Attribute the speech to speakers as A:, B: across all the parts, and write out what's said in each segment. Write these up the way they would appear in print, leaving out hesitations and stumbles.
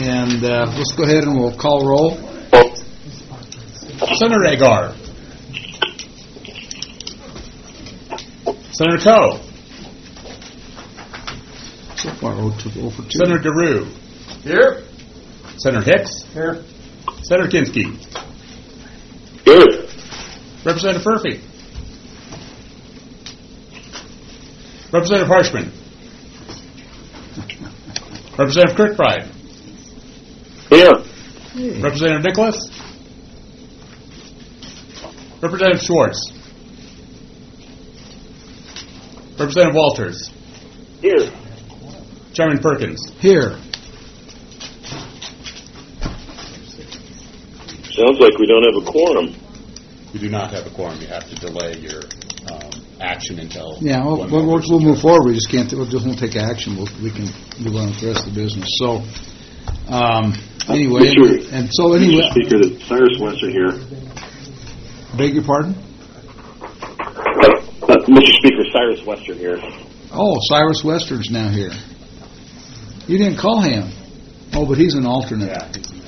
A: And let's go ahead and we'll call roll.
B: Senator Agar. Senator Coe.
A: So far, 0 for 2.
B: Senator DeRue.
C: Here.
B: Senator Hicks.
C: Here.
B: Senator Kinski.
C: Here.
B: Representative Murphy. Representative Harshman. Representative Kirkbride.
C: Here.
A: Hey.
B: Representative Nicholas. Representative Schwartz. Representative Walters.
C: Here.
B: Chairman Perkins.
A: Here.
C: Sounds like we don't have a quorum.
B: You do not have a quorum. You have to delay your action until.
A: Yeah, we'll move forward. We just can't. We just won't take action. We can move on with the rest of the business. So, anyway,
C: Mr. Speaker, Cyrus Wester here.
A: Beg your pardon?
C: Mr. Speaker, Cyrus Wester here.
A: Oh, Cyrus Western's now here. You didn't call him. Oh, but he's an alternate.
B: Yeah.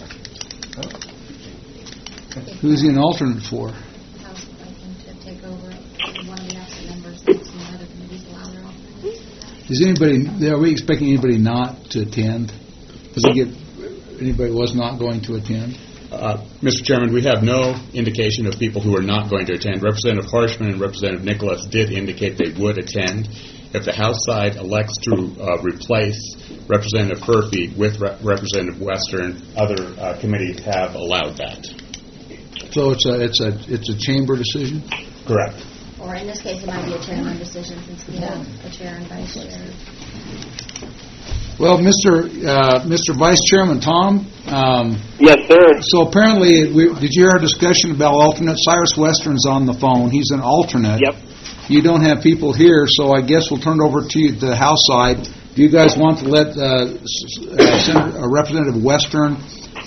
A: Who's he an alternate for?
D: House to take over one of the absent members and some other committees allow their alternates.
A: Is anybody? Are we expecting anybody not to attend? Does it get anybody was not going to attend?
B: Mr. Chairman, we have no indication of people who are not going to attend. Representative Harshman and Representative Nicholas did indicate they would attend. If the House side elects to replace Representative Murphy with Representative Western, other committees have allowed that.
A: So it's a chamber decision?
B: Correct.
D: Or in this case, it might be a chairman decision since we have a chair and vice chair.
A: Well, Mr. Vice Chairman Tom.
C: Yes, sir.
A: So apparently, did you hear our discussion about alternate? Cyrus Western's on the phone. He's an alternate.
C: Yep.
A: You don't have people here, so I guess we'll turn it over to you, the House side. Do you guys want to let Representative Western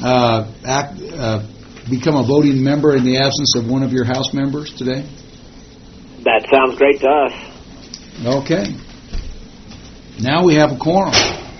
A: become a voting member in the absence of one of your House members today?
C: That sounds great to us.
A: Okay. Now we have a quorum.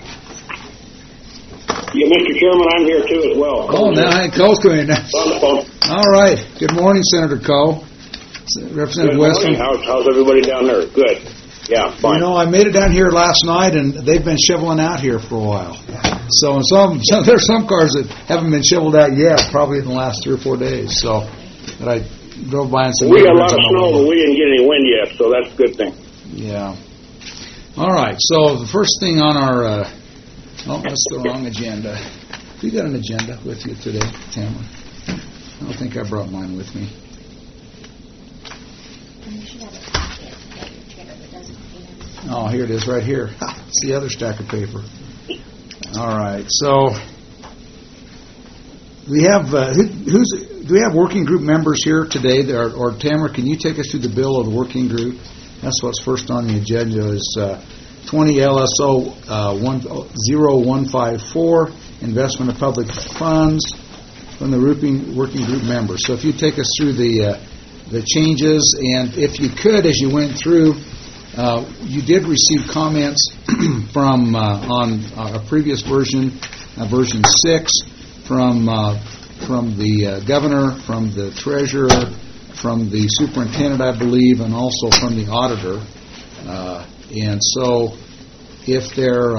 C: Yeah, Mr. Chairman, I'm here too as well.
A: Oh, now Coe's coming in now.
C: On the phone.
A: All right. Good morning, Senator Coe. Representative Western.
C: How's everybody down there? Good. Yeah, fine.
A: You know, I made it down here last night, and they've been shoveling out here for a while. So there's some cars that haven't been shoveled out yet, probably in the last 3 or 4 days. So, but I drove by and said,
C: we got a lot of snow, but we didn't get any wind yet, so that's a good thing.
A: Yeah. All right. So the first thing on our that's the wrong agenda. You got an agenda with you today, Tamara? I don't think I brought mine with me.
D: You should have a packet that your chair that doesn't have.
A: Oh, here it is, right here. It's the other stack of paper. All right. So we have do we have working group members here today? Or Tamara, can you take us through the bill of the working group? That's what's first on the agenda is 20 LSO 0154, investment of public funds from the working group members. So if you take us through the changes, and if you could, as you went through, you did receive comments from on a previous version, version 6, from the governor, from the treasurer, from the superintendent, I believe, and also from the auditor. And so, if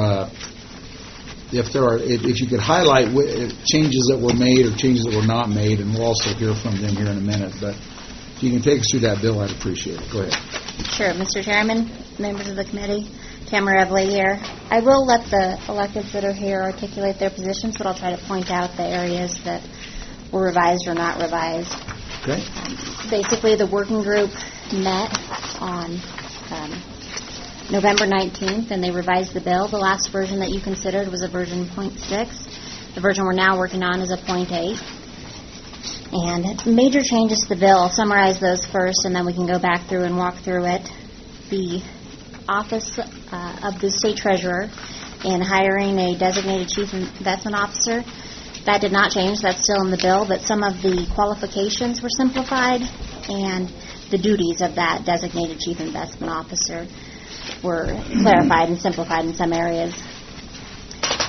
A: you could highlight changes that were made or changes that were not made, and we'll also hear from them here in a minute. But if you can take us through that bill, I'd appreciate it. Go ahead.
D: Sure, Mr. Chairman, members of the committee, Tamara Evely here. I will let the electeds that are here articulate their positions, but I'll try to point out the areas that were revised or not revised.
A: Okay.
D: Basically, the working group met on November 19th, and they revised the bill. The last version that you considered was a version .6. The version we're now working on is a .8. And major changes to the bill, I'll summarize those first, and then we can go back through and walk through it. The Office of the State Treasurer in hiring a designated Chief Investment Officer, that did not change. That's still in the bill, but some of the qualifications were simplified, and the duties of that designated Chief Investment Officer were clarified and simplified in some areas.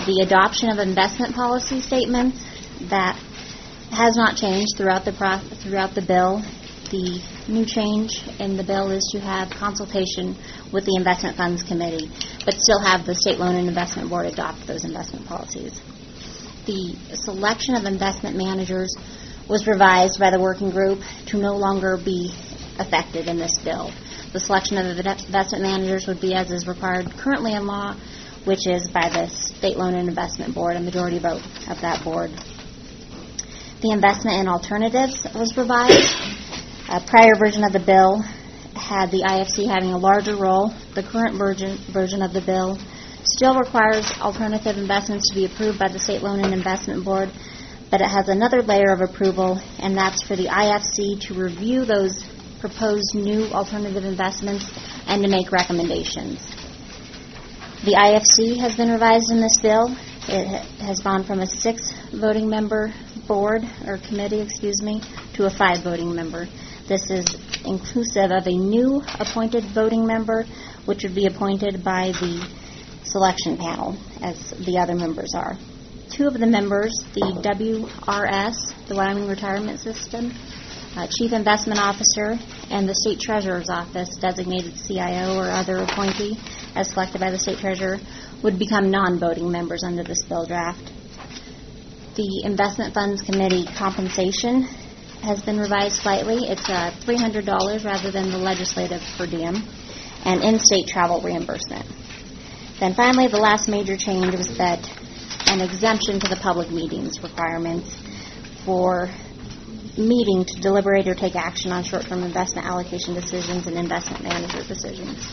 D: The adoption of investment policy statements, that has not changed throughout the bill. The new change in the bill is to have consultation with the Investment Funds Committee, but still have the State Loan and Investment Board adopt those investment policies. The selection of investment managers was revised by the working group to no longer be affected in this bill. The selection of investment managers would be as is required currently in law, which is by the State Loan and Investment Board, a majority vote of that board. The investment in alternatives was revised. A prior version of the bill had the IFC having a larger role. The current version of the bill still requires alternative investments to be approved by the State Loan and Investment Board, but it has another layer of approval, and that's for the IFC to review those proposed new alternative investments and to make recommendations. The IFC has been revised in this bill. It has gone from a 6 voting member board, or committee, to a 5 voting member. This is inclusive of a new appointed voting member, which would be appointed by the selection panel, as the other members are. 2 of the members, the WRS, the Wyoming Retirement System, Chief Investment Officer, and the State Treasurer's Office, designated CIO or other appointee, as selected by the State Treasurer, would become non-voting members under this bill draft. The Investment Funds Committee compensation has been revised slightly. It's $300 rather than the legislative per diem, and in-state travel reimbursement. Then finally, the last major change was that an exemption to the public meetings requirements for meeting to deliberate or take action on short-term investment allocation decisions and investment manager decisions.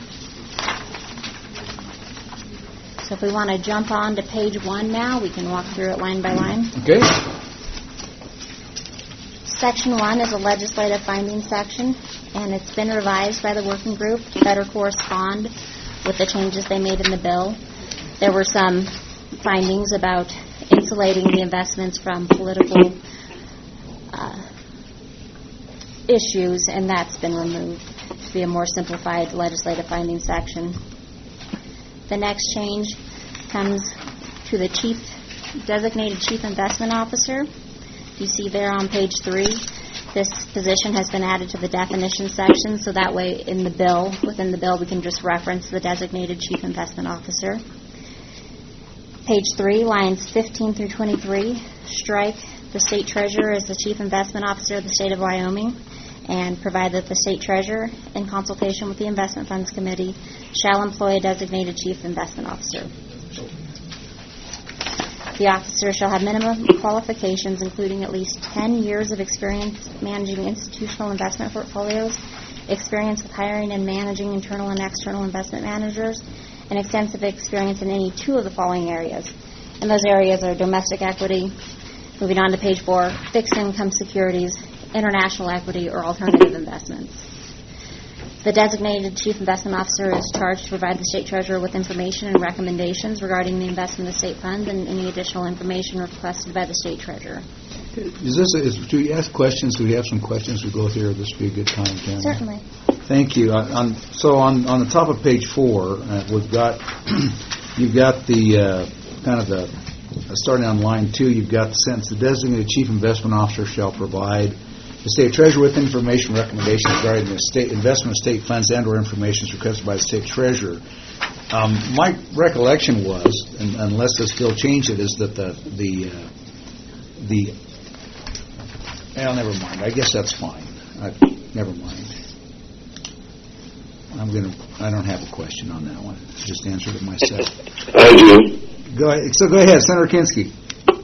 D: So if we want to jump on to page 1 now, we can walk through it line by line.
A: Okay.
D: Section 1 is a legislative findings section, and it's been revised by the working group to better correspond with the changes they made in the bill. There were some findings about insulating the investments from political issues, and that's been removed to be a more simplified legislative findings section. The next change comes to the designated Chief Investment Officer. You see there on page 3, this position has been added to the definition section, so that way within the bill, we can just reference the designated Chief Investment Officer. Page 3, lines 15 through 23, strike the State Treasurer as the Chief Investment Officer of the State of Wyoming, and provide that the State Treasurer, in consultation with the Investment Funds Committee, shall employ a designated Chief Investment Officer. The officer shall have minimum qualifications, including at least 10 years of experience managing institutional investment portfolios, experience with hiring and managing internal and external investment managers, and extensive experience in any 2 of the following areas. And those areas are domestic equity, moving on to page 4, fixed income securities, international equity, or alternative investments. The designated Chief Investment Officer is charged to provide the State Treasurer with information and recommendations regarding the investment of state funds and any additional information requested by the State Treasurer.
A: Do you ask questions? Do we have some questions we go through? This would be a good time, Tammy.
D: Certainly.
A: Thank you. So on the top of page 4, you've got the starting on line 2, you've got the sentence: the designated Chief Investment Officer shall provide the State Treasurer with information recommendations regarding the state investment of state funds and/or information requested by the State Treasurer. My recollection was, and unless this bill changed it, is that well, never mind. I guess that's fine. Never mind. I don't have a question on that one. Just answered it myself.
E: I do.
A: Go ahead, Senator Kinski.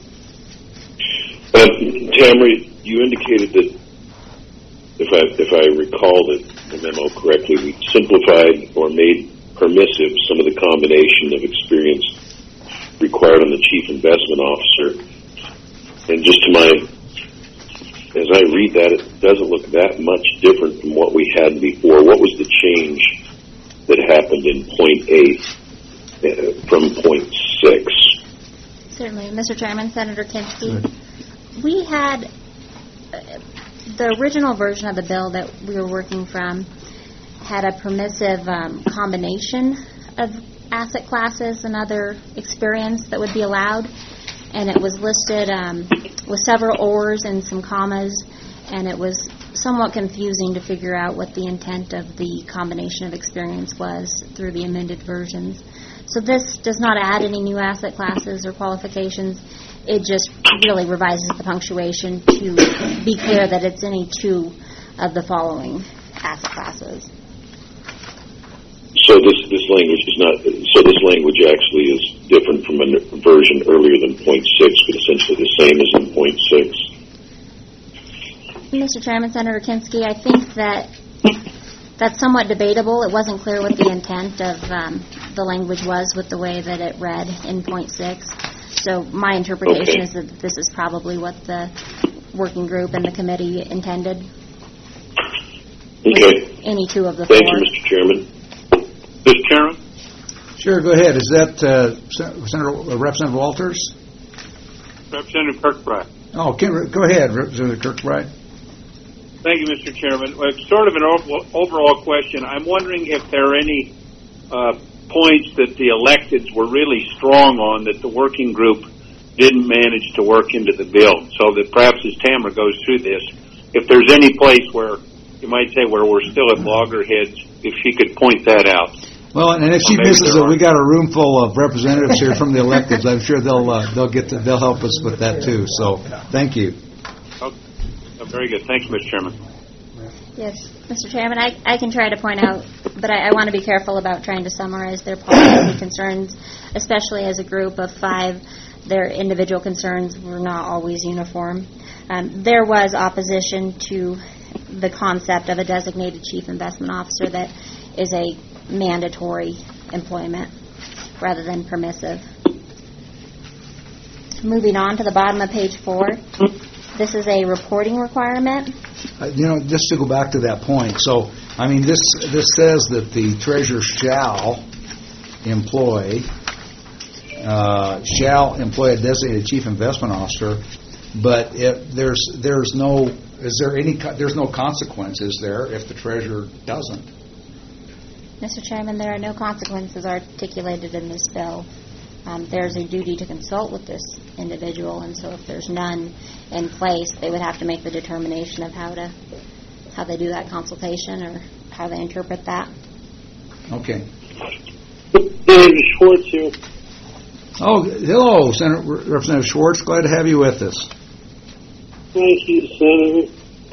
E: Tammy, you indicated that, if I recall the memo correctly, we simplified or made permissive some of the combination of experience required on the Chief Investment Officer. And just as I read that, it doesn't look that much different from what we had before. What was the change that happened in point 8 from point 6?
D: Certainly. Mr. Chairman, Senator Kinski, we had the original version of the bill that we were working from had a permissive combination of asset classes and other experience that would be allowed, and it was listed with several ors and some commas, and it was somewhat confusing to figure out what the intent of the combination of experience was through the amended versions. So this does not add any new asset classes or qualifications. It just really revises the punctuation to be clear that it's any two of the following asset classes.
E: So this language is not. So this language actually is different from a version earlier than .6, but essentially the same as in .6.
D: Mr. Chairman, Senator Kinski, I think that's somewhat debatable. It wasn't clear what the intent of the language was with the way that it read in .6. So my interpretation is that this is probably what the working group and the committee intended.
E: Okay.
D: Any two of the
E: Thank
D: four.
E: you, Mr. Chairman. Mr. Chairman?
A: Sure, go ahead. Is that Representative Walters?
F: Representative Kirkbride.
A: Oh, go ahead, Representative Kirkbride.
F: Thank you, Mr. Chairman. Well, it's sort of an overall question. I'm wondering if there are any points that the electeds were really strong on that the working group didn't manage to work into the bill, so that perhaps as Tamara goes through this, if there's any place where you might say where we're still at loggerheads, if she could point that out.
A: Well, and if she misses it, we got a room full of representatives here from the electeds. I'm sure they'll help us with that too. So, thank you.
F: Okay. Very good. Thank you, Mr. Chairman.
D: Yes, Mr. Chairman, I can try to point out, but I want to be careful about trying to summarize their policy concerns, especially as a group of 5. Their individual concerns were not always uniform. There was opposition to the concept of a designated chief investment officer that is a mandatory employment rather than permissive. Moving on to the bottom of page 4, this is a reporting requirement.
A: Just to go back to that point. So, I mean, this says that the treasurer shall employ a designated chief investment officer, but if there's no consequence, is there, if the treasurer doesn't?
D: Mr. Chairman, there are no consequences articulated in this bill. There's a duty to consult with this individual, and so if there's none in place, they would have to make the determination of how they do that consultation or how they interpret that.
A: Okay.
C: Senator Schwartz here.
A: Oh, hello, Representative Schwartz. Glad to have you with us.
C: Thank you, Senator.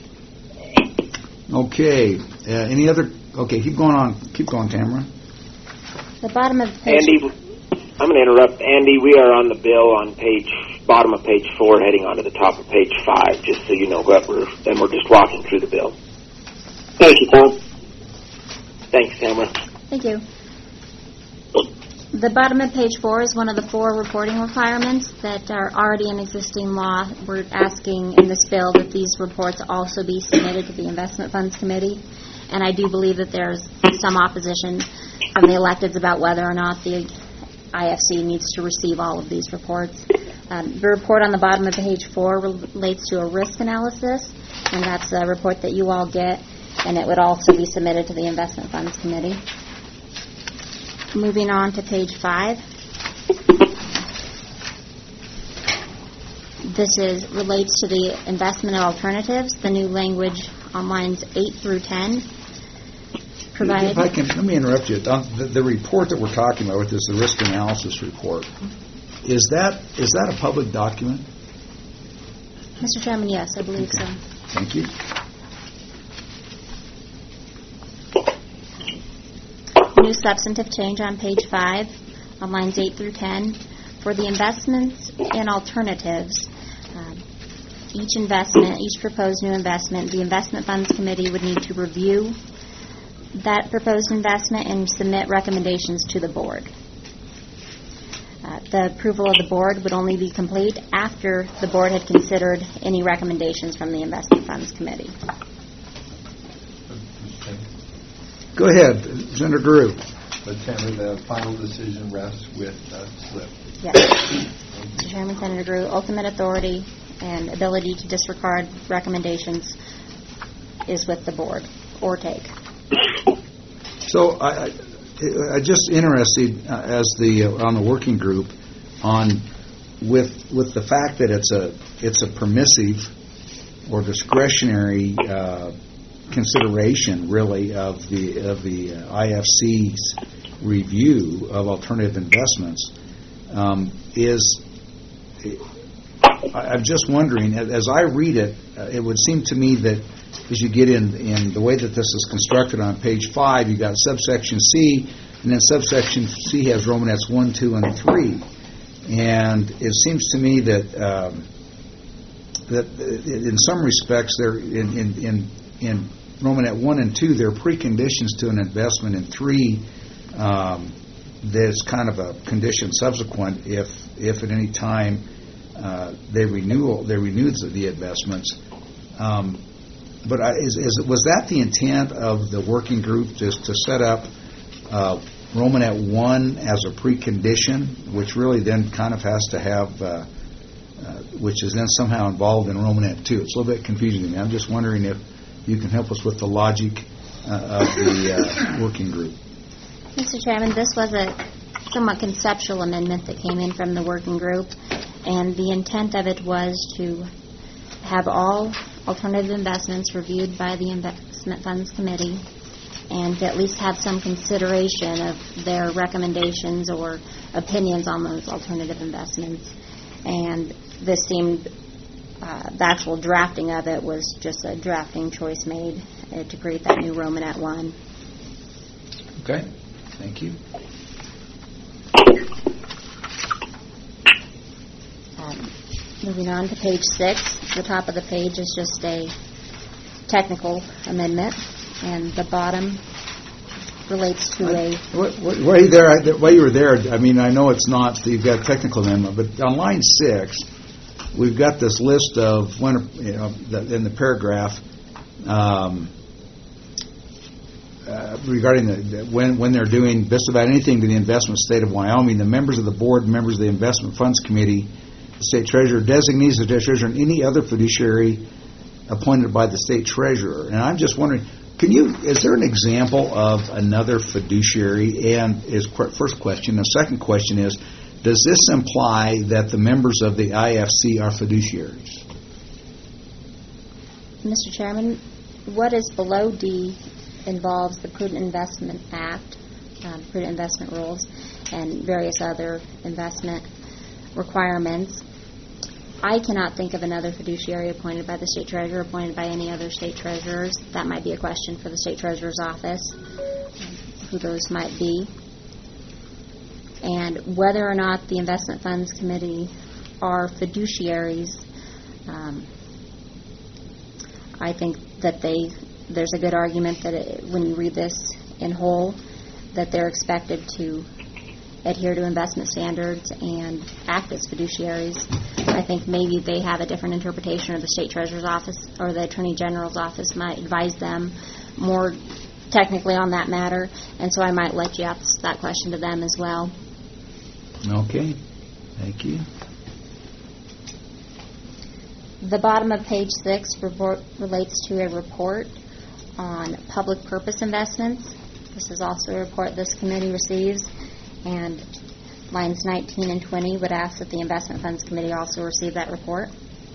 A: Okay. Any other? Okay, keep going on. Keep going, Tamara.
D: The bottom of page...
G: Andy, I'm going to interrupt. Andy, we are on the bill on bottom of page 4, heading on to the top of page 5, just so you know what we're just walking through the bill.
C: Thank you, Tom.
G: Thanks, Tamara.
D: Thank you. The bottom of page 4 is one of the 4 reporting requirements that are already in existing law. We're asking in this bill that these reports also be submitted to the Investment Funds Committee. And I do believe that there's some opposition from the electeds about whether or not the IFC needs to receive all of these reports. The report on the bottom of page 4 relates to a risk analysis, and that's a report that you all get, and it would also be submitted to the Investment Funds Committee. Moving on to page 5. This relates to the investment alternatives, the new language on lines 8 through 10.
A: If I can, let me interrupt you. The report that we're talking about, is the risk analysis report. Is that a public document?
D: Mr. Chairman, yes, I believe so.
A: Thank you.
D: New substantive change on page 5 on lines 8 through 10. For the investments in alternatives, each proposed new investment, the Investment Funds Committee would need to review that proposed investment and submit recommendations to the board. The approval of the board would only be complete after the board had considered any recommendations from the Investment Funds Committee.
A: Go ahead, Senator Drew.
H: But Tamara, the final decision rests with SLIP.
D: Yes. Mr. Chairman, Senator Drew, ultimate authority and ability to disregard recommendations is with the board, or take.
A: So I'm just interested as on the working group on with the fact that it's a permissive or discretionary consideration, really, of the IFC's review of alternative investments. I'm just wondering, as I read it, it would seem to me that as you get in the way that this is constructed on page 5, you've got subsection C, and then subsection C has Romanets 1, 2, and 3. And it seems to me that in some respects, they're in Romanet 1 and 2, they're preconditions to an investment, and 3, there's kind of a condition subsequent if at any time they renew the investments. But was that the intent of the working group, just to set up Romanet 1 as a precondition, which really then kind of has to have, which is then somehow involved in Romanet 2? It's a little bit confusing to me. I'm just wondering if you can help us with the logic of the working group.
D: Mr. Chairman, this was a somewhat conceptual amendment that came in from the working group, and the intent of it was to have all alternative investments reviewed by the Investment Funds Committee and to at least have some consideration of their recommendations or opinions on those alternative investments. And this seemed, the actual drafting of it was just a drafting choice made to create that new Romanet 1.
A: Okay, thank you.
D: Moving on to page 6, the top of the page is just a technical amendment, and the bottom relates to
A: while you were there, I mean, I know it's not, you've got technical amendment, but on line 6, we've got this list of, when, in the paragraph, regarding when they're doing just about anything to the investment state of Wyoming, the members of the board, members of the Investment Funds Committee, the state treasurer, designees of the treasurer, and any other fiduciary appointed by the state treasurer. And I'm just wondering, is there an example of another fiduciary? And is first question. The second question is, does this imply that the members of the IFC are fiduciaries?
D: Mr. Chairman, what is below D involves the Prudent Investment Act, Prudent Investment Rules, and various other investment requirements. I cannot think of another fiduciary appointed by the state treasurer, appointed by any other state treasurers. That might be a question for the state treasurer's office, who those might be. And whether or not the Investment Funds Committee are fiduciaries, I think that there's a good argument that when you read this in whole, that they're expected to adhere to investment standards and act as fiduciaries. I think maybe they have a different interpretation, or the state treasurer's office or the attorney general's office might advise them more technically on that matter, and so I might let you ask that question to them as well.
A: Okay, thank you.
D: The bottom of page 6 relates to a report on public purpose investments. This is also a report this committee receives, and lines 19 and 20 would ask that the Investment Funds Committee also receive that report.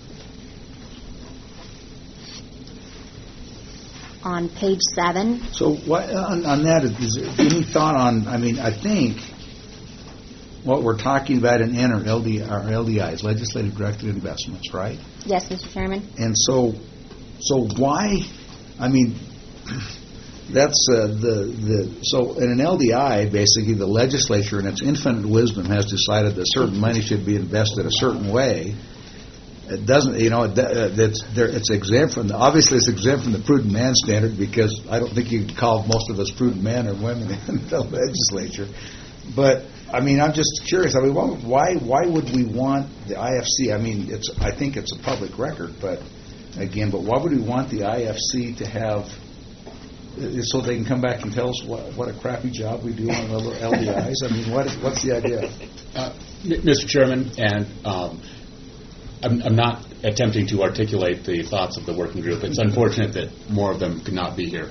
D: On page 7.
A: So what, on that, is there any thought on, I mean, I think what we're talking about in N are LDIs, legislative directed investments, right?
D: Yes, Mr. Chairman.
A: And so why, I mean, that's so in an LDI, basically the legislature in its infinite wisdom has decided that certain money should be invested a certain way. It doesn't, it's exempt from obviously it's exempt from the prudent man standard, because I don't think you could call most of us prudent men or women in the legislature. But I mean, I'm just curious. I mean, why would we want the IFC? I mean, I think it's a public record, but why would we want the IFC to have, so they can come back and tell us what a crappy job we do on LDIs? I mean, what's the idea?
B: Mr. Chairman, and I'm not attempting to articulate the thoughts of the working group. It's unfortunate that more of them could not be here.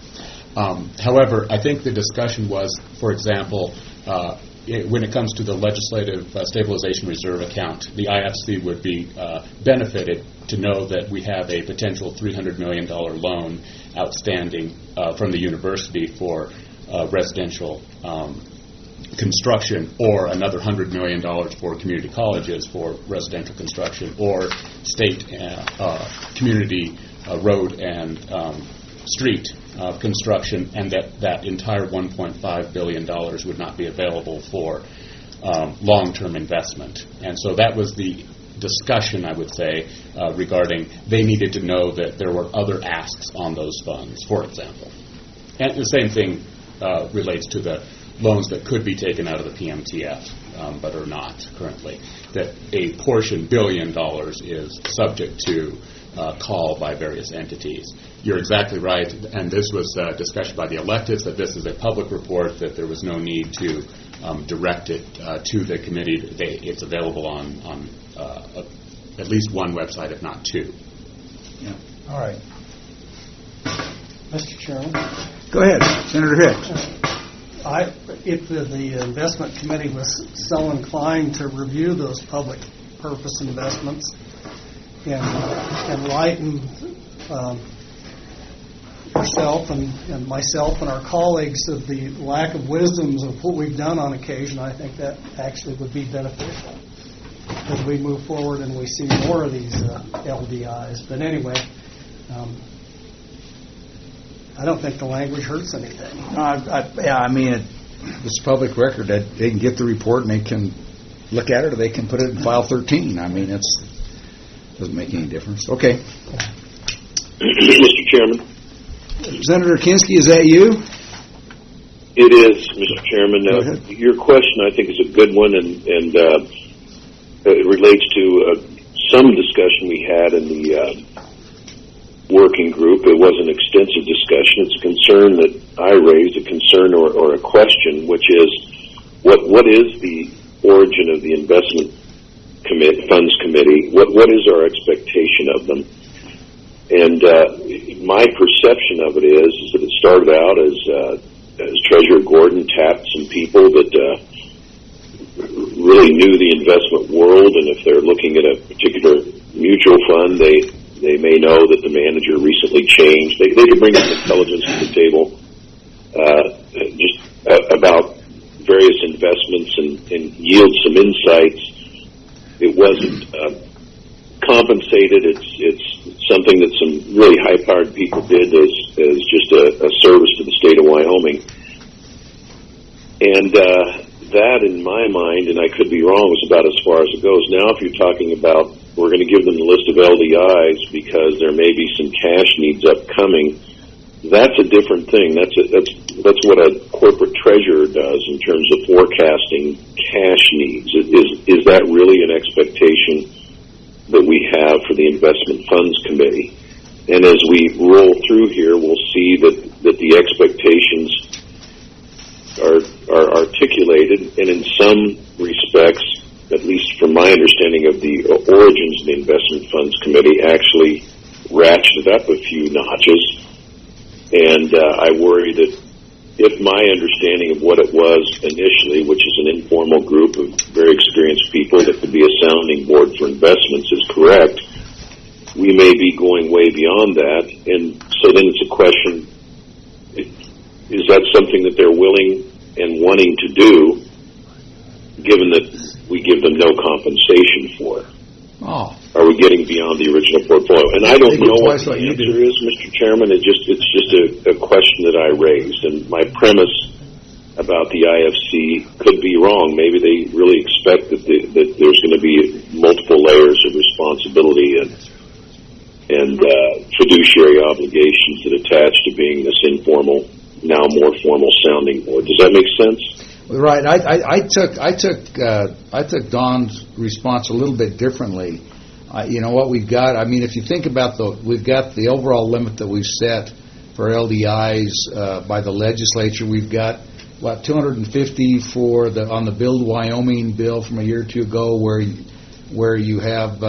B: However, I think the discussion was, for example, when it comes to the Legislative Stabilization Reserve account, the IFC would be benefited to know that we have a potential $300 million loan outstanding from the university for residential construction, or another $100 million for community colleges for residential construction, or state community road and street construction, and that entire $1.5 billion would not be available for long-term investment. And so that was the discussion, I would say, regarding they needed to know that there were other asks on those funds, for example. And the same thing relates to the loans that could be taken out of the PMTF, but are not currently. That a portion, $1 billion, is subject to call by various entities. You're exactly right, and this was discussion by the electeds, that this is a public report, that there was no need to direct it to the committee. It's available on at least one website, if not two.
A: Yeah.
I: All right. Mr. Chairman.
A: Go ahead, Senator Hicks.
I: If the investment committee was so inclined to review those public purpose investments and enlighten yourself and myself and our colleagues of the lack of wisdoms of what we've done on occasion, I think that actually would be beneficial as we move forward and we see more of these LDIs. But anyway, I don't think the language hurts anything.
A: It's public record that they can get the report and they can look at it, or they can put it in file 13. It doesn't make any difference. Okay.
E: Mr. Chairman.
A: Senator Kinski, is that you?
E: It is, Mr. Chairman. Your question, I think, is a good one, and it relates to some discussion we had in the working group. It was an extensive discussion. It's a concern that I raised, a concern or a question, which is what is the origin of the investment funds committee? What is our expectation of them? And my perception of it is that it started out as Treasurer Gordon tapped some people that really knew the investment world, and if they're looking at a particular mutual fund, they may know that the manager recently changed. They could bring some intelligence to the table just about various investments and yield some insights. It wasn't compensated. It's something that some really high-powered people did as just a service to the state of Wyoming. And that, in my mind, and I could be wrong, was about as far as it goes. Now, if you're talking about we're going to give them the list of LDIs because there may be some cash needs upcoming, that's a different thing. That's what a corporate treasurer does in terms of forecasting cash needs. Is that really an expectation that we have for the investment funds committee? And as we roll through here, we'll see that the expectations are articulated, and in some respects, at least from my understanding of the origins of the investment funds committee, actually ratcheted up a few notches. And I worry that if my understanding of what it was initially, which is an informal group of very experienced people that could be a sounding board for investments, is correct, we may be going way beyond that. And so then it's a question, is that something that they're willing and wanting to do, given that we give them no compensation for it?
A: Oh.
E: Are we getting beyond the original portfolio? And I don't know what the answer is, Mr. Chairman. It's just a question that I raised. And my premise about the IFC could be wrong. Maybe they really expect that there's going to be multiple layers of responsibility and fiduciary obligations that attach to being this informal, now more formal sounding board. Does that make sense?
A: Right. I took Don's response a little bit differently. What we've got, if you think about we've got the overall limit that we've set for LDIs by the legislature. We've got, 250 on the Build Wyoming bill from a year or two ago, where you have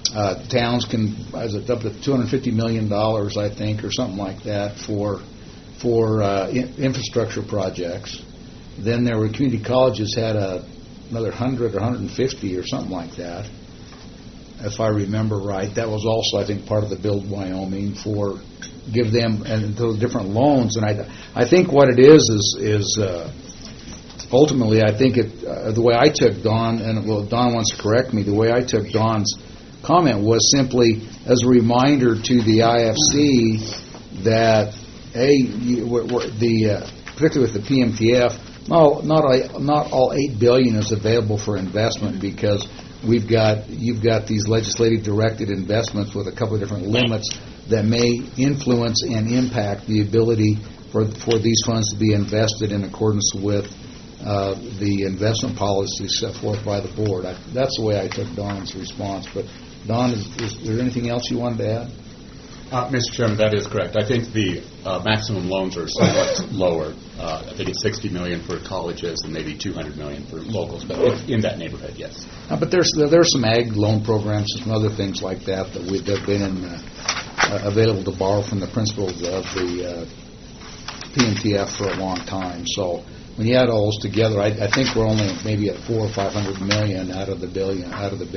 A: towns can, up to $250 million, I think, or something like that, for for infrastructure projects. Then there were community colleges had another 100 or 150 or something like that, if I remember right. That was also, I think, part of the Build Wyoming for give them and those different loans. And I think what it is ultimately, I think the way I took Don, and well, Don wants to correct me, the way I took Don's comment was simply as a reminder to the IFC that particularly with the PMTF, not all $8 billion is available for investment because you've got these legislative directed investments with a couple of different limits that may influence and impact the ability for these funds to be invested in accordance with the investment policies set forth by the board. That's the way I took Don's response. But Don, is there anything else you wanted to add?
B: Mr. Chairman, that is correct. I think the maximum loans are somewhat lower. I think it's $60 million for colleges and maybe $200 million for locals, but in that neighborhood, yes.
A: But there's some ag loan programs and some other things like that that have been available to borrow from the principals of the PMTF for a long time. So when you add all those together, I think we're only maybe at $400 or $500 million out of the billion.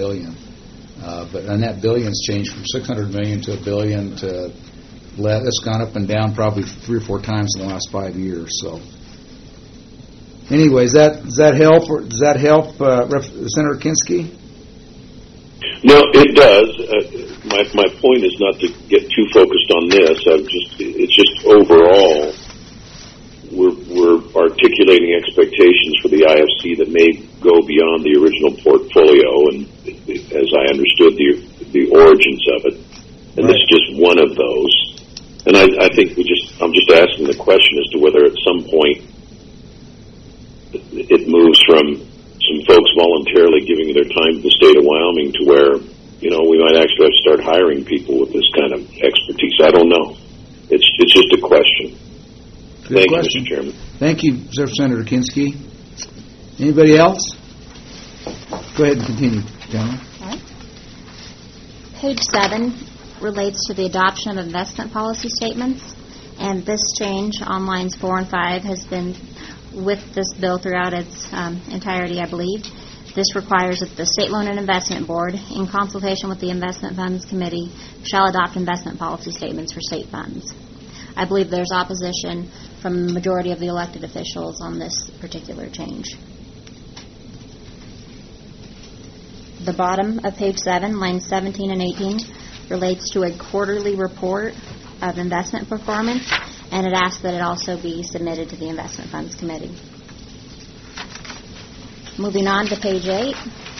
A: And that billion's changed from $600 million to $1 billion to it's gone up and down probably 3 or 4 times in the last 5 years. So, anyways, does that help? Senator Kinski?
E: No, it does. My point is not to get too focused on this. It's just overall we're articulating expectations for the IFC that may go beyond the original portfolio, and as I understood the origins of it, and right. This is just one of those. And I think I'm just asking the question as to whether at some point it moves from some folks voluntarily giving their time to the state of Wyoming to where, we might actually have to start hiring people with this kind of expertise. I don't know. It's just a question.
A: Good
E: Thank
A: question.
E: you, Mr. Chairman.
A: Thank you, Senator Kinski. Anybody else? Go ahead and continue, gentlemen.
D: All right. Page 7 relates to the adoption of investment policy statements, and this change on lines 4 and 5 has been with this bill throughout its entirety, I believe. This requires that the State Loan and Investment Board, in consultation with the Investment Funds Committee, shall adopt investment policy statements for state funds. I believe there's opposition from the majority of the elected officials on this particular change. The bottom of page 7, lines 17 and 18, relates to a quarterly report of investment performance, and it asks that it also be submitted to the Investment Funds Committee. Moving on to page 8.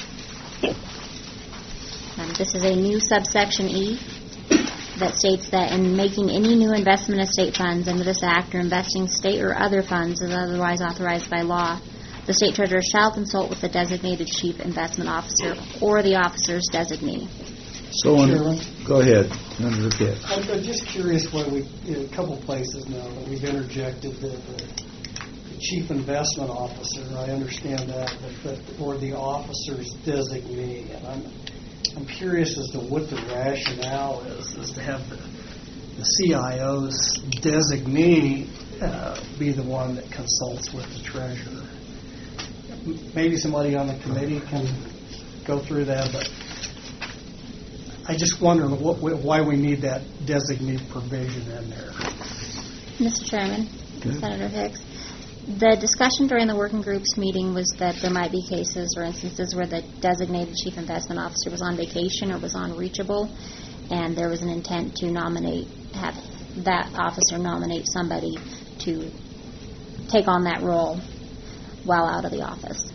D: This is a new subsection E that states that in making any new investment of state funds under this act or investing state or other funds as otherwise authorized by law, the state treasurer shall consult with the designated chief investment officer or the officer's designee.
A: So, go ahead, Senator Kitt.
I: I'm just curious why we, in a couple places now, that we've interjected the chief investment officer. I understand that, but or the officer's designee. And I'm curious as to what the rationale is to have the CIO's designee be the one that consults with the treasurer. Maybe somebody on the committee can go through that, but I just wonder why we need that designee provision in there.
D: Mr. Chairman, Senator Hicks, the discussion during the working group's meeting was that there might be cases or instances where the designated chief investment officer was on vacation or was unreachable, and there was an intent to have that officer nominate somebody to take on that role while out of the office.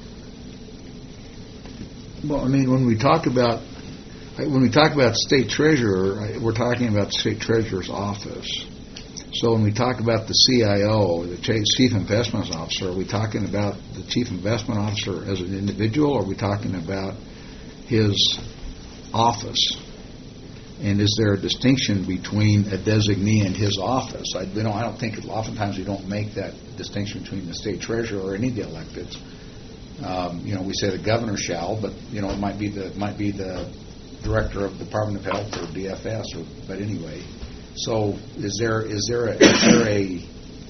A: Well, I mean, when we talk about state treasurer, we're talking about the state treasurer's office. So when we talk about the CIO, the chief investment officer, are we talking about the chief investment officer as an individual, or are we talking about his office? And is there a distinction between a designee and his office? I don't think oftentimes we don't make that distinction between the state treasurer or any of the electeds. We say the governor shall, but it might be the director of the Department of Health or DFS. But anyway, so is there a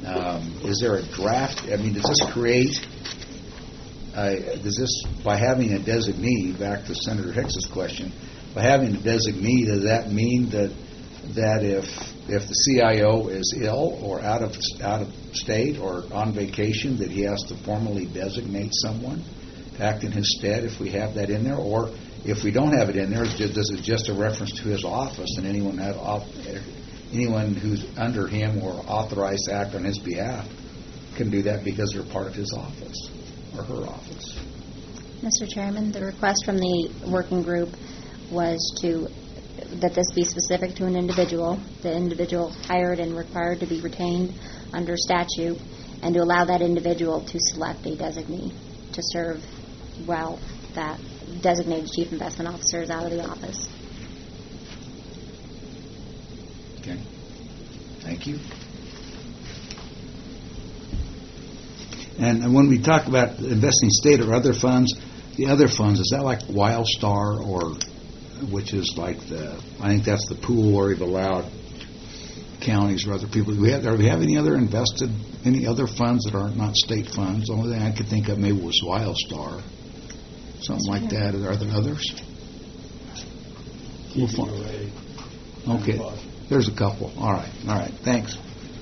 A: Is there a draft? I mean, does this create? Does this, by having a designee, back to Senator Hicks's question, by having a designee, does that mean that if the CIO is ill or out of state or on vacation, that he has to formally designate someone to act in his stead if we have that in there? Or if we don't have it in there, does it just a reference to his office, and anyone who's under him or authorized to act on his behalf can do that because they're part of his office or her office?
D: Mr. Chairman, the request from the working group was that this be specific to an individual, the individual hired and required to be retained under statute, and to allow that individual to select a designee to serve while that designated chief investment officer is out of the office.
A: Okay. Thank you. And when we talk about investing state or other funds, the other funds, is that like WildStar, or which is like I think that's the pool where we've allowed counties or other people. Do we have any other funds that are not state funds? The only thing I could think of maybe was WildStar, something like that. Are there others? Okay, there's a couple. All right. Thanks.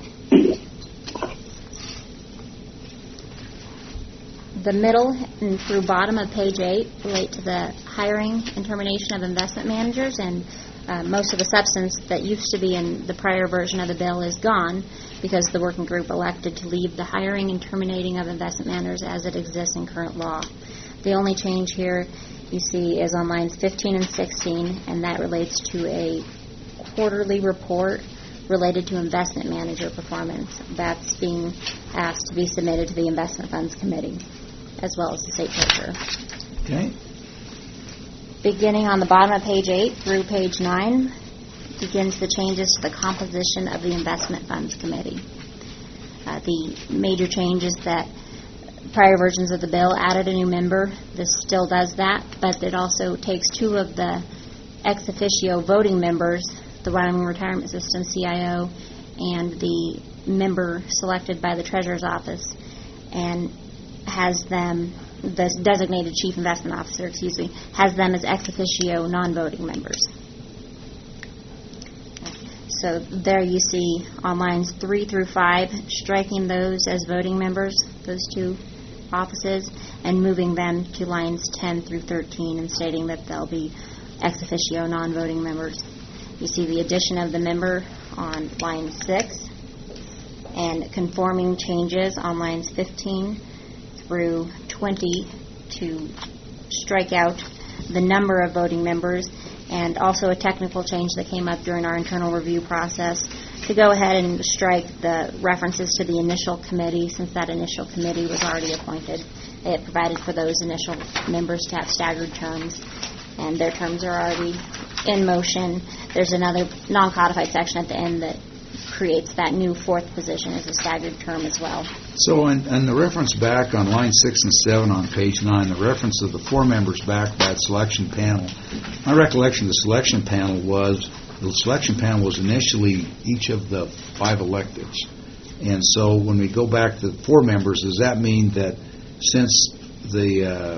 D: The middle and through bottom of page 8 relate to the hiring and termination of investment managers, and most of the substance that used to be in the prior version of the bill is gone because the working group elected to leave the hiring and terminating of investment managers as it exists in current law. The only change here you see is on lines 15 and 16, and that relates to a quarterly report related to investment manager performance. That's being asked to be submitted to the Investment Funds Committee, as well as the state treasurer.
A: Okay.
D: Beginning on the bottom of page 8 through page 9 begins the changes to the composition of the Investment Funds Committee. The major change is that prior versions of the bill added a new member. This still does that, but it also takes 2 of the ex officio voting members, the Wyoming Retirement System CIO and the member selected by the treasurer's office, and has them, the designated chief investment officer, has them as ex officio non-voting members. So there you see on lines 3 through 5, striking those as voting members, those 2 offices, and moving them to lines 10 through 13 and stating that they'll be ex officio non-voting members. You see the addition of the member on line 6 and conforming changes on lines 15 through 20 to strike out the number of voting members, and also a technical change that came up during our internal review process to go ahead and strike the references to the initial committee, since that initial committee was already appointed. They had provided for those initial members to have staggered terms, and their terms are already in motion. There's another non-codified section at the end that creates that new 4th position as a staggered term as well.
A: So in the reference back on line 6 and 7 on page 9, the reference of the 4 members back by the selection panel, my recollection of the selection panel was initially each of the 5 electeds. And so when we go back to the 4 members, does that mean that since the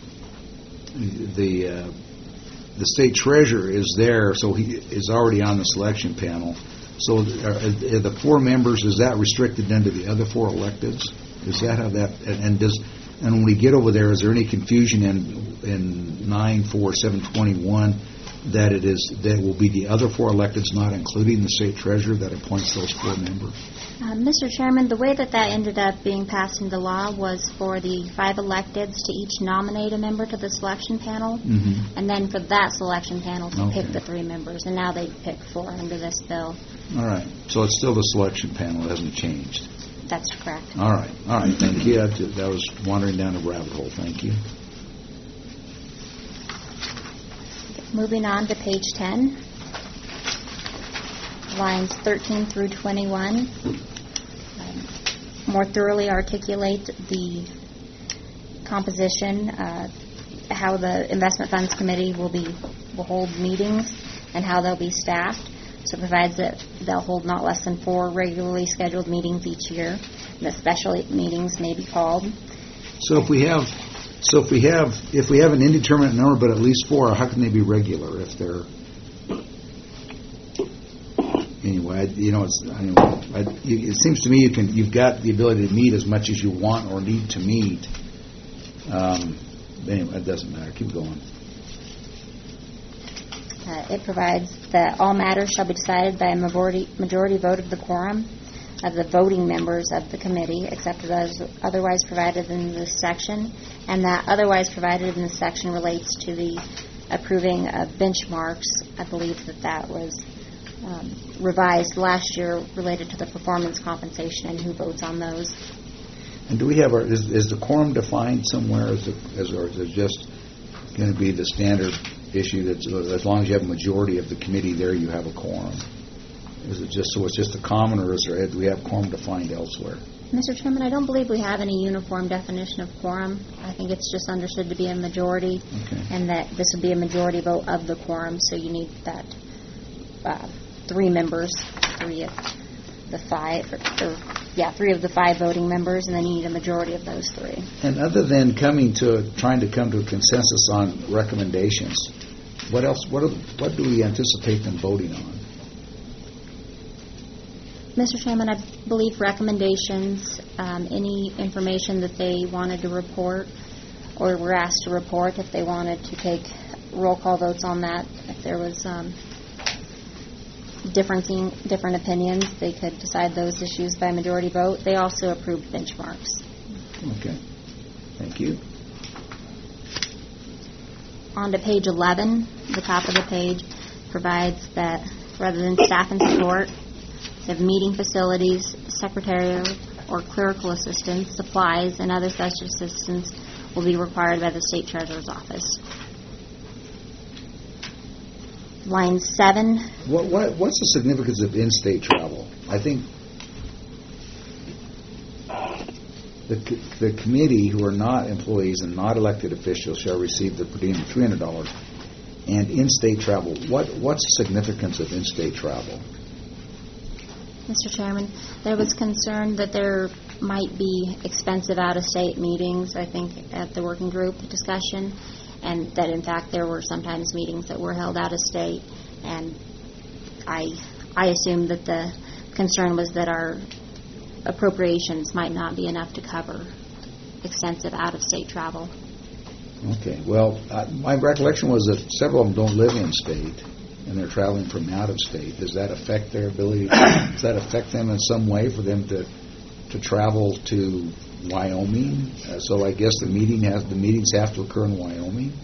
A: state treasurer is there, so he is already on the selection panel, so the 4 members, is that restricted then to the other 4 electeds? Is that how that, and when we get over there, is there any confusion in 94721 that it will be the other 4 electeds, not including the state treasurer, that appoints those 4 members?
D: Mr. Chairman, the way that ended up being passed into law was for the 5 electeds to each nominate a member to the selection panel, and then for that selection panel to pick the 3 members, and now they pick 4 under this bill.
A: All right. So it's still the selection panel. It hasn't changed.
D: That's correct.
A: All right. Thank you. That was wandering down a rabbit hole. Thank you.
D: Moving on to page 10, lines 13 through 21. More thoroughly articulate the composition, how the Investment Funds Committee will hold meetings, and how they'll be staffed. So it provides that they'll hold not less than 4 regularly scheduled meetings each year. And that special meetings may be called.
A: So if we have an indeterminate number, but at least 4, how can they be regular if they're? Anyway, it seems to me you've got the ability to meet as much as you want or need to meet. Anyway, it doesn't matter. Keep going.
D: It provides that all matters shall be decided by a majority vote of the quorum of the voting members of the committee, except as otherwise provided in this section, and that otherwise provided in this section relates to the approving of benchmarks. I believe that was revised last year related to the performance compensation and who votes on those.
A: And do we have is the quorum defined somewhere, or is it just going to be the standard issue that as long as you have a majority of the committee there, you have a quorum? Is it just so it's just a common, or do we have quorum defined elsewhere?
D: Mr. Chairman, I don't believe we have any uniform definition of quorum. I think it's just understood to be a majority, and that this would be a majority vote of the quorum. So you need that 3 members, 3 of the 5, 3 of the 5 voting members, and then you need a majority of those 3.
A: And other than trying to come to a consensus on recommendations, what else? What do we anticipate them voting on?
D: Mr. Chairman, I believe recommendations, any information that they wanted to report or were asked to report, if they wanted to take roll call votes on that, if there was different opinions, they could decide those issues by majority vote. They also approved benchmarks.
A: Okay. Thank you.
D: On to page 11, the top of the page provides that rather than staff and support, they have meeting facilities, secretarial or clerical assistance, supplies, and other such assistance will be required by the State Treasurer's Office. Line 7.
A: What's the significance of in-state travel? I think the committee, who are not employees and not elected officials, shall receive the per diem of $300. And in-state travel, what's the significance of in-state travel?
D: Mr. Chairman, there was concern that there might be expensive out-of-state meetings, I think, at the working group discussion, and that, in fact, there were sometimes meetings that were held out-of-state, and I assumed that the concern was that our appropriations might not be enough to cover extensive out-of-state travel.
A: Okay. Well, my recollection was that several of them don't live in-state, and they're traveling from out of state. Does that affect their ability? Does that affect them in some way for them to travel to Wyoming? So I guess the meetings have to occur in Wyoming.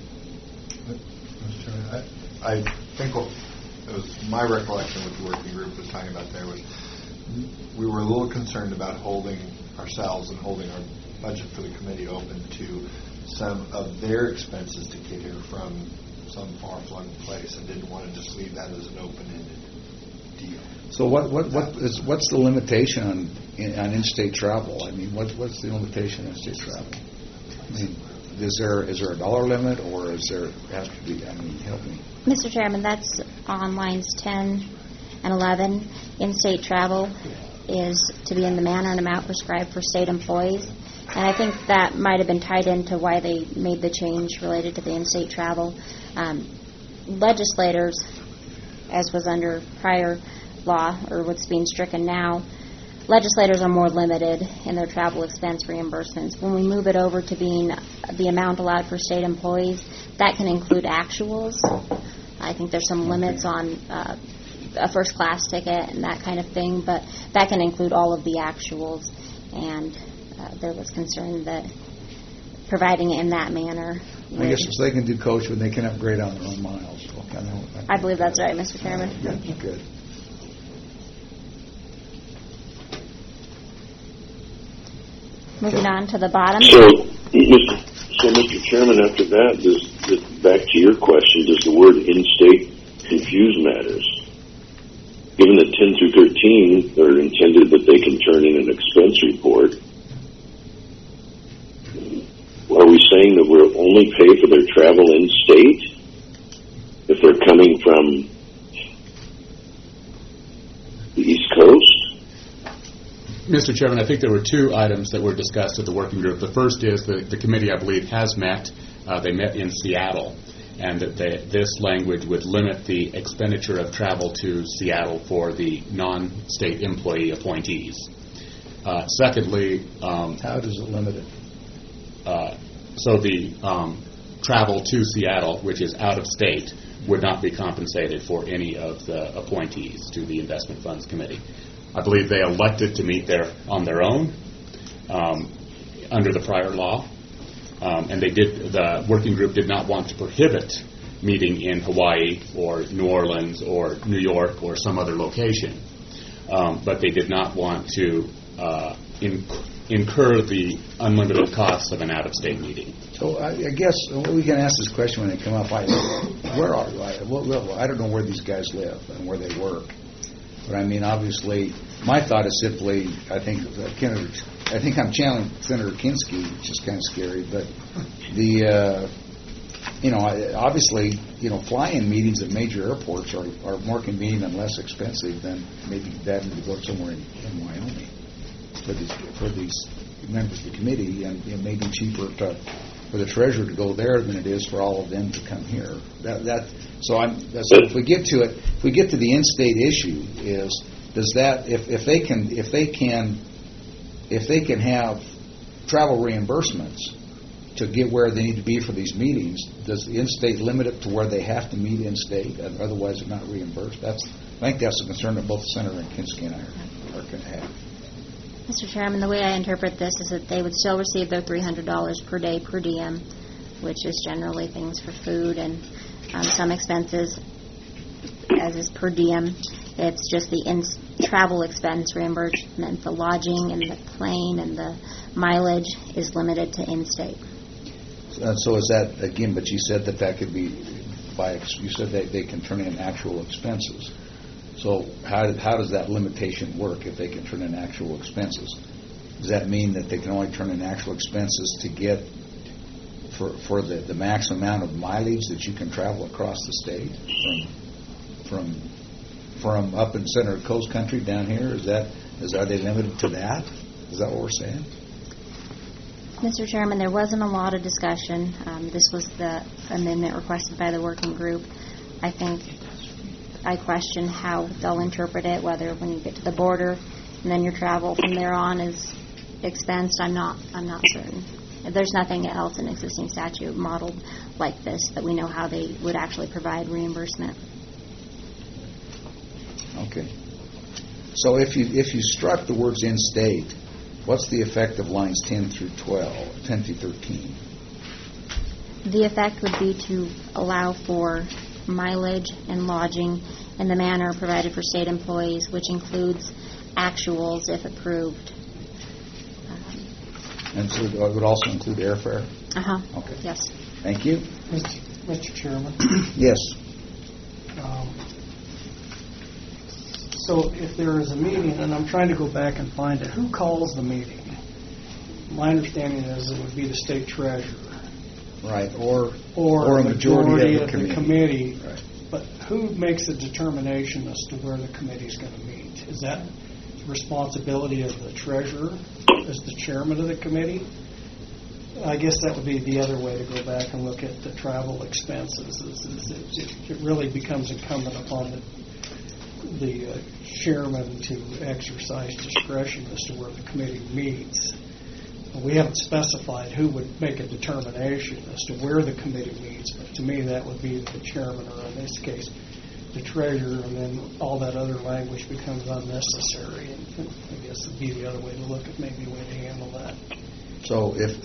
H: Mr. Chairman, I think what it was my recollection what the working group was talking about there was we were a little concerned about holding ourselves and holding our budget for the committee open to some of their expenses to get here from some far-flung place, and didn't want to just leave that as an open-ended deal. So
A: what's the limitation on in-state travel? I mean, what's the limitation on in-state travel? I mean, is there a dollar limit, or has to be? I mean, help me.
D: Mr. Chairman, that's on lines 10 and 11. In-state travel is to be in the manner and amount prescribed for state employees. And I think that might have been tied into why they made the change related to the in-state travel. Legislators, as was under prior law, or what's being stricken now, legislators are more limited in their travel expense reimbursements. When we move it over to being the amount allowed for state employees, that can include actuals. I think there's some limits on a first-class ticket and that kind of thing, but that can include all of the actuals. And there was concern that providing it in that manner.
A: I guess so they can do coach, but they can upgrade on their own miles.
D: I believe that's right, Mr. Chairman.
A: Good.
D: Moving on to the bottom.
E: So, Mr. Chairman, after that, back to your question, does the word in-state confuse matters? Given that 10 through 13 are intended that they can turn in an expense report, are we saying that we'll only pay for their travel in-state if they're coming from the East Coast?
B: Mr. Chairman, I think there were two items that were discussed at the working group. The first is the committee, I believe, has met. They met in Seattle, and that this language would limit the expenditure of travel to Seattle for the non-state employee appointees. Secondly,
A: how does it limit it?
B: So the travel to Seattle, which is out of state, would not be compensated for any of the appointees to the Investment Funds Committee. I believe they elected to meet there on their own under the prior law, and the working group did not want to prohibit meeting in Hawaii or New Orleans or New York or some other location, but they did not want to incur the unlimited costs of an out-of-state meeting.
A: So I guess we can ask this question when they come up. Where are you? I don't know where these guys live and where they work. But I mean, obviously, my thought is simply, I think I'm channeling Senator Kinski, which is kind of scary. But obviously, fly-in meetings at major airports are more convenient and less expensive than maybe having to go somewhere in Wyoming for these members of the committee, and it may be cheaper for the treasurer to go there than it is for all of them to come here. So if we get to it, if we get to the in-state issue, does that if they can have travel reimbursements to get where they need to be for these meetings, does the in-state limit it to where they have to meet in-state, and otherwise they're not reimbursed? I think that's a concern that both Senator Kinski and I are going to have.
D: Mr. Chairman, the way I interpret this is that they would still receive their $300 per day per diem, which is generally things for food and some expenses, as is per diem. It's just the travel expense reimbursement, the lodging and the plane and the mileage is limited to in-state.
A: So is that, again, but you said that could be you said that they can turn in actual expenses. So how does that limitation work if they can turn in actual expenses? Does that mean that they can only turn in actual expenses to get for the maximum amount of mileage that you can travel across the state from up in Center Coast Country down here? Are they limited to that? Is that what we're saying?
D: Mr. Chairman, there wasn't a lot of discussion. This was the amendment requested by the working group. I think I question how they'll interpret it, whether when you get to the border and then your travel from there on is expensed. I'm not certain. There's nothing else in existing statute modeled like this that we know how they would actually provide reimbursement.
A: Okay. So if you struck the words in state, what's the effect of lines 10 through 13?
D: The effect would be to allow for mileage and lodging in the manner provided for state employees, which includes actuals if approved.
A: And so it would also include airfare?
D: Uh-huh.
A: Okay.
D: Yes.
A: Thank you.
I: Mr. Chairman.
A: Yes.
I: So if there is a meeting, and I'm trying to go back and find it, who calls the meeting? My understanding is it would be the state treasurer.
A: Right, or
I: a majority of
A: the
I: committee.
A: Right.
I: But who makes a determination as to where the committee is going to meet? Is that the responsibility of the treasurer as the chairman of the committee? I guess that would be the other way to go back and look at the travel expenses. It really becomes incumbent upon the chairman to exercise discretion as to where the committee meets. We haven't specified who would make a determination as to where the committee meets, but to me that would be the chairman, or in this case, the treasurer, and then all that other language becomes unnecessary. And I guess it would be the other way to look at maybe a way to handle that.
A: So if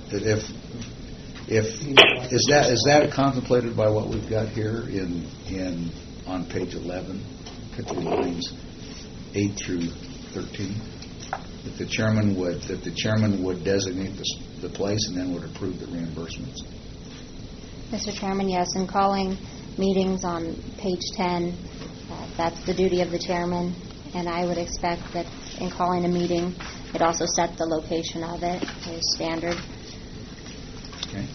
A: is that contemplated by what we've got here in on page 11, lines 8 through 13? That the chairman would designate the place and then would approve the reimbursements.
D: Mr. Chairman, yes. In calling meetings on page 10, that's the duty of the chairman, and I would expect that in calling a meeting, it also set the location of it as standard.
A: Okay.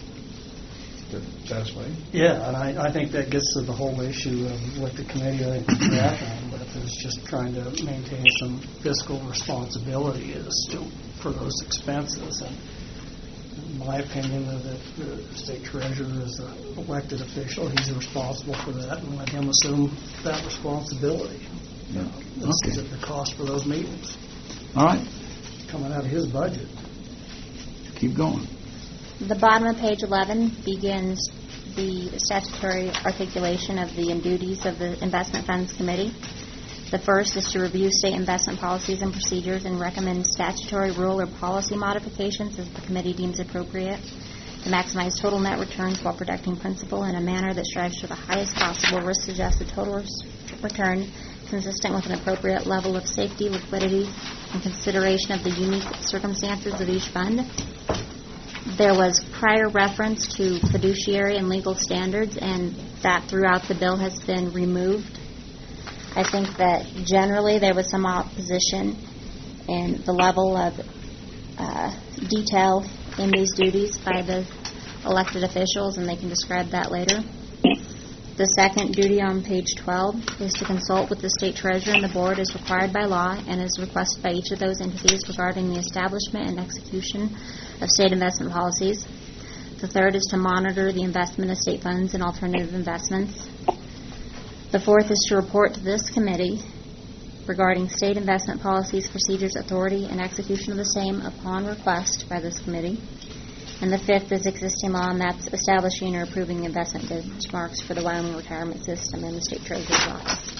A: Satisfied?
I: Yeah, and I think that gets to the whole issue of what the committee I think is on. But is just trying to maintain some fiscal responsibility for those expenses. And in my opinion, that the state treasurer is an elected official. He's responsible for that, and let him assume that responsibility.
A: Yeah.
I: This
A: Okay.
I: is the cost for those meetings,
A: All right.
I: coming out of his budget.
A: Keep going.
D: The bottom of page 11 begins the statutory articulation of the duties of the Investment Funds Committee. The first is to review state investment policies and procedures and recommend statutory rule or policy modifications as the committee deems appropriate to maximize total net returns while protecting principal in a manner that strives for the highest possible risk-adjusted total return consistent with an appropriate level of safety, liquidity, and consideration of the unique circumstances of each fund. There was prior reference to fiduciary and legal standards, and that throughout the bill has been removed. I think that generally there was some opposition in the level of detail in these duties by the elected officials, and they can describe that later. The second duty on page 12 is to consult with the state treasurer and the board as required by law and as requested by each of those entities regarding the establishment and execution of state investment policies. The third is to monitor the investment of state funds and alternative investments. The fourth is to report to this committee regarding state investment policies, procedures, authority, and execution of the same upon request by this committee. And the fifth is existing law, and that's establishing or approving the investment benchmarks for the Wyoming retirement system in the state treasurer's office.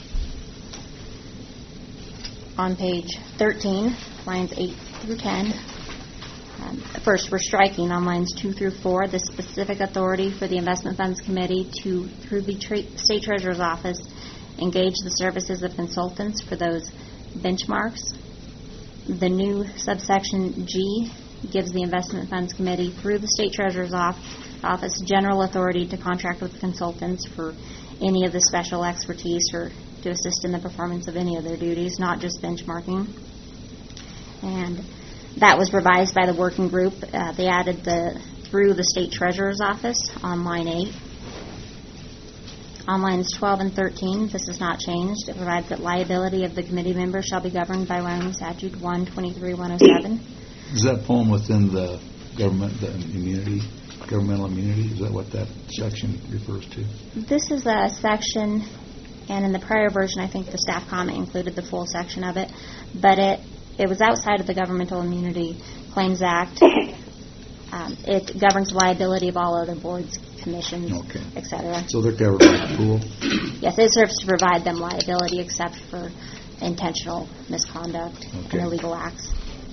D: On page 13, lines 8 through 10, first, we're striking on lines 2 through 4 the specific authority for the Investment Funds Committee to, through the State Treasurer's Office, engage the services of consultants for those benchmarks. The new subsection G gives the Investment Funds Committee, through the State Treasurer's Office, general authority to contract with consultants for any of the special expertise or to assist in the performance of any of their duties, not just benchmarking. And that was revised by the working group. They added the through the State Treasurer's Office on line 8. On lines 12 and 13, this is not changed. It provides that liability of the committee member shall be governed by Wyoming Statute 123-107.
A: Is that poem within the governmental immunity? Is that what that section refers to?
D: This is a section, and in the prior version, I think the staff comment included the full section of it, but it was outside of the Governmental Immunity Claims Act. It governs liability of all other boards, commissions,
A: Okay.
D: etc.
A: So they're covered by the pool?
D: Yes, it serves to provide them liability except for intentional misconduct
A: Okay.
D: and illegal acts.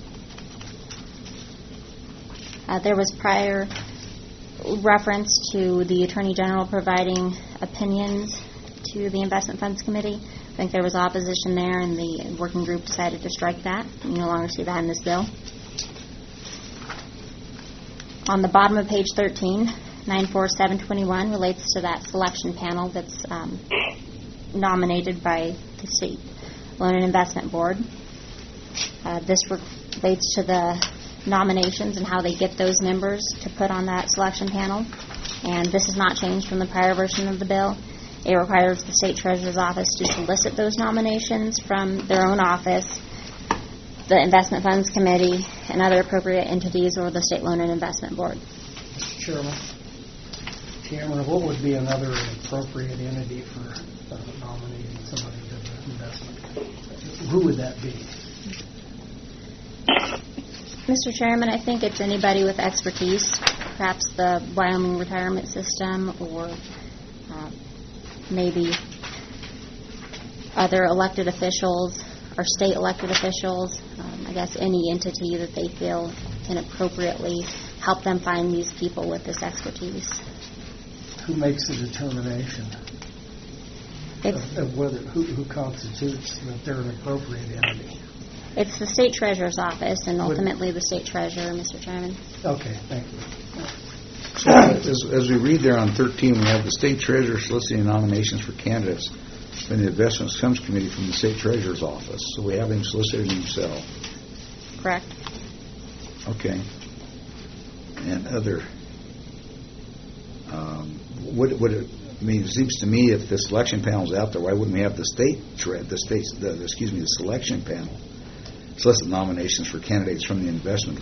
D: There was prior reference to the Attorney General providing opinions to the Investment Funds Committee. I think there was opposition there, and the working group decided to strike that. You no longer see that in this bill. On the bottom of page 13, 94721 relates to that selection panel that's nominated by the State Loan and Investment Board. This relates to the nominations and how they get those members to put on that selection panel. And this has not changed from the prior version of the bill. It requires the State Treasurer's Office to solicit those nominations from their own office, the Investment Funds Committee, and other appropriate entities, or the State Loan and Investment Board.
I: Mr. Chairman, Cameron, what would be another appropriate entity for nominating somebody to the investment? Who would that be?
D: Mr. Chairman, I think it's anybody with expertise, perhaps the Wyoming retirement system, or maybe other elected officials or state elected officials. I guess any entity that they feel can appropriately help them find these people with this expertise.
I: Who makes the determination of whether who constitutes that they're an appropriate entity?
D: It's the State Treasurer's Office and ultimately the State Treasurer, Mr. Chairman.
I: Okay, thank you.
A: So as we read there on 13, we have the State Treasurer soliciting nominations for candidates from the Investment Funds Committee from the State Treasurer's Office. So we have him soliciting himself.
D: Correct.
A: Okay. And other, would it I mean, it seems to me if the selection panel's out there, why wouldn't we have the selection panel solicit nominations for candidates from the investment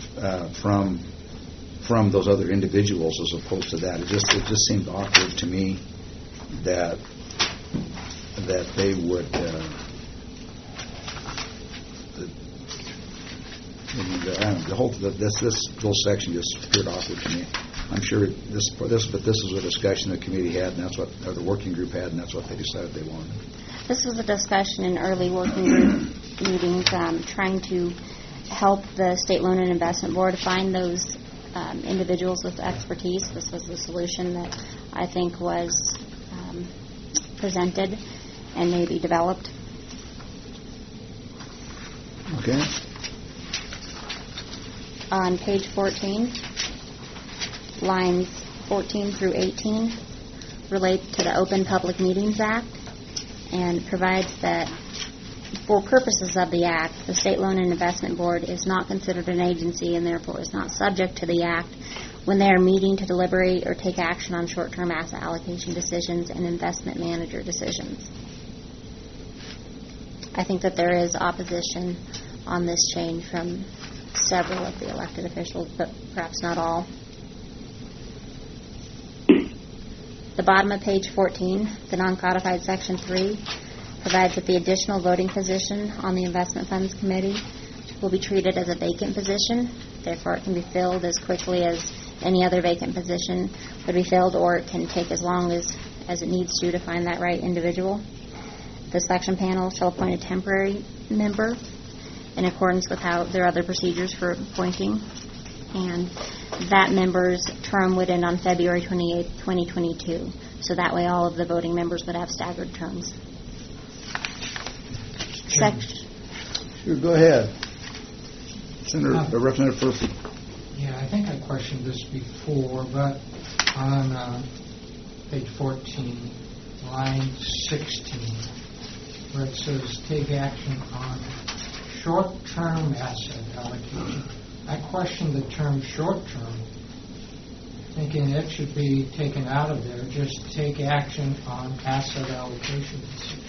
A: from those other individuals as opposed to that? It just seemed awkward to me that they would. This whole section just appeared awkward to me. I'm sure this is a discussion the committee had, and that's what the working group had, and that's what they decided they wanted.
D: This was a discussion in early working group meetings, trying to help the State Loan and Investment Board find those individuals with expertise. This was the solution that I think was presented and maybe developed.
A: Okay.
D: On page 14, lines 14 through 18 relate to the Open Public Meetings Act and provides that for purposes of the Act, the State Loan and Investment Board is not considered an agency and therefore is not subject to the Act when they are meeting to deliberate or take action on short-term asset allocation decisions and investment manager decisions. I think that there is opposition on this change from several of the elected officials, but perhaps not all. The bottom of page 14, the non-codified section 3, provides that the additional voting position on the investment funds committee will be treated as a vacant position. Therefore, it can be filled as quickly as any other vacant position would be filled, or it can take as long as it needs to find that right individual. The selection panel shall appoint a temporary member in accordance with how their other procedures for appointing, and that member's term would end on February 28, 2022. So that way all of the voting members would have staggered terms.
A: Sure, go ahead. Senator Representative Furphy.
J: Yeah, I think I questioned this before, but on page 14, line 16, where it says take action on short-term asset allocation. I question the term short-term, thinking it should be taken out of there. Just take action on asset allocation decisions.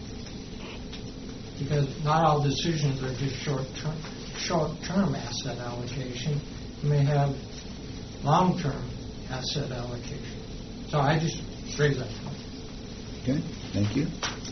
J: Because not all decisions are just short-term asset allocation. You may have long-term asset allocation. So I just raised that point.
A: Okay, thank you.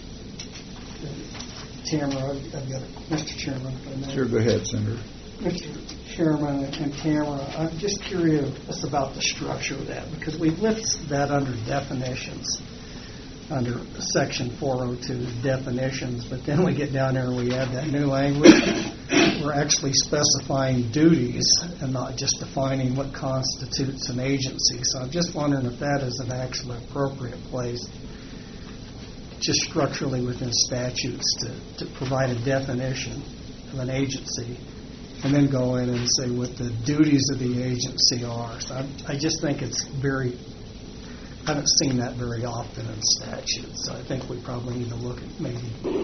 I: Tamara, I've got Mr. Chairman. If I may.
A: Sure, go ahead, Senator.
I: Mr. Chairman and Tamara, I'm just curious about the structure of that, because we list that under definitions, under Section 402 definitions, but then we get down there and we add that new language. We're actually specifying duties and not just defining what constitutes an agency. So I'm just wondering if that is an actually appropriate place, just structurally within statutes, to provide a definition of an agency and then go in and say what the duties of the agency are. So I just think it's I haven't seen that very often in statutes. So I think we probably need to look at maybe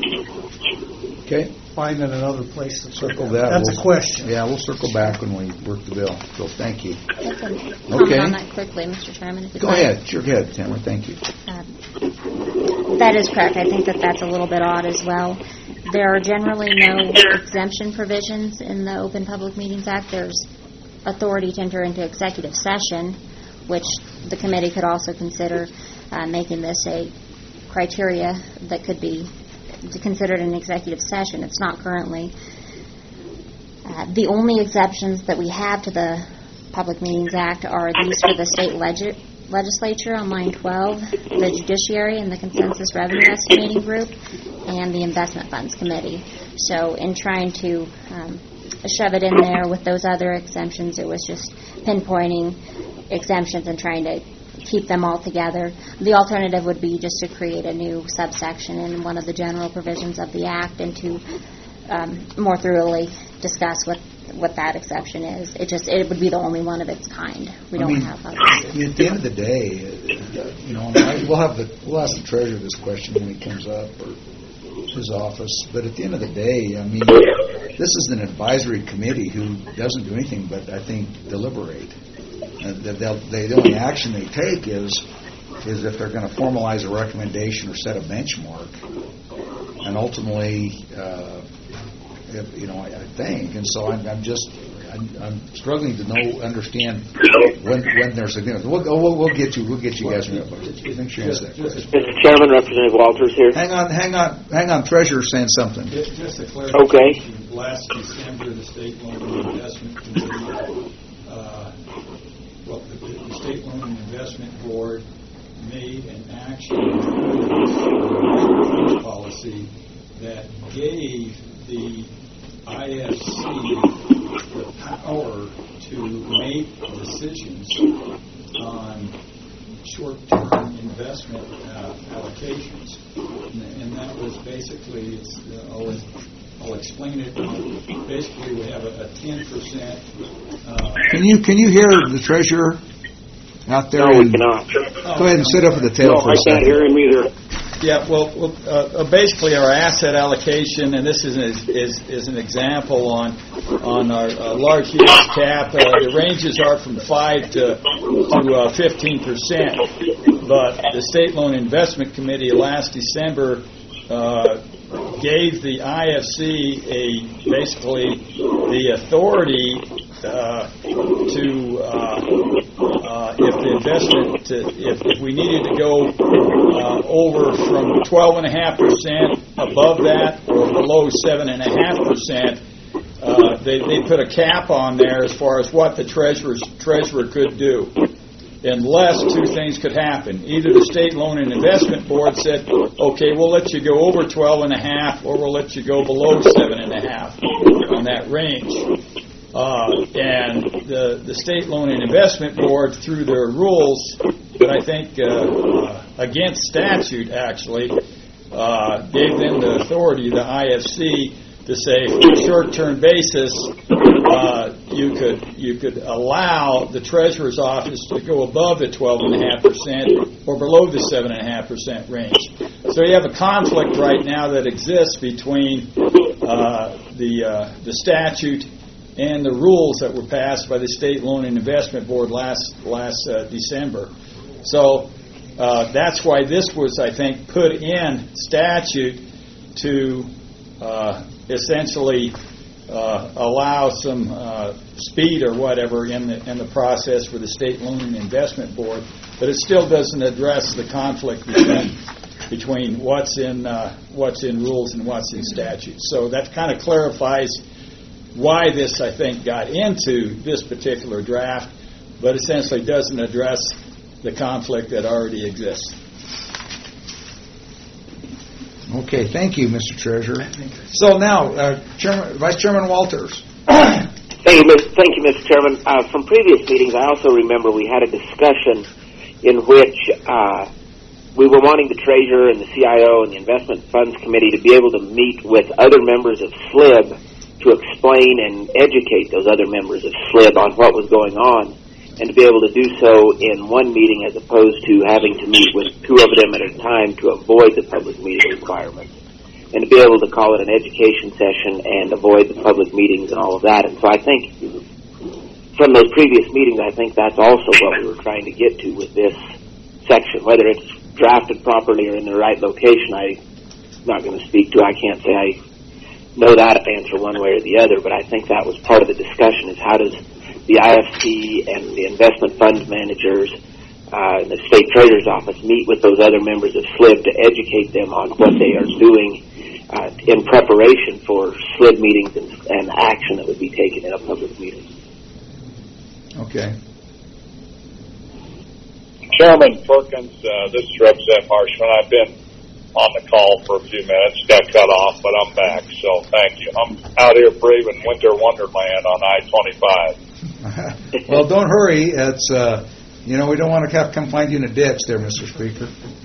I: finding another place to
A: circle that.
I: That's a question.
A: Yeah, we'll circle back when we work the bill. So thank you.
D: I can comment on that quickly, Mr. Chairman. If
A: go ahead. Sure, go ahead, Tamara. Thank you.
D: That is correct. I think that's a little bit odd as well. There are generally no exemption provisions in the Open Public Meetings Act. There's authority to enter into executive session, which the committee could also consider making this a criteria that could be considered an executive session. It's not currently. The only exceptions that we have to the Public Meetings Act are these for the state legislature on line 12, the judiciary and the consensus revenue estimating group, and the investment funds committee. So in trying to shove it in there with those other exemptions, it was just pinpointing exemptions and trying to keep them all together. The alternative would be just to create a new subsection in one of the general provisions of the Act and to more thoroughly discuss what that exception is. It would be the only one of its kind. We don't have others.
A: At the end of the day, we'll ask the treasurer this question when he comes up, or his office. But at the end of the day, I mean, this is an advisory committee who doesn't do anything but, I think, deliberate. The only action they take is is if they're going to formalize a recommendation or set a benchmark, and ultimately, I think, and so I'm struggling to understand when there's significance. We'll get you guys. Thanks for answering that question.
G: Mr. Chairman, Representative Walters here.
A: Hang on. Treasurer's saying something.
K: Just a clarification.
G: Okay.
K: Last December, the State Loan and Investment Committee, the State Loan and Investment Board made an action policy that gave the IFC the power to make decisions on short-term investment allocations, and that was basically, I'll explain it. Basically, we have a 10%.
A: Can you hear the treasurer out there?
G: No, we cannot.
A: Go ahead and sit up at the table for a second.
C: I can't hear him either.
K: Yeah, well, basically our asset allocation, and this is an example on our large US cap. The ranges are from 5 to 15%, but the State Loan Investment Committee last December gave the IFC basically the authority if we needed to go over from 12.5% above that or below 7.5%, they put a cap on there as far as what the treasurer could do, unless two things could happen. Either the State Loan and Investment Board said, okay, we'll let you go over 12.5, or we'll let you go below 7.5 on that range. And the State Loan and Investment Board, through their rules, that I think against statute actually, gave them the authority, the IFC, to say, for a short-term basis, you could allow the Treasurer's Office to go above the 12.5% or below the 7.5% range. So you have a conflict right now that exists between the statute and the rules that were passed by the State Loan and Investment Board last December. So that's why this was, I think, put in statute to essentially allow some speed or whatever in the process for the State Loan and Investment Board, but it still doesn't address the conflict between what's in rules and what's in statute. So that kind of clarifies why this, I think, got into this particular draft, but essentially doesn't address the conflict that already exists.
A: Okay, thank you, Mr. Treasurer. So now, Vice Chairman Walters.
G: Thank you, Mr. Chairman. From previous meetings, I also remember we had a discussion in which we were wanting the Treasurer and the CIO and the Investment Funds Committee to be able to meet with other members of SLIB to explain and educate those other members of SLIB on what was going on, and to be able to do so in one meeting as opposed to having to meet with two of them at a time to avoid the public meeting requirements, and to be able to call it an education session and avoid the public meetings and all of that. And so I think from those previous meetings, I think that's also what we were trying to get to with this section. Whether it's drafted properly or in the right location, I'm not going to speak to. I can't say I know that answer one way or the other, but I think that was part of the discussion, is how does the IFC and the investment fund managers and the State Treasurer's Office meet with those other members of SLIB to educate them on what they are doing in preparation for SLIB meetings and action that would be taken in a public meeting.
A: Okay.
L: Chairman Perkins, this is Representative Marshman. I've been on the call for a few minutes, got cut off, but I'm back, so thank you. I'm out here braving winter wonderland on I-25.
A: Well, don't hurry. It's we don't want to come find you in a ditch there, Mr. Speaker.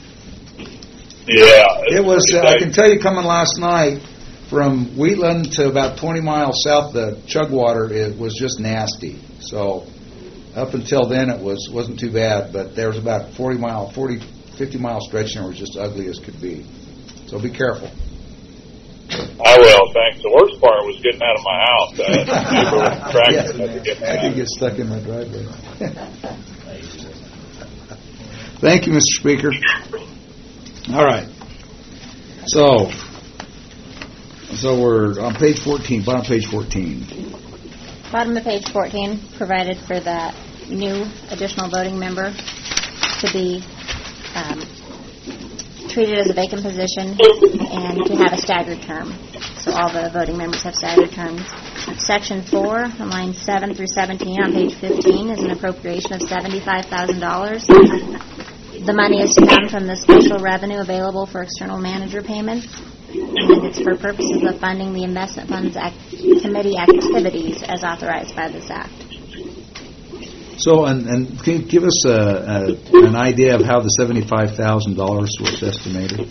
L: Yeah.
A: It was, I can tell you, coming last night from Wheatland to about 20 miles south of Chugwater, it was just nasty. So up until then, it wasn't too bad, but there was about 50 mile stretch and it was just ugly as could be. So be careful.
L: I will, thanks. The worst part was getting out of my house.
A: I could get stuck in my driveway. Thank you, Mr. Speaker. All right. So we're on page 14, bottom of page 14.
D: Bottom of page 14 provided for the new additional voting member to be treated as a vacant position and to have a staggered term. So all the voting members have staggered terms. Section 4, on lines 7 through 17 on page 15, is an appropriation of $75,000. The money is to come from the special revenue available for external manager payments, and it's for purposes of funding the investment funds committee activities as authorized by this act.
A: So, and can you give us an idea of how the $75,000 was estimated?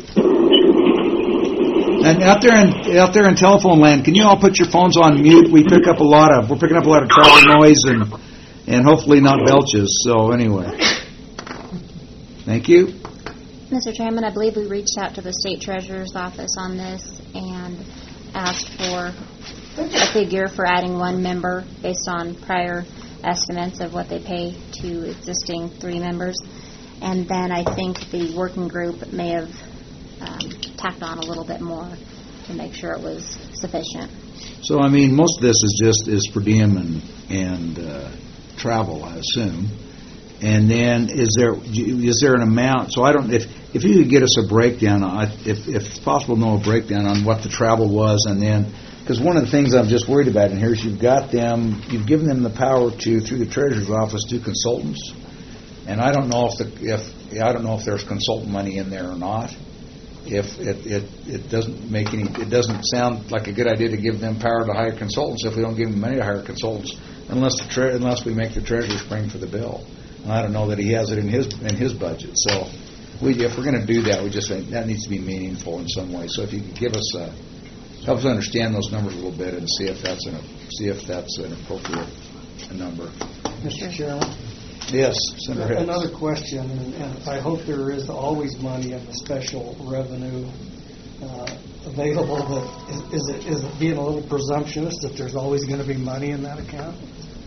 A: And out there in telephone land, can you all put your phones on mute? We're picking up a lot of travel noise and hopefully not belches. So anyway, thank you.
D: Mr. Chairman, I believe we reached out to the State Treasurer's Office on this and asked for a figure for adding one member based on prior estimates of what they pay to existing 3 members. And then I think the working group may have tacked on a little bit more to make sure it was sufficient.
A: So, I mean, most of this is per diem and travel, I assume. And then is there an amount? So I don't. If you could get us a breakdown, if it's possible, know a breakdown on what the travel was, and then because one of the things I'm just worried about in here is you've given them the power to through the Treasurer's Office do consultants, and I don't know if there's consultant money in there or not. If it doesn't sound like a good idea to give them power to hire consultants if we don't give them money to hire consultants unless we make the treasurer spring for the bill. And I don't know that he has it in his budget. So if we're going to do that, we just think that needs to be meaningful in some way. So if you could give us help us understand those numbers a little bit and see if that's an appropriate number.
I: Mr. Chairman.
A: Yes, Senator Hicks.
I: Another question, and I hope there is always money in the special revenue available. But is it being a little presumptuous that there's always going to be money in that account?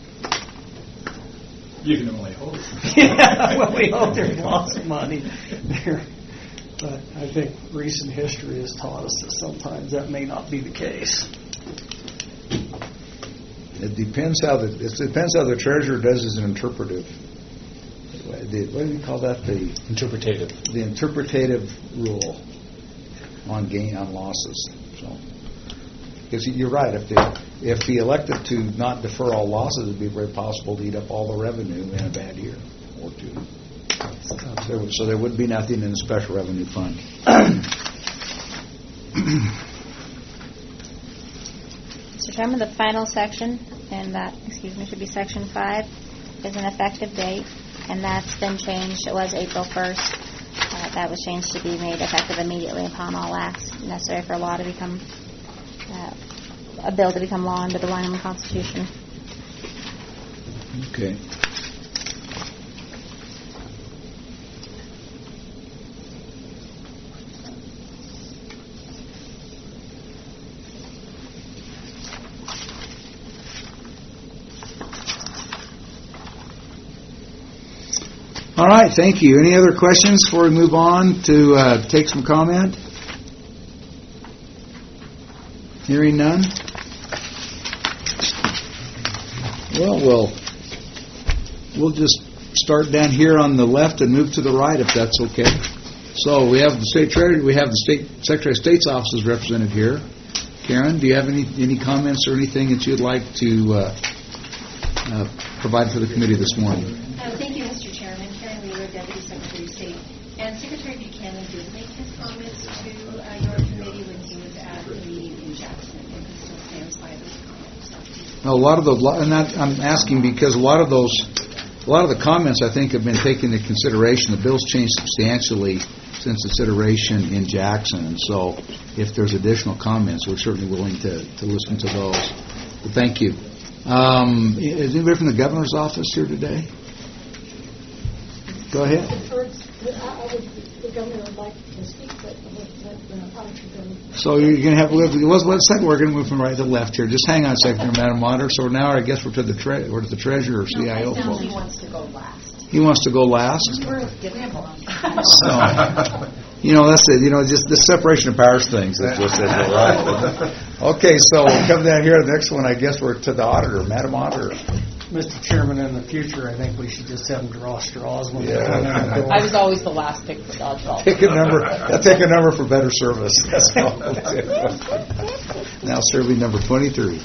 K: You can only hope.
I: Yeah, well, we hope there's lots of money there. But I think recent history has taught us that sometimes that may not be the case.
A: It depends how the treasurer does his interpretive. What do you call that? The
K: interpretative.
A: The interpretative rule on gain on losses. So, because you're right, if he elected to not defer all losses, it'd be very possible to eat up all the revenue in a bad year or two. So there would be nothing in the special revenue fund.
D: Mr. Chairman, the final section, and that, should be section 5, is an effective date, and that's been changed. It was April 1st. That was changed to be made effective immediately upon all acts necessary for a law to become, a bill to become law under the Wyoming Constitution.
A: Okay. All right, thank you. Any other questions before we move on to take some comment? Hearing none? Well, we'll just start down here on the left and move to the right if that's okay. So we have the State Treasurer, we have the State Secretary of State's offices represented here. Karen, do you have any comments or anything that you'd like to provide for the committee this morning?
M: Thank you, Mr. Chairman. Karen Wheeler, Deputy Secretary of State. And Secretary Buchanan did make his comments to your committee when he was at the meeting in Jackson, and he still stands by those comments.
A: A lot of those, and I'm asking because a lot of the comments I think have been taken into consideration. The bill's changed substantially since its iteration in Jackson, and so if there's additional comments, we're certainly willing to listen to those. But thank you. Is anybody from the governor's office here today? Go ahead.
N: The governor would like to speak, but probably should go.
A: So you're going to have. One second, we're going to move from right to left here. Just hang on a second, Madam Monitor. So now I guess we're to the treasurer or CIO
N: folks.
M: He wants to go last.
A: He wants to go last. So, that's it. Just the separation of powers things. That's just it. Right. Okay, so we'll come down here. The next one, I guess, we're to the auditor, Madam Auditor.
I: Mr. Chairman, in the future, I think we should just have them draw straws when they come in the door.
O: I was always the last pick for dodgeball.
A: Take a number. Take a number for better service. That's all. Now serving number 23.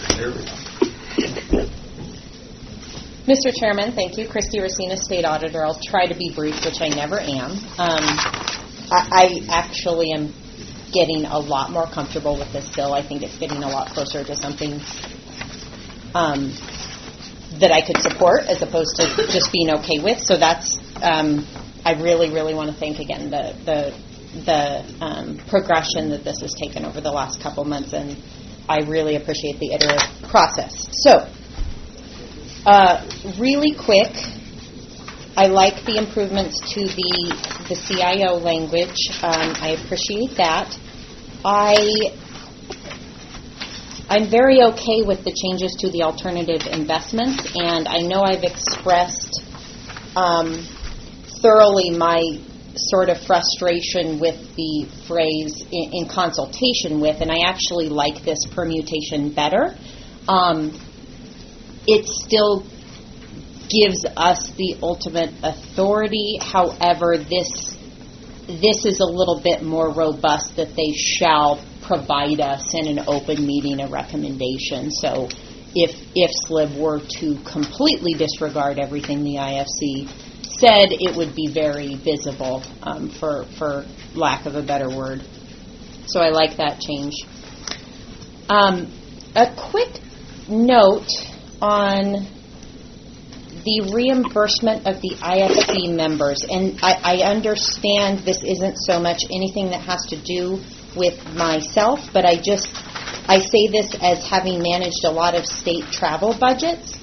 O: Mr. Chairman, thank you. Christy Racina, State Auditor. I'll try to be brief, which I never am. I actually am getting a lot more comfortable with this bill. I think it's getting a lot closer to something that I could support as opposed to just being okay with. So that's, I really, really want to thank again the progression that this has taken over the last couple months, and I really appreciate the iterative process. So, really quick, I like the improvements to the CIO language. I appreciate that. I'm very okay with the changes to the alternative investments, and I know I've expressed thoroughly my sort of frustration with the phrase in consultation with, and I actually like this permutation better. It still gives us the ultimate authority. However, this is a little bit more robust that they shall provide us in an open meeting a recommendation. So if SLIB were to completely disregard everything the IFC said, it would be very visible, for lack of a better word. So I like that change. A quick note on the reimbursement of the IFC members, and I understand this isn't so much anything that has to do with myself, but I say this as having managed a lot of state travel budgets.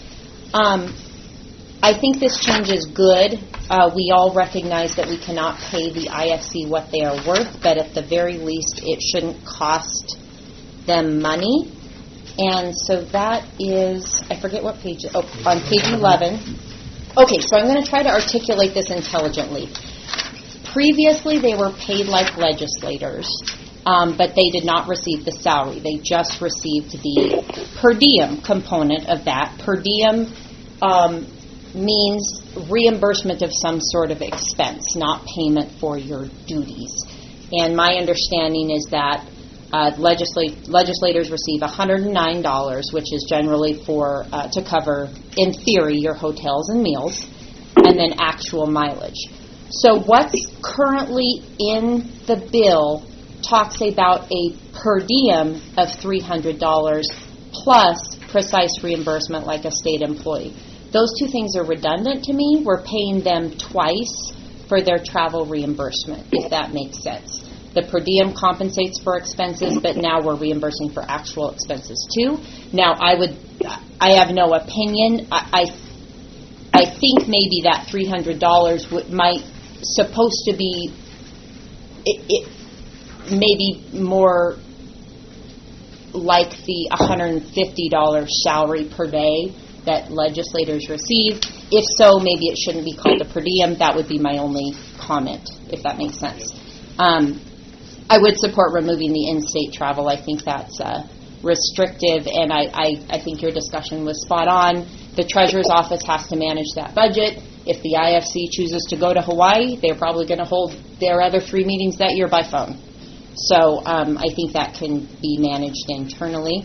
O: I think this change is good. We all recognize that we cannot pay the IFC what they are worth, but at the very least it shouldn't cost them money. And so that is, I forget what page, on page 11. Okay, so I'm going to try to articulate this intelligently. Previously, they were paid like legislators, but they did not receive the salary. They just received the per diem component of that. Per diem means reimbursement of some sort of expense, not payment for your duties. And my understanding is that legislators receive $109, which is generally for to cover, in theory, your hotels and meals, and then actual mileage. So what's currently in the bill talks about a per diem of $300 plus precise reimbursement like a state employee. Those two things are redundant to me. We're paying them twice for their travel reimbursement, if that makes sense. The per diem compensates for expenses, but now we're reimbursing for actual expenses too. Now, I have no opinion. I think maybe that $300 might supposed to be it maybe more like the $150 salary per day that legislators receive. If so, maybe it shouldn't be called a per diem. That would be my only comment, if that makes sense. I would support removing the in-state travel. I think that's restrictive, and I think your discussion was spot on. The Treasurer's Office has to manage that budget. If the IFC chooses to go to Hawaii, they're probably going to hold their other 3 meetings that year by phone. So I think that can be managed internally.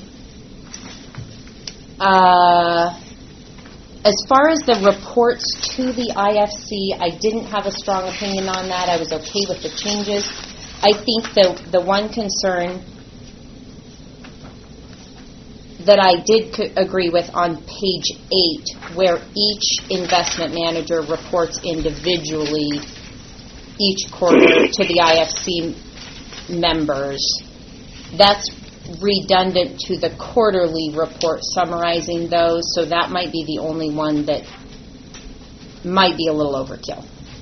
O: As far as the reports to the IFC, I didn't have a strong opinion on that. I was okay with the changes. I think the one concern that I did agree with on page 8, where each investment manager reports individually each quarter to the IFC members, that's redundant to the quarterly report summarizing those, so that might be the only one that might be a little overkill.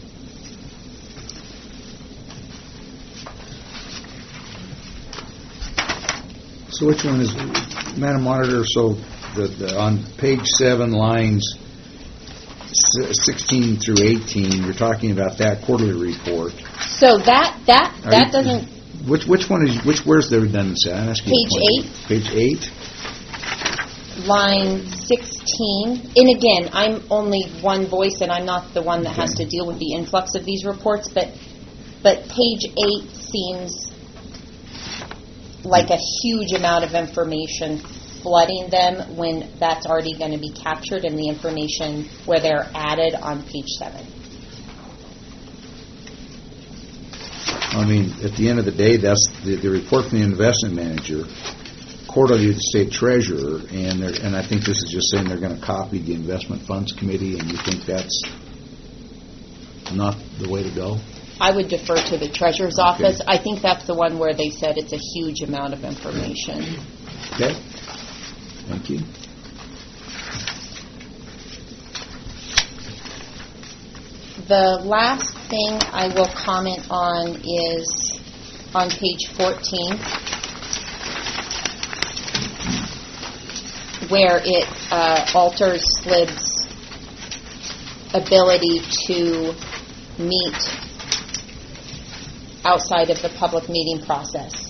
A: So which one is, Madam Auditor, so on page 7, lines 16 through 18, you're talking about that quarterly report.
O: So that doesn't.
A: Which one is where's the redundancy? I'm asking
O: Page 8.
A: Page 8.
O: Line 16. And again, I'm only one voice, and I'm not the one that has to deal with the influx of these reports. But page 8 seems like a huge amount of information flooding them when that's already going to be captured in the information where they're added on page 7.
A: I mean, at the end of the day, that's the report from the investment manager, quarterly to the state treasurer, and I think this is just saying they're going to copy the investment funds committee, and you think that's not the way to go?
O: I would defer to the treasurer's office. I think that's the one where they said it's a huge amount of information.
A: Okay. Thank you.
O: The last thing I will comment on is on page 14, where it alters SLID's ability to meet outside of the public meeting process.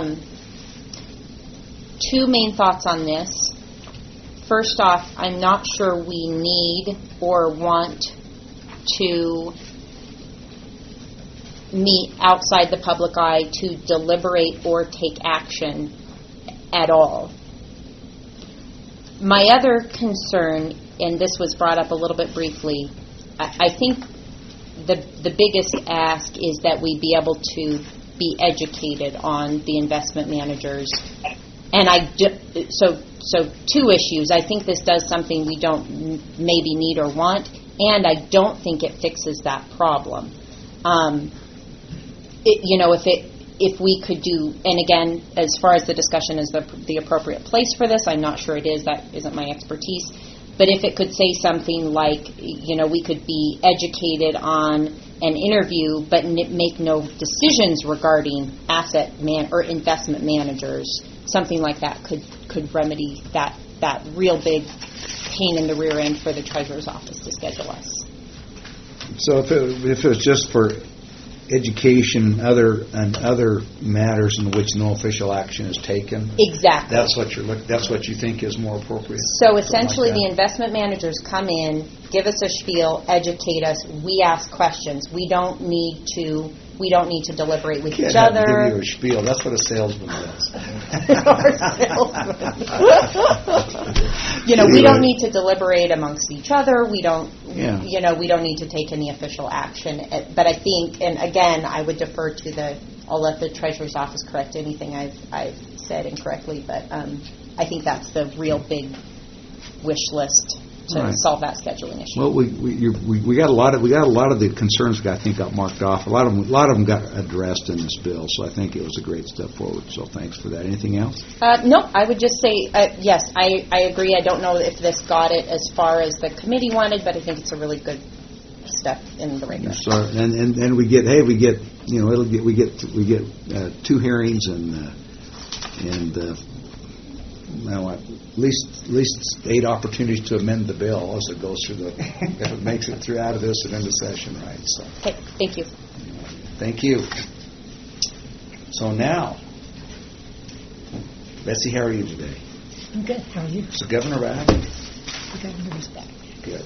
O: Two main thoughts on this. First off, I'm not sure we need or want to meet outside the public eye to deliberate or take action at all. My other concern, and this was brought up a little bit briefly, I think the biggest ask is that we be able to be educated on the investment managers. And so two issues. I think this does something we don't maybe need or want, and I don't think it fixes that problem. If we could do, and again, as far as the discussion is the appropriate place for this, I'm not sure it is. That isn't my expertise. But if it could say something like, we could be educated on an interview, but make no decisions regarding or investment managers, something like that could remedy that real big pain in the rear end for the treasurer's office to schedule us.
A: So if it was just for education and other matters in which no official action is taken,
O: exactly.
A: That's what you think is more appropriate.
O: So essentially, the investment managers come in, give us a spiel, educate us. We ask questions. We don't need to deliberate with each other.
A: Give you a spiel. That's what a salesman does.
O: We don't need to deliberate amongst each other. We don't need to take any official action. But I think, and again, I would defer to I'll let the treasurer's office correct anything I've said incorrectly. But I think that's the real big wish list to solve that scheduling issue.
A: Well, we got a lot of the concerns I think got marked off. A lot of them got addressed in this bill, so I think it was a great step forward. So thanks for that. Anything else?
O: No, I would just say yes. I agree. I don't know if this got it as far as the committee wanted, but I think it's a really good step in the right direction.
A: So, and we get 2 hearings and at least 8 opportunities to amend the bill as it goes through if it makes it through out of this and into session, right? So.
O: Okay, thank you.
A: Thank you. So now, Betsy, how are you today?
N: I'm good. How are you?
A: Is the governor back?
N: The governor is back.
A: Good.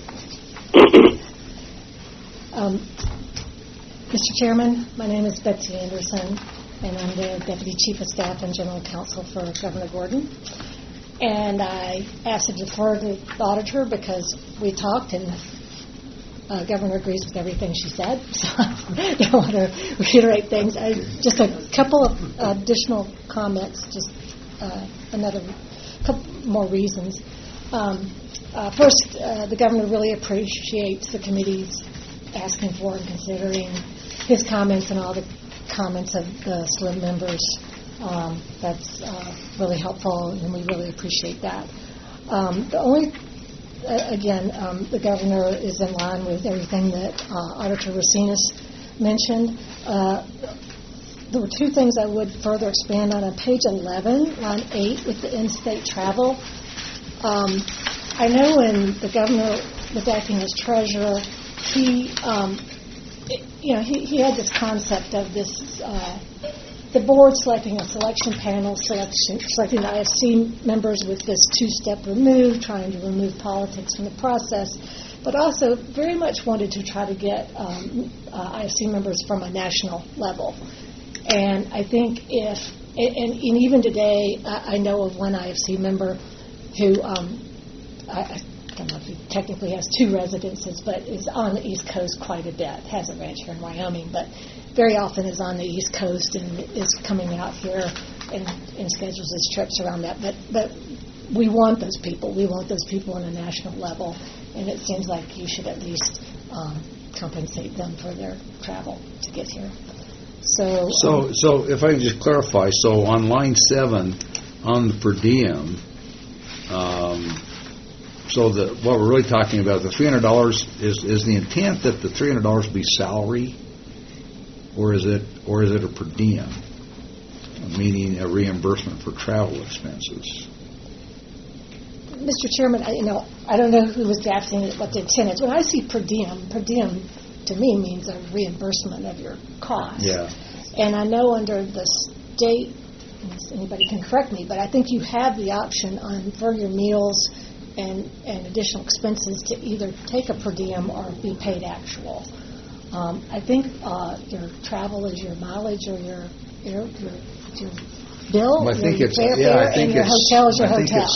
N: Mr. Chairman, my name is Betsy Anderson, and I'm the Deputy Chief of Staff and General Counsel for Governor Gordon. And I asked to defer to the auditor because we talked and the governor agrees with everything she said. So I don't want to reiterate things. Just a couple of additional comments, just another couple more reasons. First, the governor really appreciates the committee's asking for and considering his comments and all the comments of the SLIM members. That's really helpful, and we really appreciate that. The governor is in line with everything that Auditor Racinas mentioned. There were 2 things I would further expand on. On page 11, line 8, with the in-state travel. I know when the governor was acting as treasurer, he had this concept of this, the board selecting a selection panel, selecting the IFC members with this two-step remove, trying to remove politics from the process, but also very much wanted to try to get IFC members from a national level. And I think and even today, I know of one IFC member who, I don't know if he technically has 2 residences, but is on the East Coast quite a bit, has a ranch here in Wyoming, but very often is on the East Coast and is coming out here and schedules his trips around that. But we want those people. We want those people on a national level, and it seems like you should at least compensate them for their travel to get here. So
A: if I can just clarify, so on line 7, on the per diem, what we're really talking about, the $300 is the intent that the $300 be salary, or is it a per diem, meaning a reimbursement for travel expenses?
N: Mr. Chairman, I don't know who was drafting it, what the intent is. When I see per diem to me means a reimbursement of your cost.
A: Yeah.
N: And I know under the state, anybody can correct me, but I think you have the option for your meals and additional expenses to either take a per diem or be paid actual. I think your travel is your mileage or your bill.
A: Well, I think
N: your
A: it's
N: fare, and your hotel is your hotel.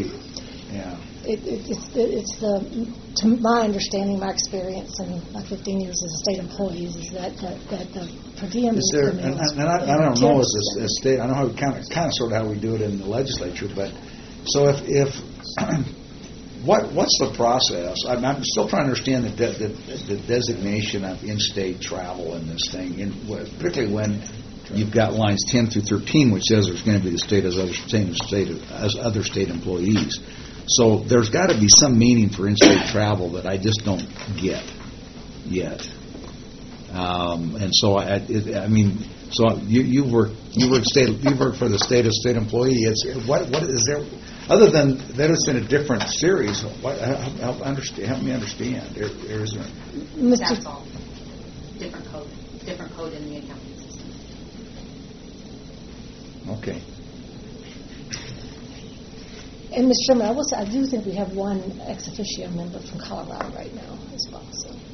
A: It's
N: to my understanding, my experience, and my 15 years as a state employee is that the per diem
A: is there. And I don't know as a state. I know how kind of sort of how we do it in the legislature, but so if what's the process? I'm still trying to understand the designation of in-state travel in this thing, particularly when you've got lines 10 through 13, which says there's going to be the state as other state employees. So there's got to be some meaning for in-state travel that I just don't get yet. And so so you work for the state as state employee. What is there other than that? It's in a different series. Help me understand.
O: That's all. Different code in the accounting system.
A: Okay.
N: And Mr. Chairman, I will say I do think we have one ex officio member from Colorado right now as well.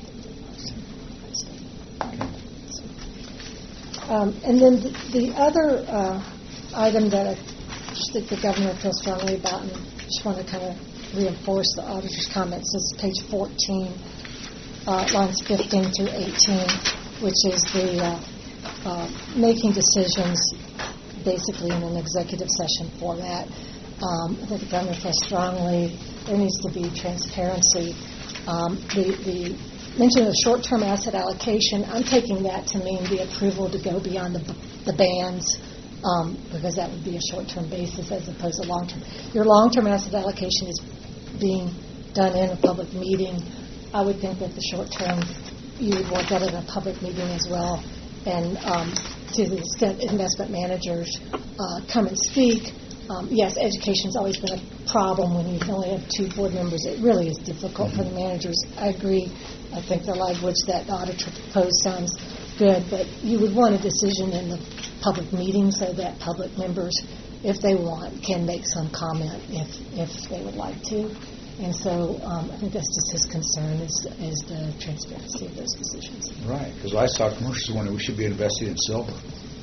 N: And then the other item that I just think the governor feels strongly about, and just want to kind of reinforce the auditor's comments, is page 14, lines 15 through 18, which is the making decisions basically in an executive session format. I think the governor feels strongly there needs to be transparency. The mention of short-term asset allocation, I'm taking that to mean the approval to go beyond the bands, because that would be a short-term basis as opposed to long-term. Your long-term asset allocation is being done in a public meeting. I would think that the short-term, you would want that in a public meeting as well. And to the extent investment managers come and speak, yes, education's always been a problem when you can only have 2 board members. It really is difficult for the managers. I agree. I think the language that the auditor proposed sounds good, but you would want a decision in the public meeting so that public members, if they want, can make some comment if they would like to. And so I think that's just his concern is the transparency of those decisions.
A: Right, because I saw commercials when we should be investing in silver.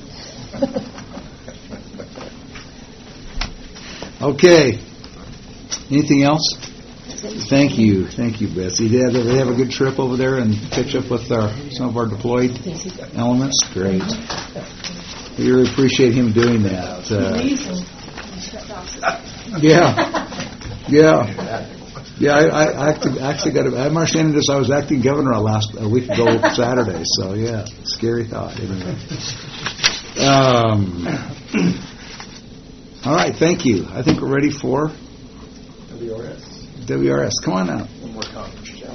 A: Okay. Anything else? Thank you, Betsy. Did they have a good trip over there and catch up with some of our deployed elements? Great. We really appreciate him doing that. I actually got. I'm understanding this. I was acting governor a week ago Saturday. So yeah, scary thought. Anyway. All right, thank you. I think we're ready for WRS. Come on out.
P: One more conference, Joe.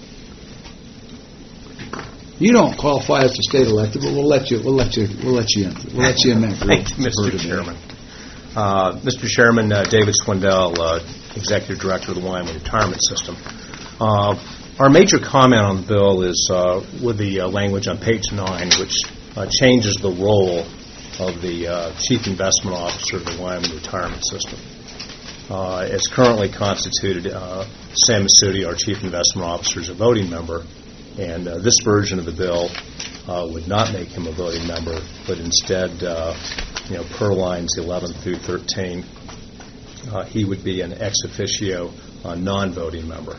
A: You don't qualify as a state elected, but we'll let you in that group.
P: Thank you, Mr. Chairman. Mr. Chairman, David Swindell, Executive Director of the Wyoming Retirement System. Our major comment on the bill is with the language on page 9, which changes the role of the Chief Investment Officer of the Wyoming Retirement System. As currently constituted, Sam Masudi, our Chief Investment Officer, is a voting member, and this version of the bill would not make him a voting member, but instead, per lines 11 through 13, he would be an ex officio non-voting member.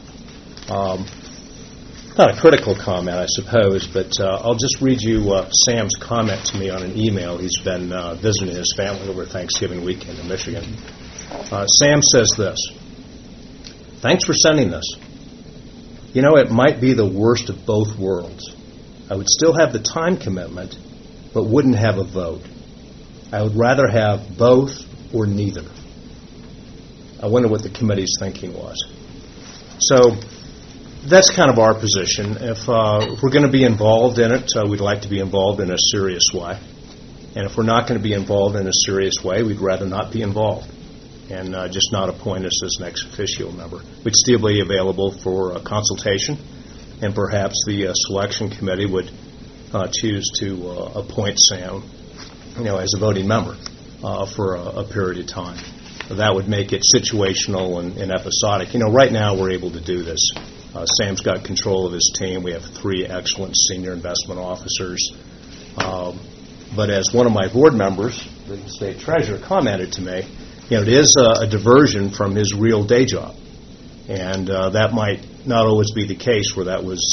P: Not a critical comment, I suppose, but I'll just read you Sam's comment to me on an email. He's been visiting his family over Thanksgiving weekend in Michigan. Sam says this: "Thanks for sending this. You know, it might be the worst of both worlds. I would still have the time commitment, but wouldn't have a vote. I would rather have both or neither." I wonder what the committee's thinking was. So that's kind of our position. If we're going to be involved in it, we'd like to be involved in a serious way. And if we're not going to be involved in a serious way, we'd rather not be involved and just not appoint us as an ex officio member. We'd still be available for consultation, and perhaps the selection committee would choose to appoint Sam, as a voting member for a period of time. That would make it situational and episodic. Right now we're able to do this. Sam's got control of his team. We have 3 excellent senior investment officers. But as one of my board members, the state treasurer, commented to me, it is a diversion from his real day job. And that might not always be the case where that was,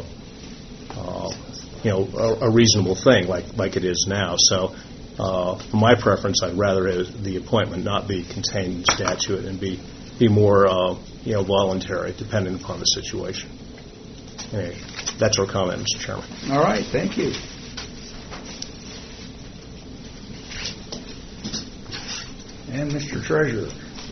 P: a reasonable thing like it is now. So for my preference, I'd rather the appointment not be contained in statute and be more, voluntary, depending upon the situation. Anyway, that's our comment, Mr. Chairman.
A: All right, thank you. And Mr. Treasurer.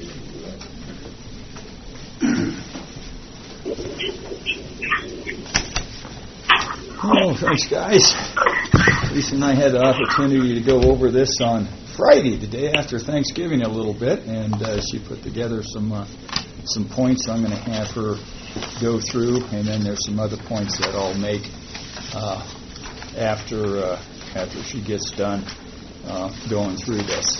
K: Oh, thanks, guys. Lisa and I had the opportunity to go over this on Friday, the day after Thanksgiving, a little bit, and she put together some points I'm going to have her go through, and then there's some other points that I'll make after she gets done going through this.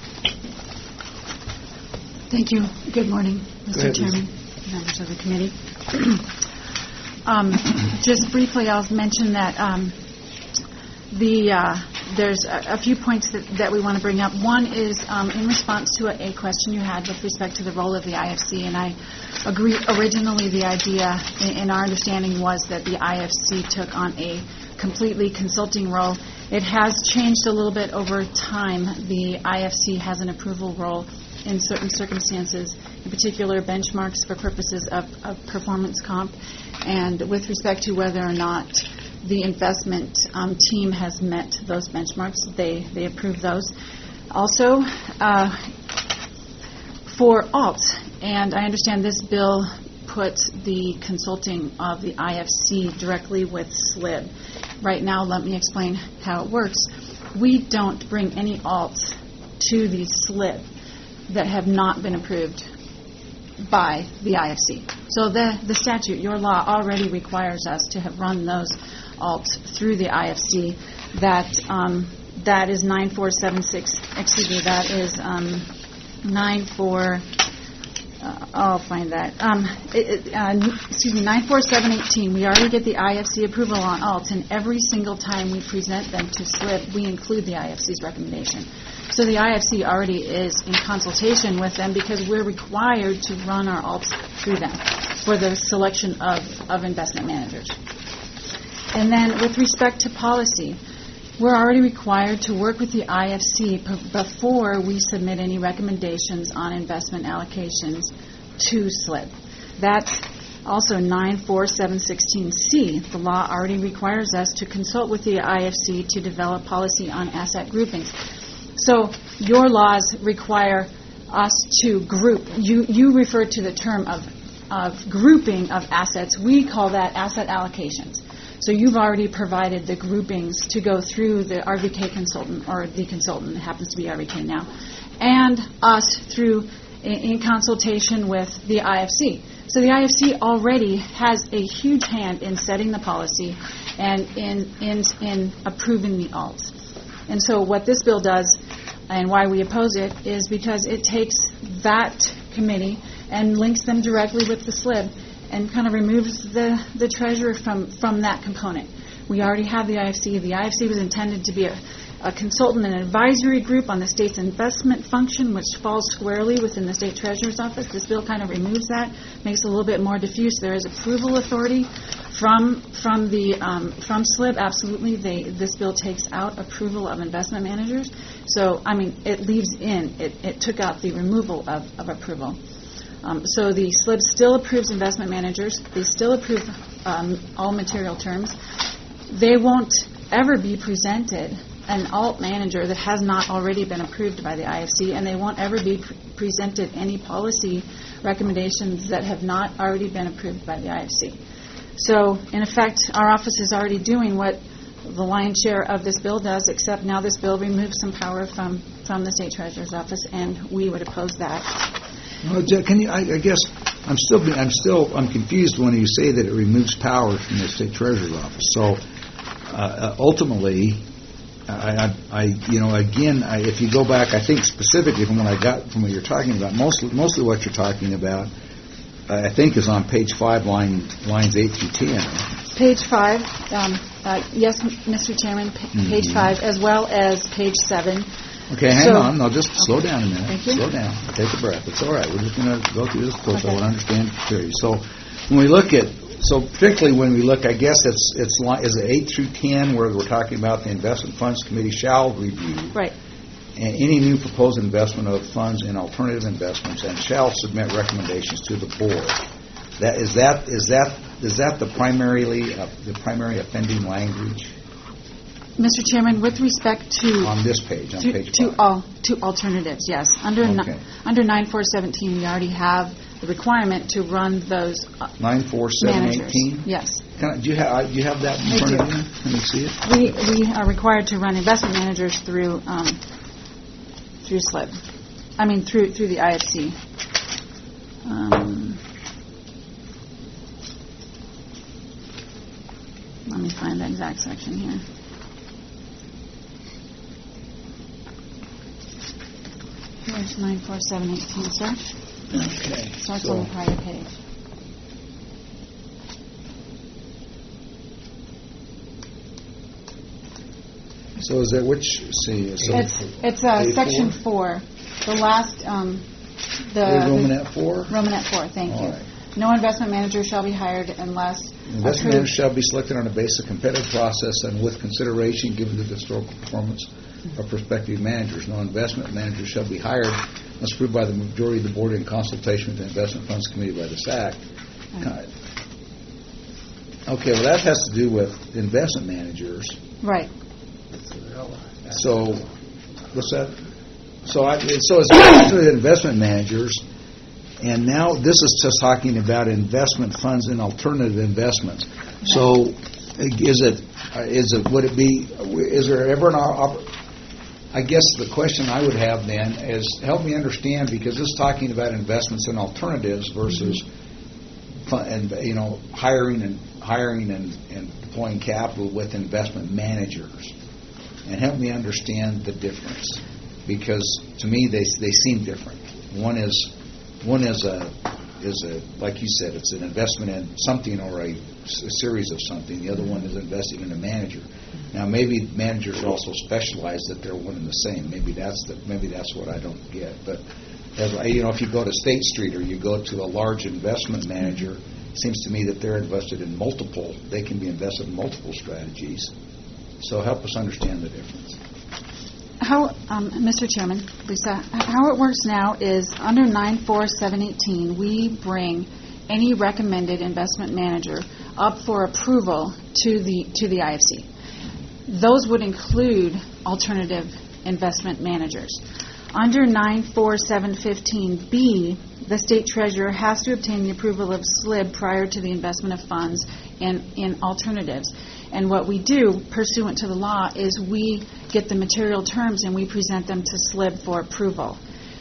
Q: Thank you. Good morning, Mr. Chairman, members of the committee. Just briefly, I'll mention that there's a few points that we want to bring up. One is in response to a question you had with respect to the role of the IFC, and I agree. Originally, the idea in our understanding was that the IFC took on a completely consulting role. It has changed a little bit over time. The IFC has an approval role in certain circumstances, in particular benchmarks for purposes of performance comp, and with respect to whether or not the investment team has met those benchmarks, they approve those. Also, for alts, and I understand this bill puts the consulting of the IFC directly with SLIB. Right now, let me explain how it works. We don't bring any alts to the SLIB that have not been approved by the IFC. So the statute, your law, already requires us to have run those alts through the IFC. That is 9476. Excuse me. That is 94. I'll find that. 94718. We already get the IFC approval on alts, and every single time we present them to SLIB, we include the IFC's recommendation. So the IFC already is in consultation with them because we're required to run our alts through them for the selection of investment managers. And then with respect to policy, we're already required to work with the IFC before we submit any recommendations on investment allocations to SLIB. That's also 94716C. The law already requires us to consult with the IFC to develop policy on asset groupings. So your laws require us to group. You refer to the term of grouping of assets. We call that asset allocations. So you've already provided the groupings to go through the RVK consultant, or the consultant, it happens to be RVK now, and us through in consultation with the IFC. So the IFC already has a huge hand in setting the policy and in approving the alts. And so what this bill does, and why we oppose it, is because it takes that committee and links them directly with the SLIB and kind of removes the treasurer from that component. We already have the IFC. The IFC was intended to be a consultant and advisory group on the state's investment function, which falls squarely within the state treasurer's office. This bill kind of removes that, makes it a little bit more diffuse. There is approval authority from SLIB. Absolutely, this bill takes out approval of investment managers. So, I mean, it leaves in, it took out the removal of approval. So the SLIB still approves investment managers. They still approve all material terms. They won't ever be presented an alt manager that has not already been approved by the IFC, and they won't ever be presented any policy recommendations that have not already been approved by the IFC. So, in effect, our office is already doing what the lion's share of this bill does, except now this bill removes some power from the state treasurer's office, and we would oppose that.
A: Well, can you? I guess I'm confused when you say that it removes power from the state treasurer's office. So ultimately, if you go back, I think specifically from what I got from what you're talking about, mostly what you're talking about, I think is on page 5, lines 8 through 10.
Q: Page 5, yes, Mr. Chairman, page 5, as well as page 7.
A: Okay, hang on. Now just slow down a minute.
Q: Thank you.
A: Slow down. Take a breath. It's all right. We're just going to go through this close. I want to understand clearly. So when we look at, particularly when we look, I guess is it 8 through 10 where we're talking about the Investment Funds Committee shall review any new proposed investment of funds in alternative investments and shall submit recommendations to the board. Is that the primary offending language?
Q: Mr. Chairman, with respect to
A: on this page, on page 5.
Q: to alternatives, yes. Under 9417, we already have the requirement to run those
A: 94718.
Q: Yes.
A: Do you have that in front of you? Can you see it?
Q: We are required to run investment managers through SLIB. I mean through the IFC. Let me find the exact section here. Here's 94718, sir.
A: Okay.
Q: Starts on the prior page.
A: So is that which? See, so
Q: it's section 4. The last
A: Romanet 4.
Q: Romanet 4. Thank you.
A: Right.
Q: No investment manager shall be hired unless
A: investment managers shall be selected on a basic competitive process and with consideration given to the historical performance of prospective managers. No investment manager shall be hired unless approved by the majority of the board in consultation with the Investment Funds Committee by this Act. Okay, well that has to do with investment managers.
Q: Right.
A: So, what's that? So it's to investment managers, and now this is just talking about investment funds and alternative investments. So, is there ever an I guess the question I would have then is help me understand, because this is talking about investments in alternatives versus hiring and deploying capital with investment managers. And help me understand the difference, because to me they seem different. One is like you said, it's an investment in something or a series of something. The other one is investing in a manager. Now maybe managers also specialize that they're one and the same. Maybe that's what I don't get. But if you go to State Street or you go to a large investment manager, it seems to me that they're invested in multiple. They can be invested in multiple strategies. So help us understand the difference.
Q: How, Mr. Chairman, Lisa, how it works now is under 94718, we bring any recommended investment manager up for approval to the IFC. Those would include alternative investment managers. Under 94715B, the state treasurer has to obtain the approval of SLIB prior to the investment of funds in alternatives. And what we do, pursuant to the law, is we get the material terms and we present them to SLIB for approval.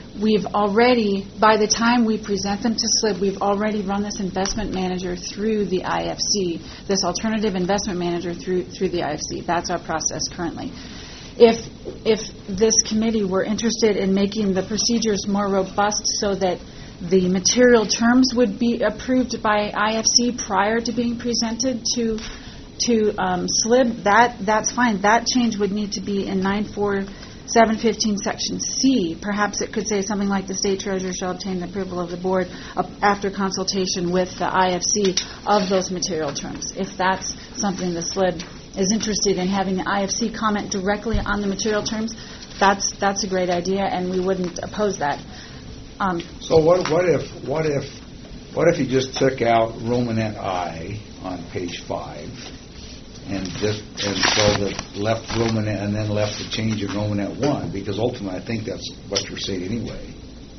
Q: we've already, by the time we present them to SLIB, we've already run this investment manager through the IFC, this alternative investment manager through the IFC. That's our process currently. If this committee were interested in making the procedures more robust so that the material terms would be approved by IFC prior to being presented to SLIB, that's fine. That change would need to be in 94715 Section C. Perhaps it could say something like the State Treasurer shall obtain the approval of the Board after consultation with the IFC of those material terms. If that's something the SLIB is interested in, having the IFC comment directly on the material terms, that's a great idea, and we wouldn't oppose that.
A: So what if you just took out Romanet I on page 5 and so that left Romanet and then left the change in Romanet 1, because ultimately I think that's what you're saying anyway.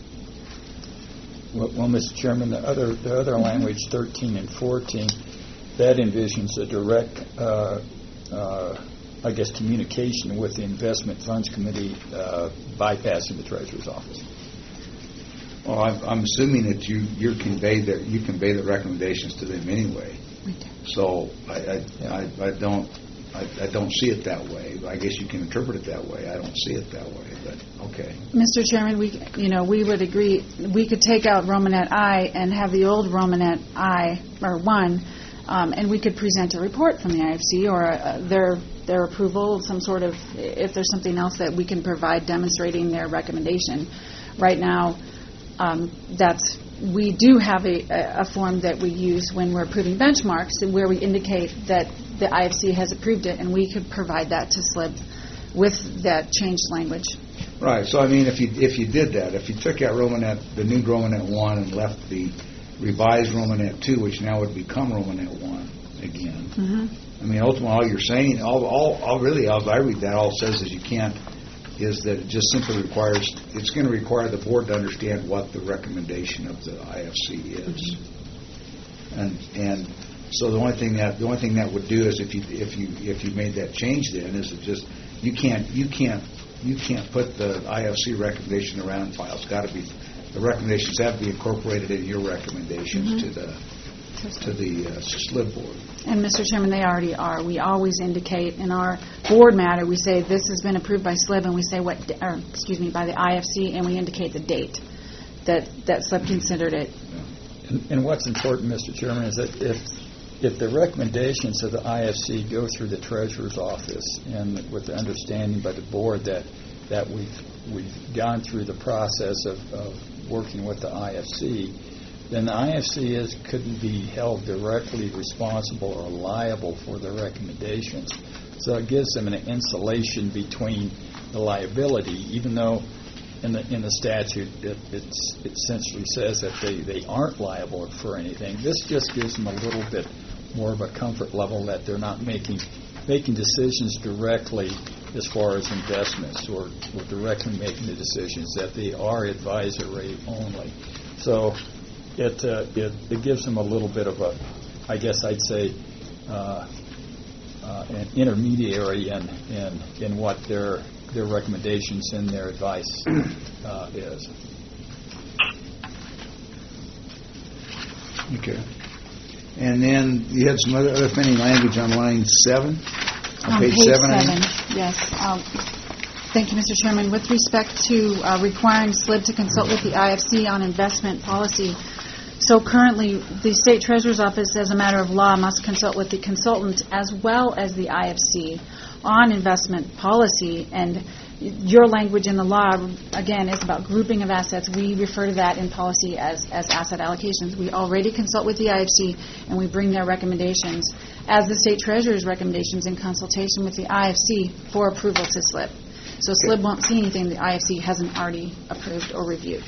K: Well, Mr. Chairman, the other language, 13 and 14, that envisions a direct, communication with the Investment Funds Committee bypassing the Treasurer's office.
A: Well, I'm assuming that you convey the recommendations to them anyway. So I don't see it that way. I guess you can interpret it that way. I don't see it that way, but okay.
Q: Mr. Chairman, we would agree. We could take out Romanet I and have the old Romanet I or 1, and we could present a report from the IFC or their approval, some sort of, if there's something else that we can provide demonstrating their recommendation. Right now, we do have a form that we use when we're approving benchmarks where we indicate that the IFC has approved it, and we could provide that to SLIB with that changed language.
A: Right. So I mean, if you did that, if you took out the new Romanet 1 and left the revised Romanet 2, which now would become Romanet 1 again. Mm-hmm. I mean, ultimately, all you're saying, as I read that, all it says is that it just simply it's going to require the board to understand what the recommendation of the IFC is. Mm-hmm. And so the only thing that would do is if you made that change, then is it just you can't put the IFC recommendation around file. It's got to be, the recommendations have to be incorporated in your recommendations to the SLIB board.
Q: And Mr. Chairman, they already are. We always indicate in our board matter, we say this has been approved by SLIB, and we say by the IFC, and we indicate the date that SLIB considered it.
K: And what's important, Mr. Chairman, is that if the recommendations of the IFC go through the Treasurer's office, and with the understanding by the board that we've gone through the process of working with the IFC, then the IFC couldn't be held directly responsible or liable for the recommendations. So it gives them an insulation between the liability, even though in the statute it essentially says that they aren't liable for anything. This just gives them a little bit more of a comfort level that they're not making decisions directly as far as investments or directly making the decisions, that they are advisory only. So it gives them a little bit of a, I guess I'd say, an intermediary in what their recommendations and their advice is.
A: Okay. And then you had some other pending language on line 7? On page 7?
Q: Yes. Thank you, Mr. Chairman. With respect to requiring SLIB to consult with the IFC on investment policy, so currently the State Treasurer's Office, as a matter of law, must consult with the consultant as well as the IFC on investment policy. And your language in the law, again, is about grouping of assets. We refer to that in policy as asset allocations. We already consult with the IFC, and we bring their recommendations as the State Treasurer's recommendations in consultation with the IFC for approval to SLIB. So SLIB won't see anything the IFC hasn't already approved or reviewed.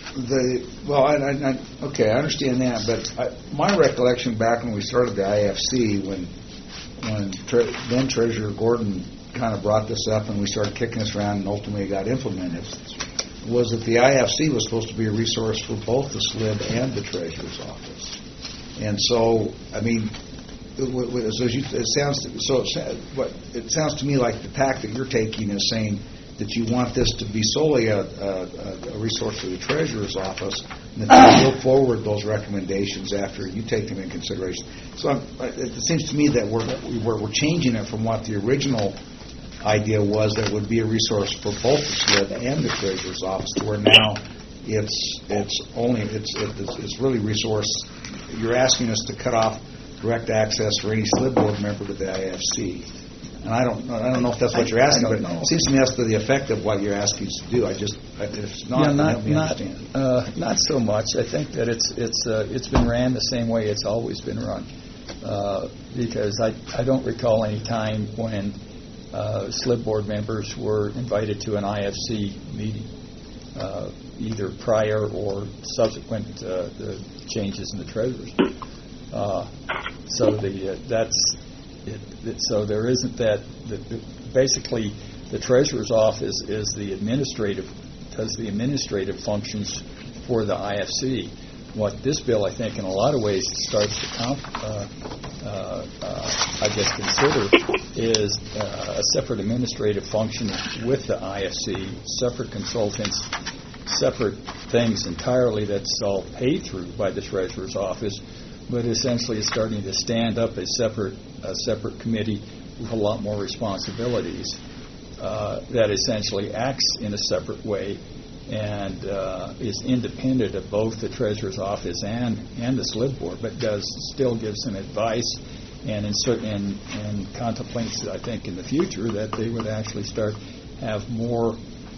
A: I understand that, but my recollection back when we started the IFC, when then Treasurer Gordon kind of brought this up and we started kicking this around and ultimately got implemented, was that the IFC was supposed to be a resource for both the SLIB and the Treasurer's Office. And so, I mean, it sounds to me like the tack that you're taking is saying that you want this to be solely a resource for the treasurer's office, and that you go forward those recommendations after you take them in consideration. So it seems to me that we're changing it from what the original idea was, that it would be a resource for both the SLIB and the treasurer's office, to where now it's really resource. You're asking us to cut off direct access for any SLIB board member to the IFC. And I don't know if that's what you're asking, but it seems to me that's the effect of what you're asking us to do. If it's not, help me understand.
R: Not so much. I think that it's been ran the same way it's always been run, because I don't recall any time when SLIB board members were invited to an IFC meeting, either prior or subsequent the changes in the treasurers. So there isn't that. Basically, the treasurer's office does the administrative functions for the IFC. What this bill, I think, in a lot of ways starts to consider is a separate administrative function with the IFC, separate consultants, separate things entirely that's all paid through by the treasurer's office, but essentially is starting to stand up a separate committee with a lot more responsibilities that essentially acts in a separate way and is independent of both the treasurer's office and the SLIB board, but still gives some advice and contemplates, I think, in the future that they would actually start have more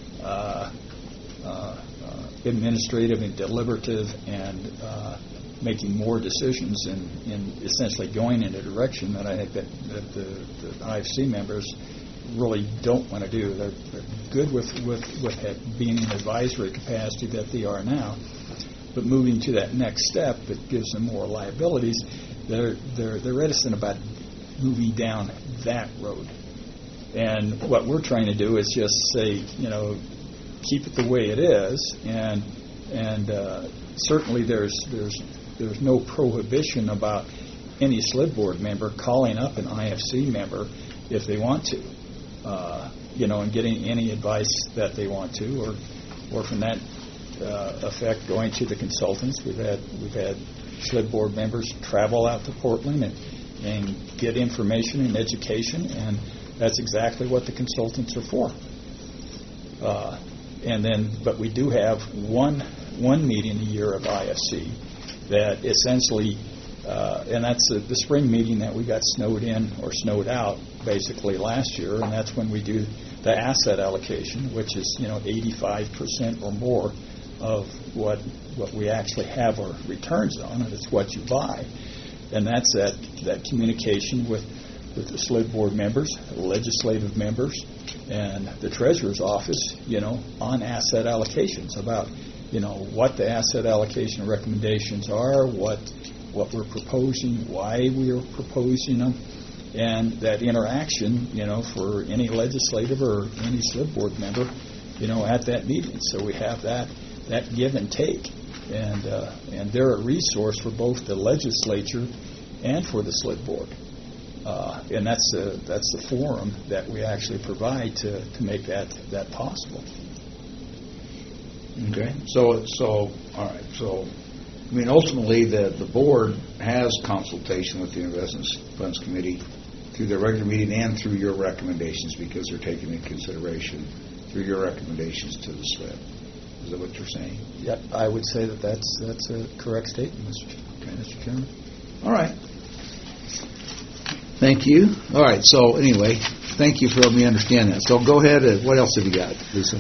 R: administrative and deliberative and making more decisions in essentially going in a direction that I think that the IFC members really don't want to do. They're good with being in advisory capacity that they are now, but moving to that next step that gives them more liabilities, they're reticent about moving down that road. And what we're trying to do is just say, keep it the way it is, and certainly there's no prohibition about any SLIB board member calling up an IFC member if they want to, and getting any advice that they want to, or from that effect going to the consultants. We've had SLIB board members travel out to Portland and get information and education, and that's exactly what the consultants are for. But we do have one meeting a year of IFC that essentially, and that's the spring meeting that we got snowed in or snowed out basically last year, and that's when we do the asset allocation, which is 85% or more of what we actually have our returns on, and it's what you buy, and that's that communication with the SLIB board members, the legislative members, and the treasurer's office, on asset allocations, about what the asset allocation recommendations are, what we're proposing, why we are proposing them, and that interaction, for any legislative or any SLIB board member, at that meeting. So we have that give and take, and they're a resource for both the legislature and for the SLIB board. And that's the forum that we actually provide to make that possible.
A: Okay. So all right. So ultimately, the board has consultation with the Investment Funds Committee through their regular meeting and through your recommendations, because they're taking into consideration through your recommendations to the SLIB. Is that what you're saying?
R: Yep. I would say that's a correct statement, Mr. Chairman.
A: All right. Thank you. All right. So anyway, thank you for helping me understand that. So go ahead. What else have you got, Lisa?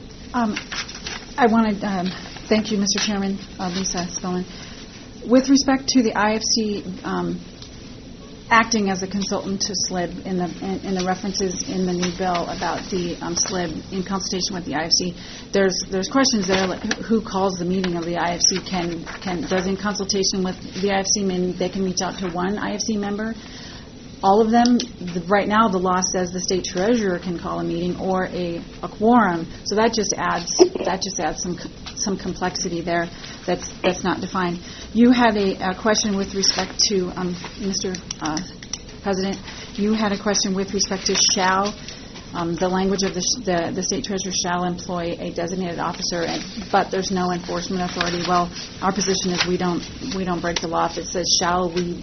Q: I want to thank you, Mr. Chairman, Lisa Spillman. With respect to the IFC acting as a consultant to SLIB in the references in the new bill about the SLIB in consultation with the IFC, there's questions there like who calls the meeting of the IFC. Does in consultation with the IFC mean they can reach out to one IFC member? All of them, right now the law says the state treasurer can call a meeting or a quorum, so that just adds some complexity there that's not defined. You had a question with respect to, Mr. President, you had a question with respect to shall The language of the state treasurer shall employ a designated officer, but there's no enforcement authority. Well, our position is we don't break the law. If it says shall, we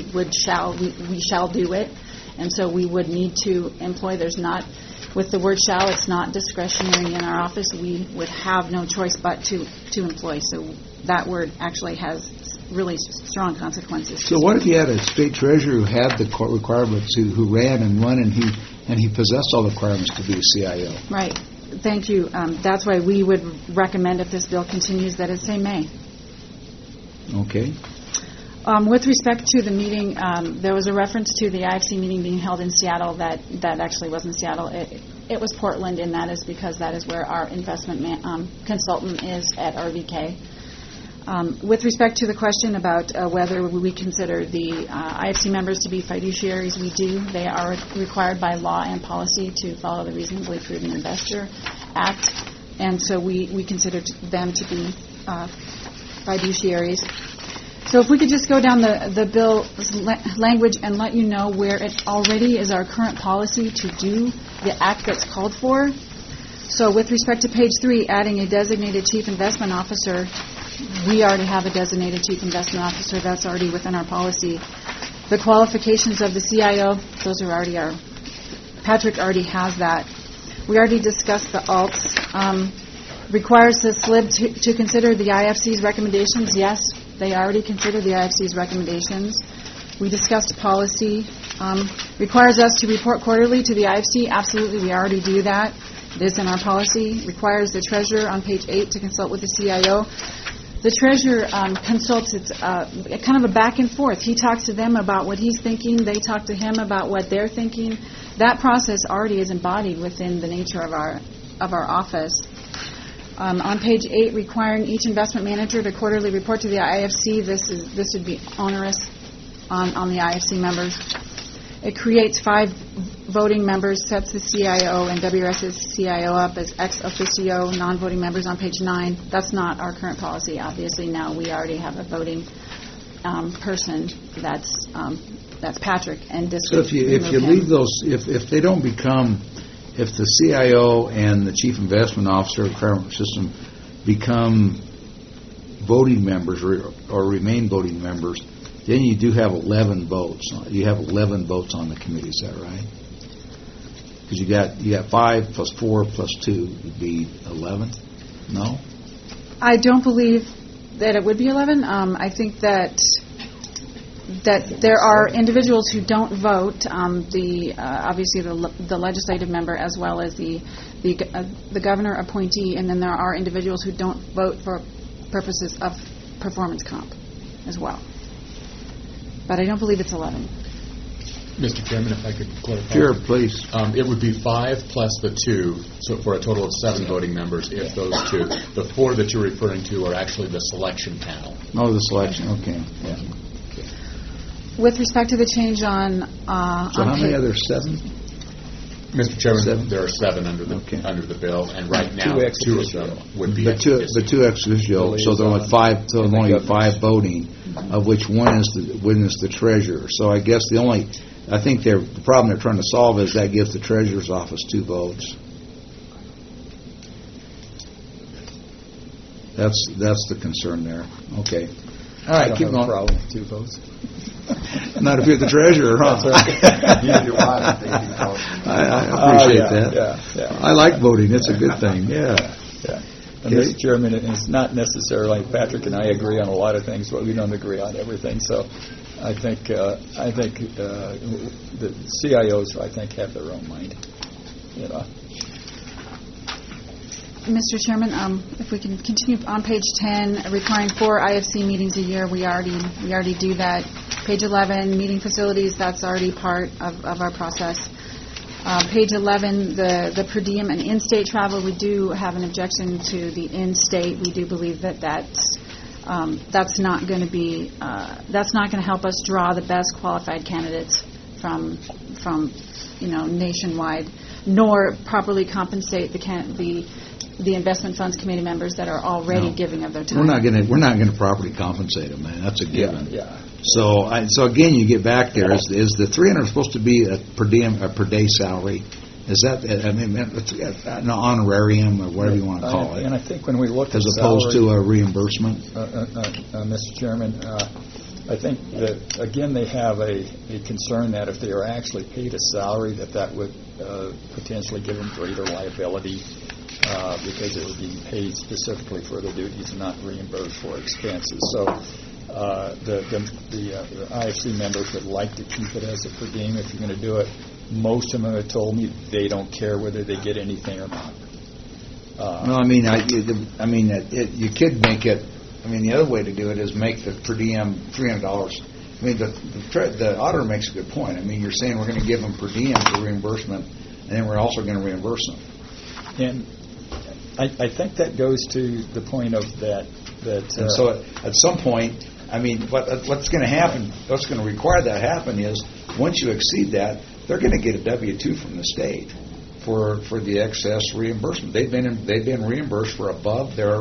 Q: shall do it, and so we would need to employ. There's not, with the word shall, it's not discretionary in our office. We would have no choice but to employ. So that word actually has really strong consequences.
A: So what if you had a state treasurer who had the requirements, who ran and won, and he possessed all the requirements to be a CIO?
Q: Right. Thank you. That's why we would recommend, if this bill continues, that it say may.
A: Okay.
Q: With respect to the meeting, there was a reference to the IFC meeting being held in Seattle. That actually wasn't Seattle. It was Portland, and that is because that is where our investment consultant is at RVK. With respect to the question about whether we consider the IFC members to be fiduciaries, we do. They are required by law and policy to follow the Reasonably Prudent Investor Act, and so we consider them to be fiduciaries. So if we could just go down the bill's language and let you know where it already is our current policy to do the act that's called for. So with respect to page 3, adding a designated chief investment officer, we already have a designated chief investment officer. That's already within our policy. The qualifications of the CIO, those are already Patrick already has that. We already discussed the alts. Requires the SLIB to consider the IFC's recommendations. Yes, they already consider the IFC's recommendations. We discussed policy. Requires us to report quarterly to the IFC. Absolutely, we already do that. It is in our policy. Requires the treasurer on page 8 to consult with the CIO. The treasurer consults. It's kind of a back and forth. He talks to them about what he's thinking. They talk to him about what they're thinking. That process already is embodied within the nature of our office. On page 8, requiring each investment manager to quarterly report to the IFC. This would be onerous on the IFC members. It creates 5 voting members, sets the CIO and WRS's CIO up as ex officio non-voting members on page 9. That's not our current policy. Obviously, now we already have a voting person. That's Patrick. And
A: so if you leave those, if they don't become, if the CIO and the chief investment officer of the retirement system become voting members or remain voting members, then you do have 11 votes. You have 11 votes on the committee. Is that right? Because you got 5 plus 4 plus 2 would be 11. No?
Q: I don't believe that it would be 11. I think that there are individuals who don't vote. Obviously the legislative member as well as the governor appointee, and then there are individuals who don't vote for purposes of performance comp as well. But I don't believe it's 11.
B: Mr. Chairman, if I could clarify.
A: Sure, please.
B: It would be 5 plus the 2, so for a total of 7 voting members if those 2. The 4 that you're referring to are actually the selection panel.
A: Oh, the selection, okay. Yeah.
Q: With respect to the change on...
A: so how many other 7?
B: Mr. Chairman, there are 7 under the bill, and right now 2 of them would be
A: the 2 ex officio, so there are only 5. So there are only 5 voting, of which one is the treasurer. So I guess I think the problem they're trying to solve is that gives the treasurer's office 2 votes. That's the concern there. Okay. All right, keep going.
R: Problem with 2 votes.
A: Not if you're the treasurer, huh? I appreciate that. Yeah. I like voting. It's a good thing. Yeah.
R: And Mr. Chairman, it's not necessarily Patrick and I agree on a lot of things, but we don't agree on everything. So I think the CIOs have their own mind.
Q: Mr. Chairman, if we can continue on page 10, requiring 4 IFC meetings a year, we already do that. Page 11, meeting facilities, that's already part of our process. Page 11, the per diem and in-state travel, we do have an objection to the in-state. We do believe that's not going to help us draw the best qualified candidates from nationwide, nor properly compensate the investment funds committee members that are already giving of their time.
A: We're not going to properly compensate them, man. That's a given.
R: Yeah.
A: So again, you get back there. Is the $300 supposed to be a per day salary? Is that, I mean, an honorarium or whatever you want to call it?
R: And I think when we look
A: as
R: at
A: opposed
R: salary,
A: to a reimbursement?
R: Mr. Chairman, I think that, again, they have a concern that if they are actually paid a salary, that would potentially give them greater liability because it would be paid specifically for the duties and not reimbursed for expenses. So the IFC members would like to keep it as a per diem if you're going to do it. Most of them have told me they don't care whether they get anything or not.
A: No, I mean, you could make it. I mean, the other way to do it is make the per diem $300. I mean, the auditor makes a good point. I mean, you're saying we're going to give them per diem for reimbursement, and then we're also going to reimburse them.
R: And I think that goes to the point of that.
A: And so at some point, I mean, what's going to happen? What's going to require that happen is once you exceed that, they're going to get a W-2 from the state for the excess reimbursement. They've been reimbursed for above their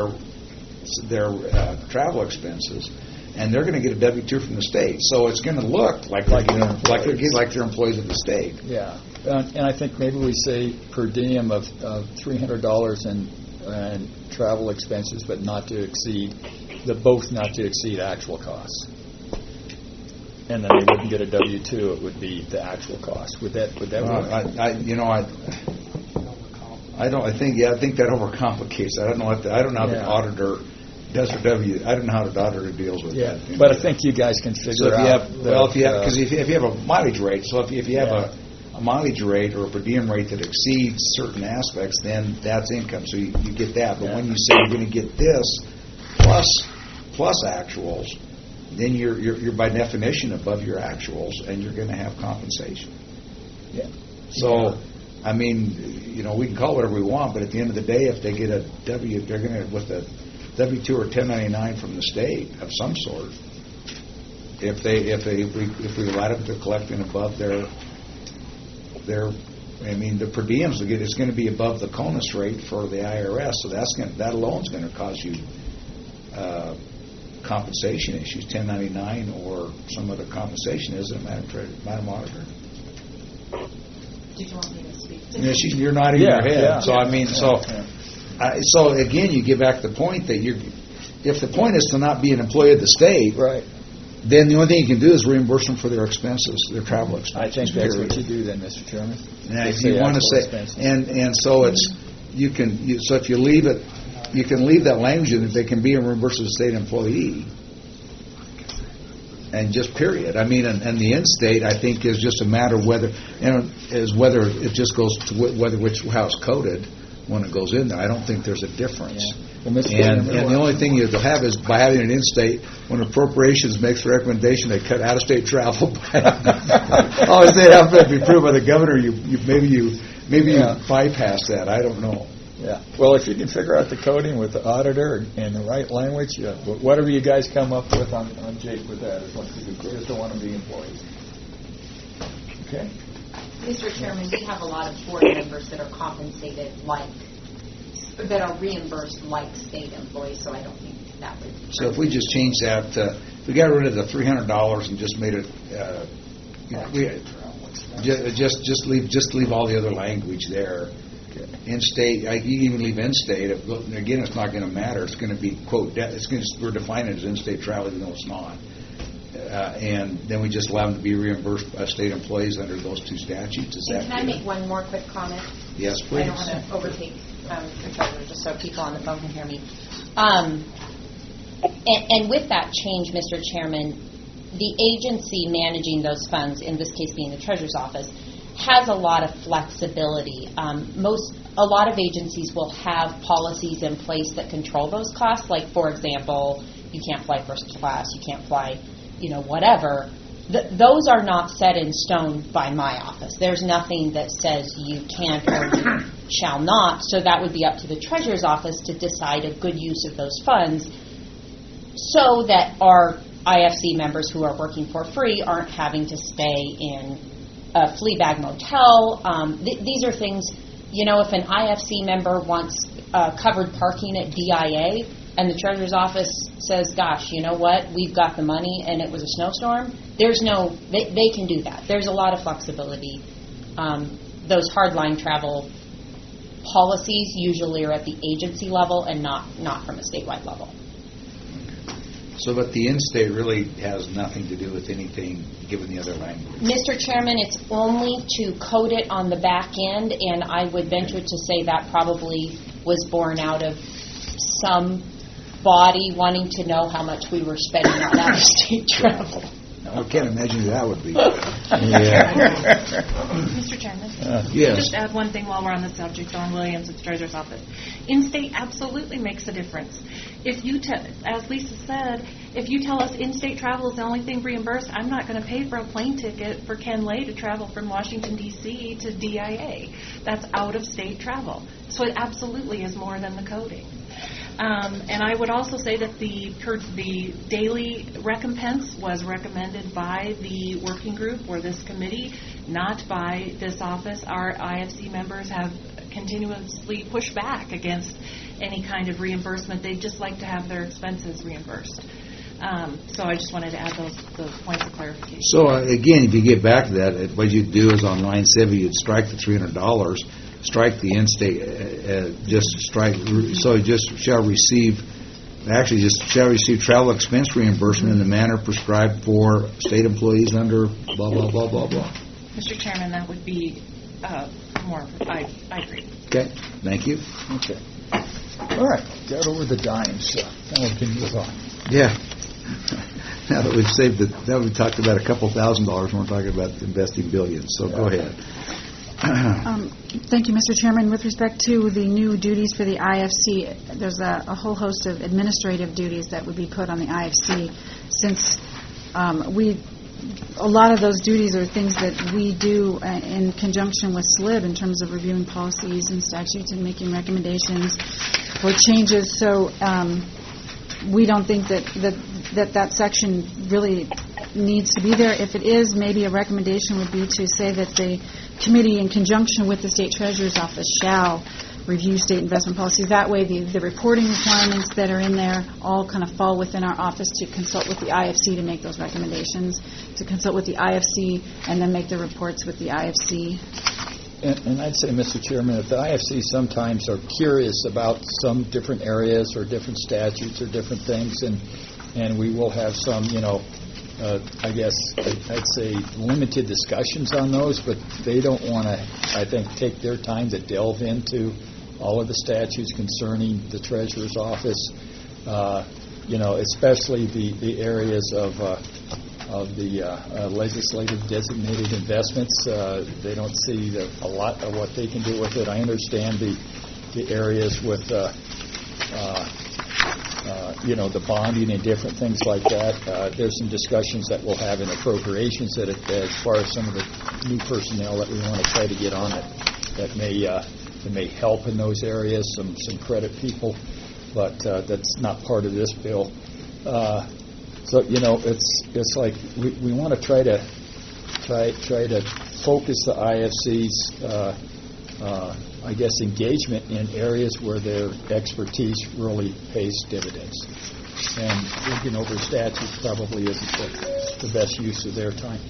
A: travel expenses, and they're going to get a W-2 from the state. So it's going to look like they're employees of the state.
R: Yeah, and I think maybe we say per diem of $300 and travel expenses, but not to exceed actual costs. And then they wouldn't get a W-2; it would be the actual cost. Would that work?
A: I think that overcomplicates. I don't know how the auditor does for W. I don't know how the auditor deals with that.
R: But I think you guys can figure out.
A: If you have a mileage rate, so if you have a mileage rate or a per diem rate that exceeds certain aspects, then that's income. So you get that. But when you say you're going to get this plus actuals, then you're by definition above your actuals, and you're going to have compensation.
R: Yeah.
A: So, I mean, we can call it whatever we want, but at the end of the day, if they get a W, they're going to with a W-2 or 1099 from the state of some sort. If we allow them to collect in above their, I mean, the per diems it's going to be above the CONUS rate for the IRS, so that alone is going to cause you compensation issues, 1099 or some other compensation, isn't it, Madam Auditor?
O: Did you want me to speak to you?
A: You're nodding your head.
R: Yeah.
A: So I mean, so again, you get back to the point that if the point is to not be an employee of the state,
R: right,
A: then the only thing you can do is reimburse them for their expenses, their travel expenses.
R: I think that's what you do then, Mr. Chairman.
A: Now, if you want to say, and so it's so if you leave it, you can leave that language in that they can be a reimbursed state employee. And just period. I mean, and the in-state, I think, is just a matter of whether it just goes to how it's coded when it goes in there. I don't think there's a difference.
R: Yeah. Well,
A: and the only thing you'll have is by having an in-state, when appropriations makes a recommendation, they cut out-of-state travel. Always they have to be approved by the governor. Maybe you bypass that. I don't know.
R: Yeah. Well, if you can figure out the coding with the auditor and the right language, whatever you guys come up with on Jake with that is what you do. You just don't want to be employees. Okay.
O: Mr. Chairman, we have a lot of board members that are compensated that are reimbursed like state employees, so I don't think that would.
A: So if we just change that, if we got rid of the $300 and just made it, just leave all the other language there. In-state, you can even leave in-state. Again, it's not going to matter. It's going to be, quote, we're defining it as in-state travel, even though it's not. And then we just allow them to be reimbursed by state employees under those two statutes.
O: Can I make one more quick comment?
A: Yes, please.
O: I don't want to overtake the treasurer, just so people on the phone can hear me. And with that change, Mr. Chairman, the agency managing those funds, in this case being the Treasurer's Office, has a lot of flexibility. A lot of agencies will have policies in place that control those costs. Like, for example, you can't fly first class, you can't fly, whatever. Those are not set in stone by my office. There's nothing that says you can't or you shall not. So that would be up to the Treasurer's Office to decide a good use of those funds, so that our IFC members who are working for free aren't having to stay in a flea bag motel. These are things, if an IFC member wants covered parking at DIA and the Treasurer's Office says, gosh, you know what, we've got the money and it was a snowstorm, they can do that. There's a lot of flexibility those hardline travel policies usually are at the agency level and not from a statewide level.
A: So, but the in-state really has nothing to do with anything given the other language.
O: Mr. Chairman, it's only to code it on the back end, and I would venture to say that probably was born out of some body wanting to know how much we were spending on out-of-state travel.
A: I can't imagine who that would be.
S: Mr. Chairman?
A: Yes.
S: Just add one thing while we're on the subject. Dawn Williams at the Treasurer's Office. In-state absolutely makes a difference. If you, as Lisa said, if you tell us in-state travel is the only thing reimbursed, I'm not going to pay for a plane ticket for Ken Lay to travel from Washington, D.C. to DIA. That's out-of-state travel. So it absolutely is more than the coding. And I would also say that the daily recompense was recommended by the working group or this committee, not by this office. Our IFC members have continuously pushed back against any kind of reimbursement. They'd just like to have their expenses reimbursed. So I just wanted to add those points of clarification.
A: So again, if you get back to that, what you'd do is on line 7, you'd strike the $300. Strike the in-state, just strike, so just shall receive travel expense reimbursement in the manner prescribed for state employees under blah, blah, blah, blah, blah.
S: Mr. Chairman, that would be more, I agree.
A: Okay, thank you.
R: Okay. All right, got over the dimes. Now we can move on.
A: Yeah. Now that we've saved now we've talked about a couple $1,000, we're talking about investing billions, so go ahead.
Q: Thank you, Mr. Chairman. With respect to the new duties for the IFC, there's a whole host of administrative duties that would be put on the IFC, since a lot of those duties are things that we do in conjunction with SLIB in terms of reviewing policies and statutes and making recommendations for changes. So we don't think that section really needs to be there. If it is, maybe a recommendation would be to say that the committee, in conjunction with the State Treasurer's Office, shall review state investment policies. That way, the reporting requirements that are in there all kind of fall within our office to consult with the IFC to make those recommendations, to consult with the IFC, and then make the reports with the IFC.
R: And I'd say, Mr. Chairman, if the IFC sometimes are curious about some different areas or different statutes or different things, and we will have some, I guess I'd say limited discussions on those, but they don't want to, I think, take their time to delve into all of the statutes concerning the Treasurer's Office, especially the areas of the legislative designated investments. They don't see a lot of what they can do with it. I understand the areas with the bonding and different things like that. There's some discussions that we'll have in appropriations that as far as some of the new personnel that we want to try to get on that may help in those areas, some credit people, but that's not part of this bill. So it's like we want to try to focus the IFC's I guess engagement in areas where their expertise really pays dividends. And looking over statutes probably isn't the best use of their time.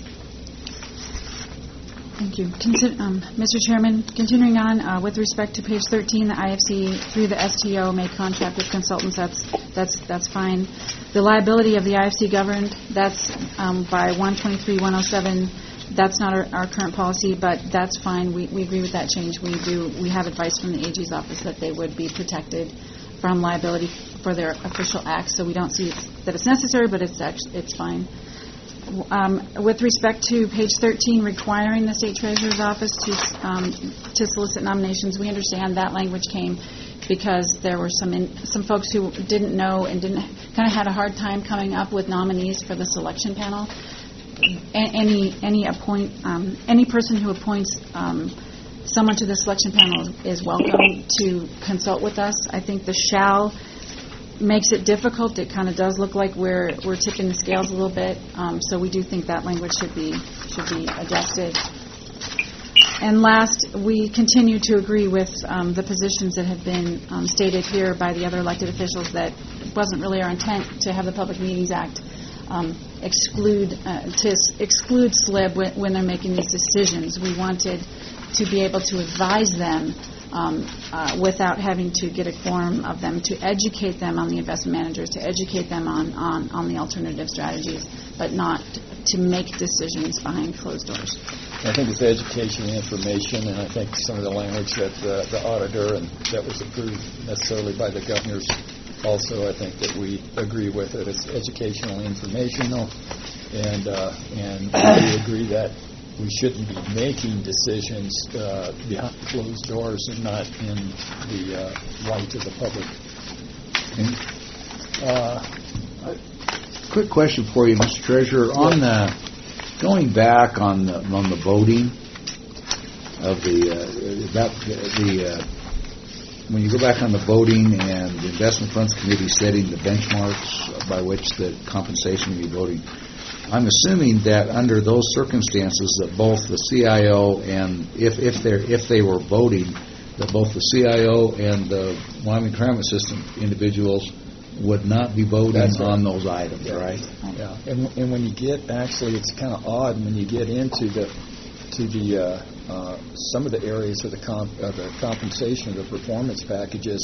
Q: Thank you. Mr. Chairman, continuing on, with respect to page 13, the IFC through the STO may contract with consultants. That's fine. The liability of the IFC governed, that's by 123-107. That's not our current policy, but that's fine. We agree with that change. We have advice from the AG's office that they would be protected from liability for their official acts. So we don't see that it's necessary, but it's fine. With respect to page 13, requiring the State Treasurer's Office to solicit nominations, we understand that language came because there were some folks who didn't know and kind of had a hard time coming up with nominees for the selection panel. Any person who appoints someone to the selection panel is welcome to consult with us. I think the shall makes it difficult. It kind of does look like we're tipping the scales a little bit. So we do think that language should be adjusted. And last, we continue to agree with the positions that have been stated here by the other elected officials that it wasn't really our intent to have the Public Meetings Act exclude SLIB when they're making these decisions. We wanted to be able to advise them without having to get a quorum of them, to educate them on the investment managers, to educate them on the alternative strategies, but not to make decisions behind closed doors.
R: I think it's education and information, and I think some of the language that the auditor and that was approved necessarily by the governors also, I think that we agree with it. It's educational and informational, and we agree that we shouldn't be making decisions behind closed doors and not in the light of the public.
A: Quick question for you, Mr. Treasurer. On the going back on the voting of when you go back on the voting and the investment funds committee setting the benchmarks by which the compensation will be voting, I'm assuming that under those circumstances that both the CIO and if they were voting, that both the CIO and the Wyoming Retirement System individuals would not be voting on those items, right?
R: Yeah, and when you get, actually, it's kind of odd when you get into some of the areas of the compensation of the performance packages.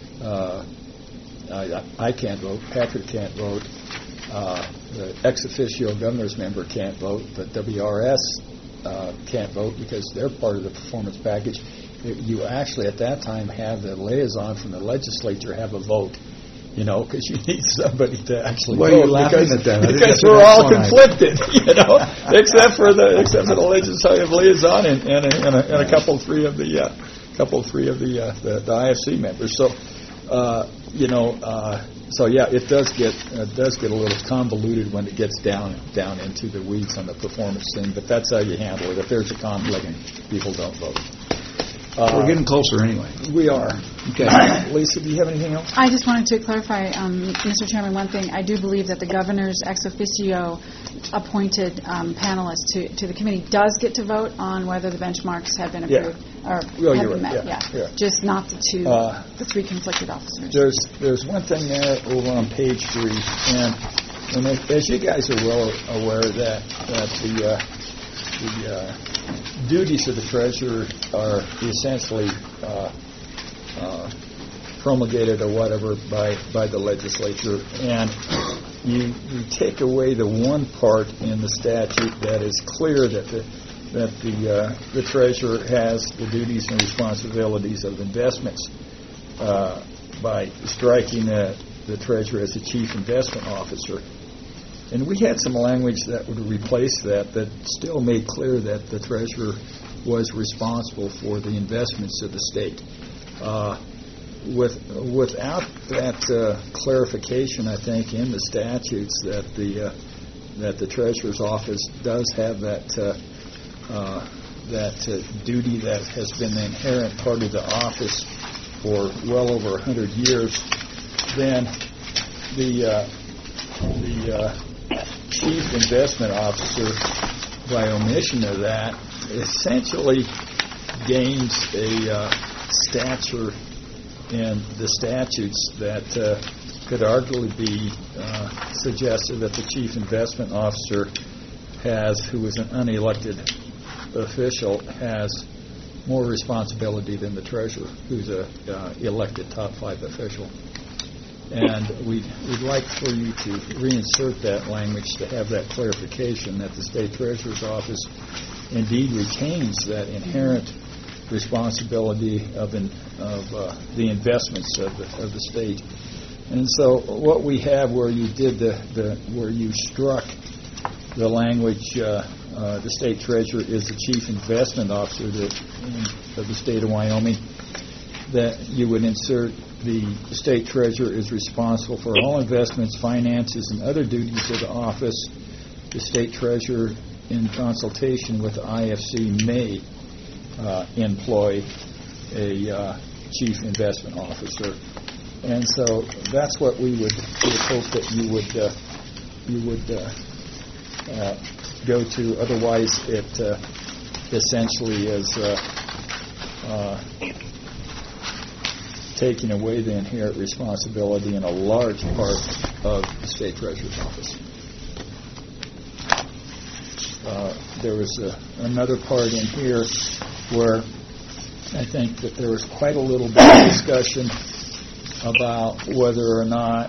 R: I can't vote. Patrick can't vote. The ex officio governor's member can't vote, but WRS can't vote because they're part of the performance package. You actually, at that time, have the liaison from the legislature have a vote. Because you need somebody to actually vote.
A: You're laughing at that.
R: Because we're all conflicted, except for the legislative liaison and a couple three of the IFC members. So, it does get a little convoluted when it gets down into the weeds on the performance thing. But that's how you handle it. If there's a conflict, people don't vote.
A: We're getting closer anyway.
R: We are.
A: Okay.
R: Lisa, do you have anything else?
Q: I just wanted to clarify, Mr. Chairman, one thing. I do believe that the governor's ex officio appointed panelist to the committee does get to vote on whether the benchmarks have been approved or have been met. Yeah. Just not the three conflicted officers.
R: There's one thing there over on page 3, and as you guys are well aware that the duties of the treasurer are essentially promulgated or whatever by the legislature, and you take away the one part in the statute that is clear that the treasurer has the duties and responsibilities of investments by striking the treasurer as the chief investment officer. And we had some language that would replace that still made clear that the treasurer was responsible for the investments of the state. Without that clarification, I think in the statutes that the treasurer's office does have that duty that has been the inherent part of the office for well over 100 years, then the chief investment officer, by omission of that, essentially gains a stature in the statutes that could arguably be suggested that the chief investment officer who is an unelected official, has more responsibility than the treasurer, who's a elected top 5 official. And we'd like for you to reinsert that language to have that clarification that the state treasurer's office indeed retains that inherent responsibility of the investments of the state. And so what we have where you did where you struck the language, the state treasurer is the chief investment officer of the state of Wyoming, that you would insert the state treasurer is responsible for all investments, finances, and other duties of the office. The state treasurer, in consultation with the IFC, may employ a chief investment officer. And so that's what we would hope that you would go to. Otherwise, it essentially is taking away the inherent responsibility in a large part of the state treasurer's office. there was another part in here where I think that there was quite a little bit of discussion about whether or not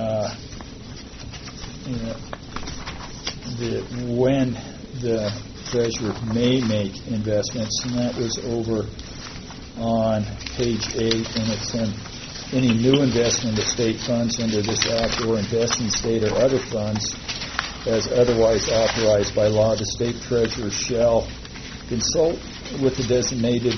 R: when the treasurer may make investments, and that was over on page 8, and it's in any new investment of state funds under this act or invest in state or other funds as otherwise authorized by law, the state treasurer shall consult with the designated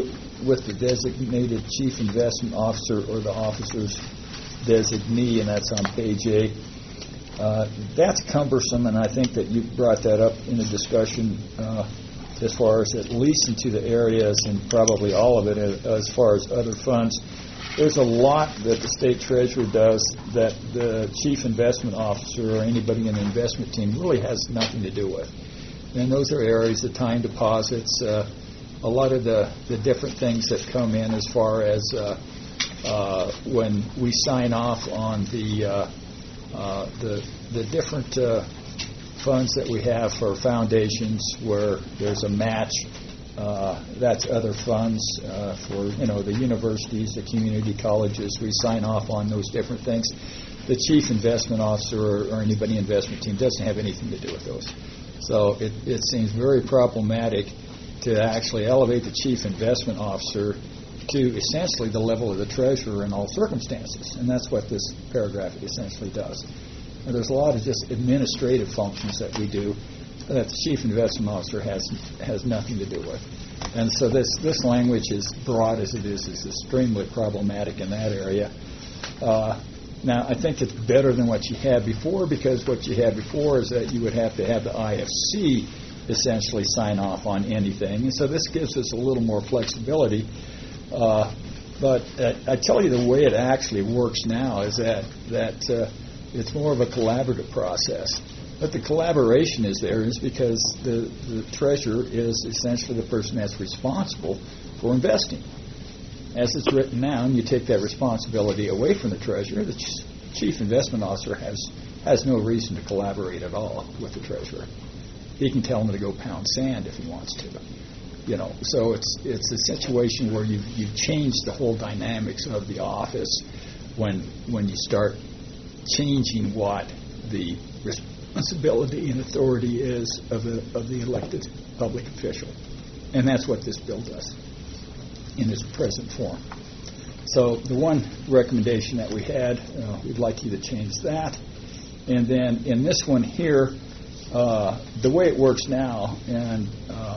R: chief investment officer or the officer's designee, and that's on page 8. That's cumbersome, and I think that you brought that up in a discussion as far as at least into the areas, and probably all of it as far as other funds. There's a lot that the state treasurer does that the chief investment officer or anybody in the investment team really has nothing to do with. And those are areas of time deposits, a lot of the different things that come in as far as when we sign off on the different funds that we have for foundations where there's a match. That's other funds for the universities, the community colleges. We sign off on those different things. The chief investment officer or anybody investment team doesn't have anything to do with those. So it seems very problematic to actually elevate the chief investment officer to essentially the level of the treasurer in all circumstances, and that's what this paragraph essentially does. And there's a lot of just administrative functions that we do that the chief investment officer has nothing to do with. And so this language, as broad as it is extremely problematic in that area. Now, I think it's better than what you had before, because what you had before is that you would have to have the IFC essentially sign off on anything. And so this gives us a little more flexibility. But I tell you, the way it actually works now is that it's more of a collaborative process. But the collaboration is there is because the treasurer is essentially the person that's responsible for investing. As it's written now, and you take that responsibility away from the treasurer, the chief investment officer has no reason to collaborate at all with the treasurer. He can tell him to go pound sand if he wants to. So it's a situation where you've changed the whole dynamics of the office when you start changing what the responsibility and authority is of the elected public official. And that's what this bill does in its present form. So the one recommendation that we had, we'd like you to change that. And then in this one here, the way it works now, and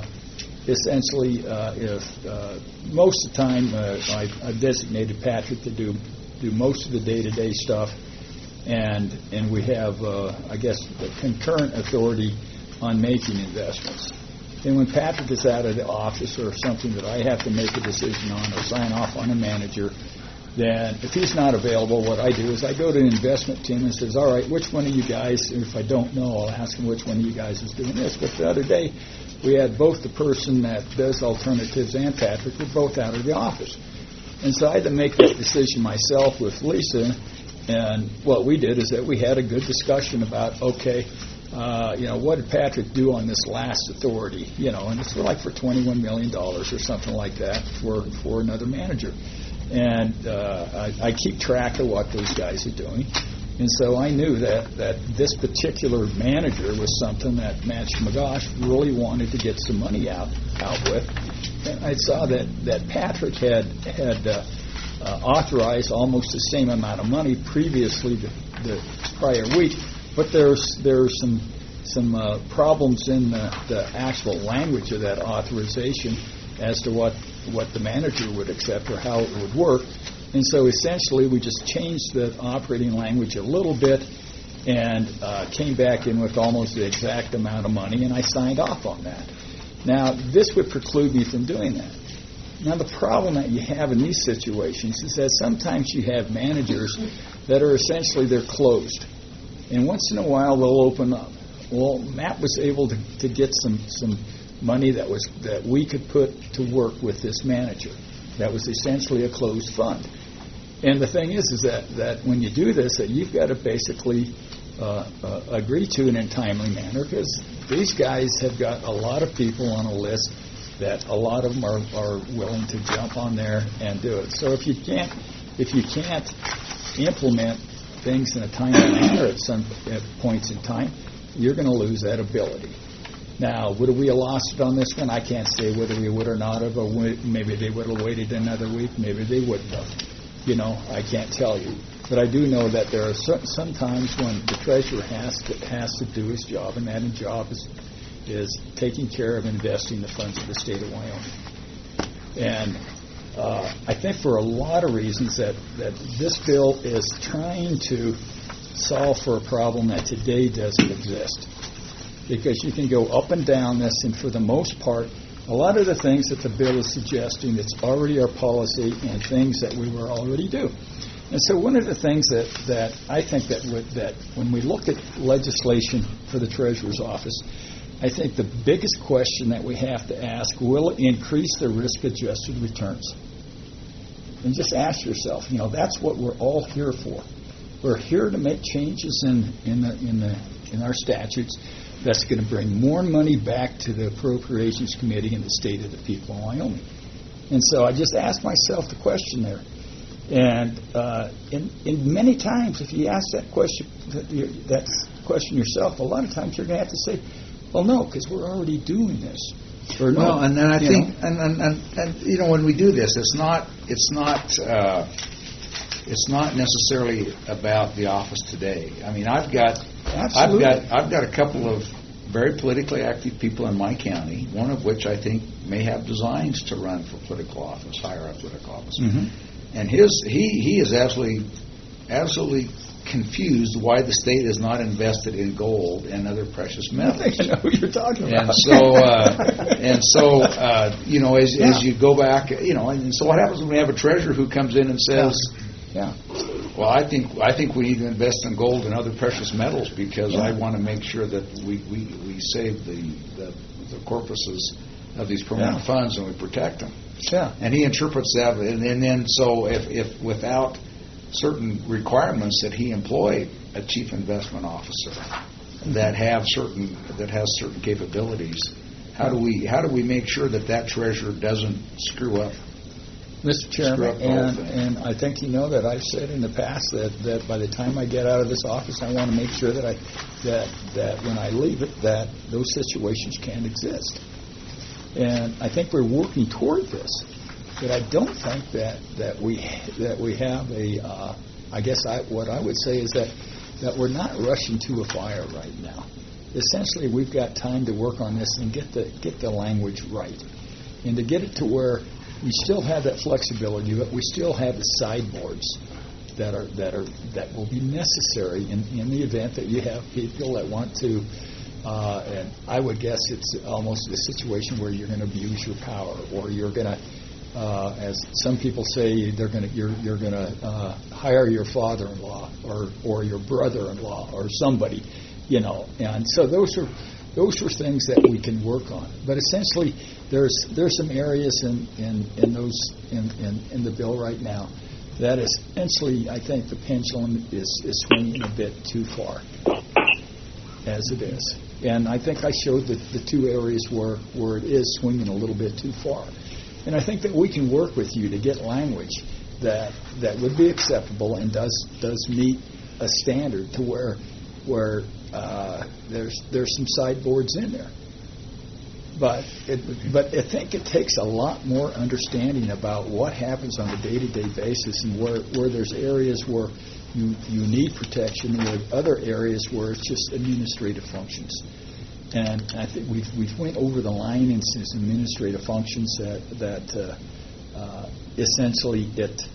R: essentially if most of the time I've designated Patrick to do most of the day-to-day stuff, and we have, I guess, the concurrent authority on making investments. And when Patrick is out of the office or something that I have to make a decision on or sign off on a manager, then if he's not available, what I do is I go to an investment team and says, all right, which one of you guys, if I don't know, I'll ask him which one of you guys is doing this. But the other day, we had both the person that does alternatives and Patrick were both out of the office. And so I had to make that decision myself with Lisa. And what we did is that we had a good discussion about, okay, what did Patrick do on this last authority? And it's like for $21 million or something like that for another manager. And I keep track of what those guys are doing. And so I knew that this particular manager was something that Matt Schmagosh really wanted to get some money out with. And I saw that Patrick had authorized almost the same amount of money previously the prior week, but there's some problems in the actual language of that authorization as to what the manager would accept or how it would work. And so essentially we just changed the operating language a little bit and came back in with almost the exact amount of money, and I signed off on that. Now, this would preclude me from doing that. Now, the problem that you have in these situations is that sometimes you have managers that are essentially, they're closed. And once in a while, they'll open up. Well, Matt was able to get some money that we could put to work with this manager. That was essentially a closed fund. And the thing is that when you do this, that you've got to basically agree to in a timely manner, because these guys have got a lot of people on a list that a lot of them are willing to jump on there and do it. So if you can't implement things in a timely manner at points in time, you're going to lose that ability. Now, would we have lost it on this one? I can't say whether we would or not have. Or maybe they would have waited another week. Maybe they wouldn't have. I can't tell you. But I do know that there are some times when the treasurer has to do his job, and that job is taking care of investing the funds of the state of Wyoming. And I think for a lot of reasons that this bill is trying to solve for a problem that today doesn't exist. Because you can go up and down this, and for the most part, a lot of the things that the bill is suggesting, that's already our policy and things that we were already do. And so one of the things that I think that when we look at legislation for the Treasurer's Office, I think the biggest question that we have to ask, will it increase the risk-adjusted returns? And just ask yourself, that's what we're all here for. We're here to make changes in our statutes that's going to bring more money back to the Appropriations Committee and the state of the people of Wyoming. And so I just asked myself the question there. And in many times, if you ask that question yourself, a lot of times you're going to have to say, well, no, because we're already doing this. Or no,
A: well, and then I think, and when we do this, it's not necessarily about the office today. I mean, I've got a couple of very politically active people in my county, one of which I think may have designs to run for political office, higher up political office. Mm-hmm. And he is absolutely confused why the state is not invested in gold and other precious metals.
R: I know what you're talking about.
A: And so, as you go back, and so what happens when we have a treasurer who comes in and says, well, I think we need to invest in gold and other precious metals because I want to make sure that we save the corpuses of these permanent funds and we protect them.
R: Yeah.
A: And he interprets that, and then so if without certain requirements that he employ a chief investment officer that has certain capabilities, how do we make sure that treasurer doesn't screw up?
R: Mr. Chairman, and I think that I've said in the past that by the time I get out of this office, I want to make sure that when I leave it, that those situations can't exist. And I think we're working toward this. But I don't think that we have a. I guess what I would say is that we're not rushing to a fire right now. Essentially, we've got time to work on this and get the language right, and to get it to where we still have that flexibility, but we still have the sideboards that will be necessary in the event that you have people that want to. And I would guess it's almost a situation where you're going to abuse your power, or you're going to. As some people say, you're going to hire your father-in-law or your brother-in-law or somebody, And so those are things that we can work on. But essentially, there's some areas in the bill right now that essentially I think the pendulum is swinging a bit too far as it is. And I think I showed the two areas where it is swinging a little bit too far. And I think that we can work with you to get language that would be acceptable and does meet a standard to where there's some sideboards in there. But I think it takes a lot more understanding about what happens on a day-to-day basis, and where there's areas where you need protection, and other areas where it's just administrative functions. And I think we've went over the line in some administrative functions that essentially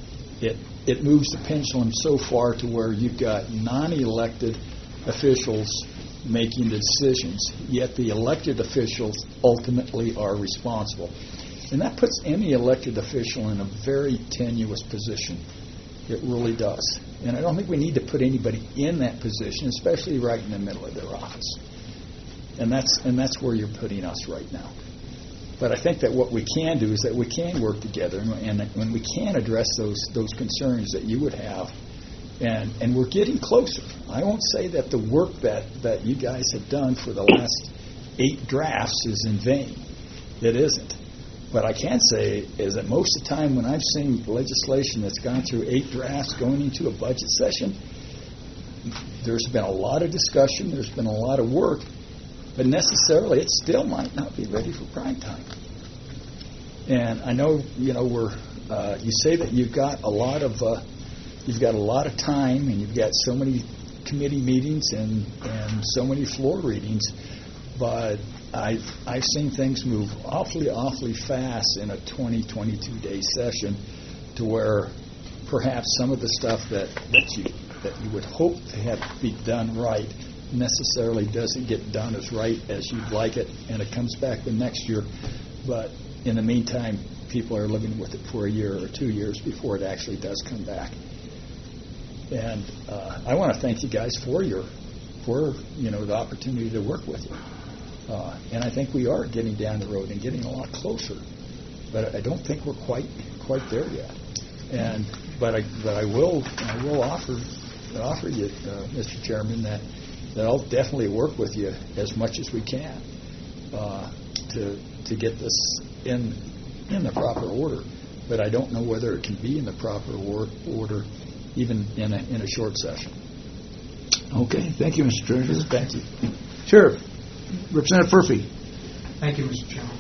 R: it moves the pendulum so far to where you've got non-elected officials making the decisions, yet the elected officials ultimately are responsible. And that puts any elected official in a very tenuous position. It really does. And I don't think we need to put anybody in that position, especially right in the middle of their office. And that's where you're putting us right now. But I think that what we can do is that we can work together, and when we can address those concerns that you would have, And we're getting closer. I won't say that the work that you guys have done for the last 8 drafts is in vain. It isn't. What I can say is that most of the time when I've seen legislation that's gone through 8 drafts going into a budget session, there's been a lot of discussion, there's been a lot of work, but necessarily it still might not be ready for prime time. And I know, you say that you've got a lot of time and you've got so many committee meetings and so many floor readings, but I've seen things move awfully fast in a 22-day session, to where perhaps some of the stuff that you would hope to have be done right necessarily doesn't get done as right as you'd like it, and it comes back the next year. But in the meantime, people are living with it for a year or 2 years before it actually does come back. And I want to thank you guys for the opportunity to work with you. And I think we are getting down the road and getting a lot closer, but I don't think we're quite there yet. But I will offer you, Mr. Chairman, that I'll definitely work with you as much as we can to get this in the proper order. But I don't know whether it can be in the proper order even in a short session.
A: Okay, thank you, Mr. Treasurer.
R: Thank you.
A: Sheriff. Representative Furphy.
J: Thank you, Mr. Chairman.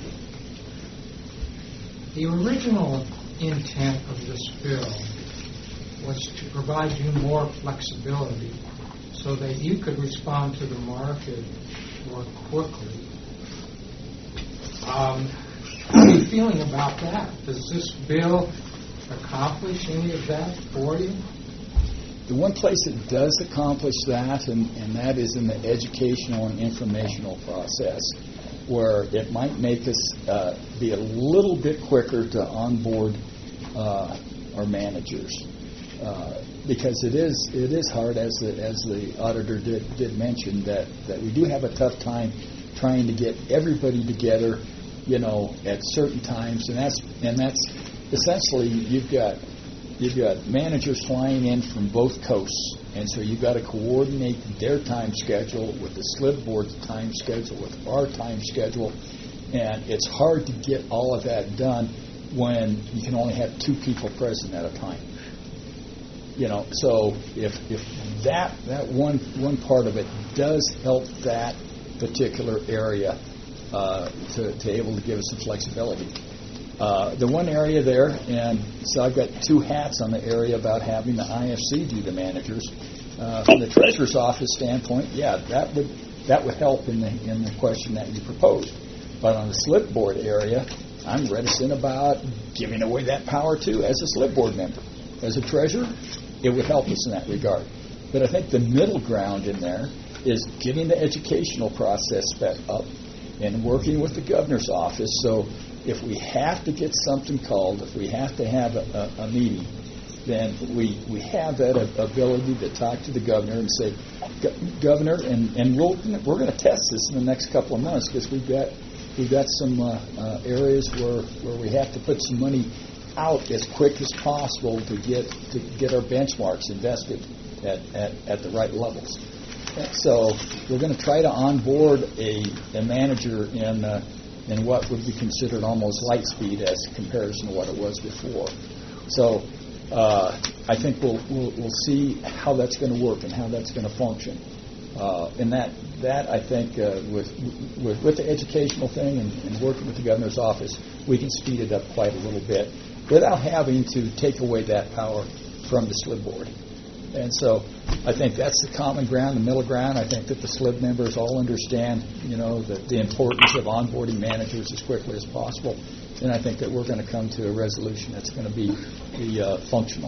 J: The original intent of this bill was to provide you more flexibility so that you could respond to the market more quickly. How are you feeling about that? Does this bill accomplish any of that for you?
R: The one place it does accomplish that, and that is in the educational and informational process, where it might make us be a little bit quicker to onboard our managers, because it is hard, as the auditor did mention, that we do have a tough time trying to get everybody together, at certain times, and that's essentially you've got managers flying in from both coasts, and so you've got to coordinate their time schedule with the SLIB board's time schedule, with our time schedule, and it's hard to get all of that done when you can only have 2 people present at a time. So if that one part of it does help that particular area to able to give us some flexibility. The one area there, and so I've got 2 hats on the area about having the IFC do the managers. From the Treasurer's Office standpoint, that would help in the question that you proposed. But on the SLIB board area, I'm reticent about giving away that power too as a SLIB board member. As a treasurer, it would help us in that regard. But I think the middle ground in there is getting the educational process sped up and working with the governor's office. So if we have to get something called, if we have to have a meeting, then we have that ability to talk to the governor and say, Governor, and we're going to test this in the next couple of months, because we've got some areas where we have to put some money out as quick as possible to get our benchmarks invested at the right levels. So we're going to try to onboard a manager in what would be considered almost light speed as comparison to what it was before. So I think we'll see how that's going to work and how that's going to function. And that I think with the educational thing and working with the governor's office, we can speed it up quite a little bit without having to take away that power from the SLIB board. And so I think that's the common ground, the middle ground. I think that the SLIB members all understand, the importance of onboarding managers as quickly as possible. And I think that we're going to come to a resolution that's going to be functional.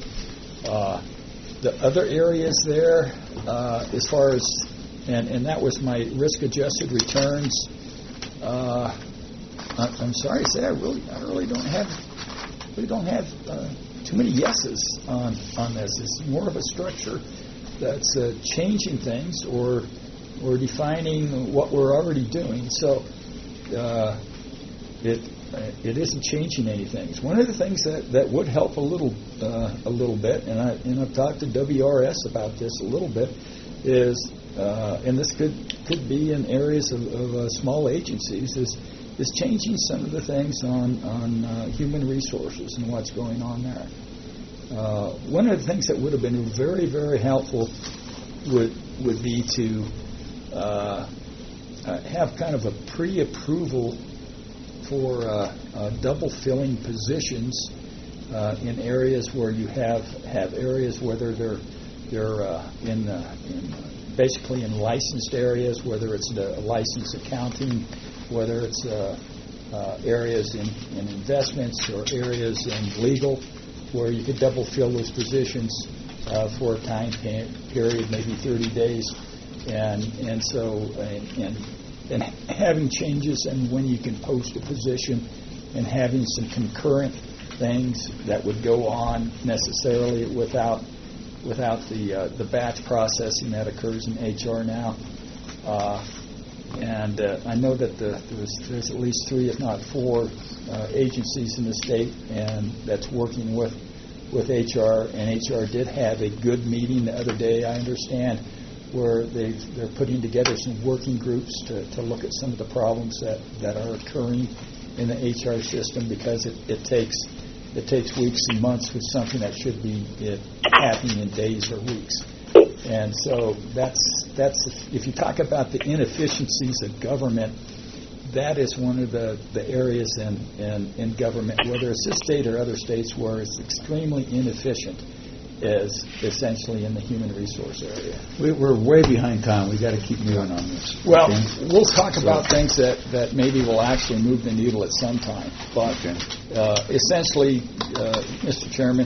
R: The other areas there, as far as, and that was my risk-adjusted returns. I'm sorry to say, I really don't have too many yeses on this. It's more of a structure that's changing things or it isn't changing anything. One of the things that would help a little bit, and I've talked to WRS about this a little bit, is and this could be in areas of small agencies, is changing some of the things on human resources and what's going on there. One of the things that would have been very, very helpful would be to have kind of a pre-approval for double filling positions in areas where you have areas whether they're in basically in licensed areas, whether it's licensed accounting, whether it's areas in investments or areas in legal, where you could double fill those positions for a time period, maybe 30 days, and having changes and when you can post a position, and having some concurrent things that would go on necessarily without the batch processing that occurs in HR now. And I know that there's at least 3, if not 4, agencies in the state and that's working with HR, and HR did have a good meeting the other day, I understand, where they're putting together some working groups to look at some of the problems that are occurring in the HR system, because it takes weeks and months with something that should be happening in days or weeks. And so that's if you talk about the inefficiencies of government, that is one of the areas in government, whether it's this state or other states, where it's extremely inefficient, is essentially in the human resource area.
A: We're way behind time. We've got to keep moving on this.
R: Well, we'll talk about things that maybe will actually move the needle at some time. But essentially, Mr. Chairman,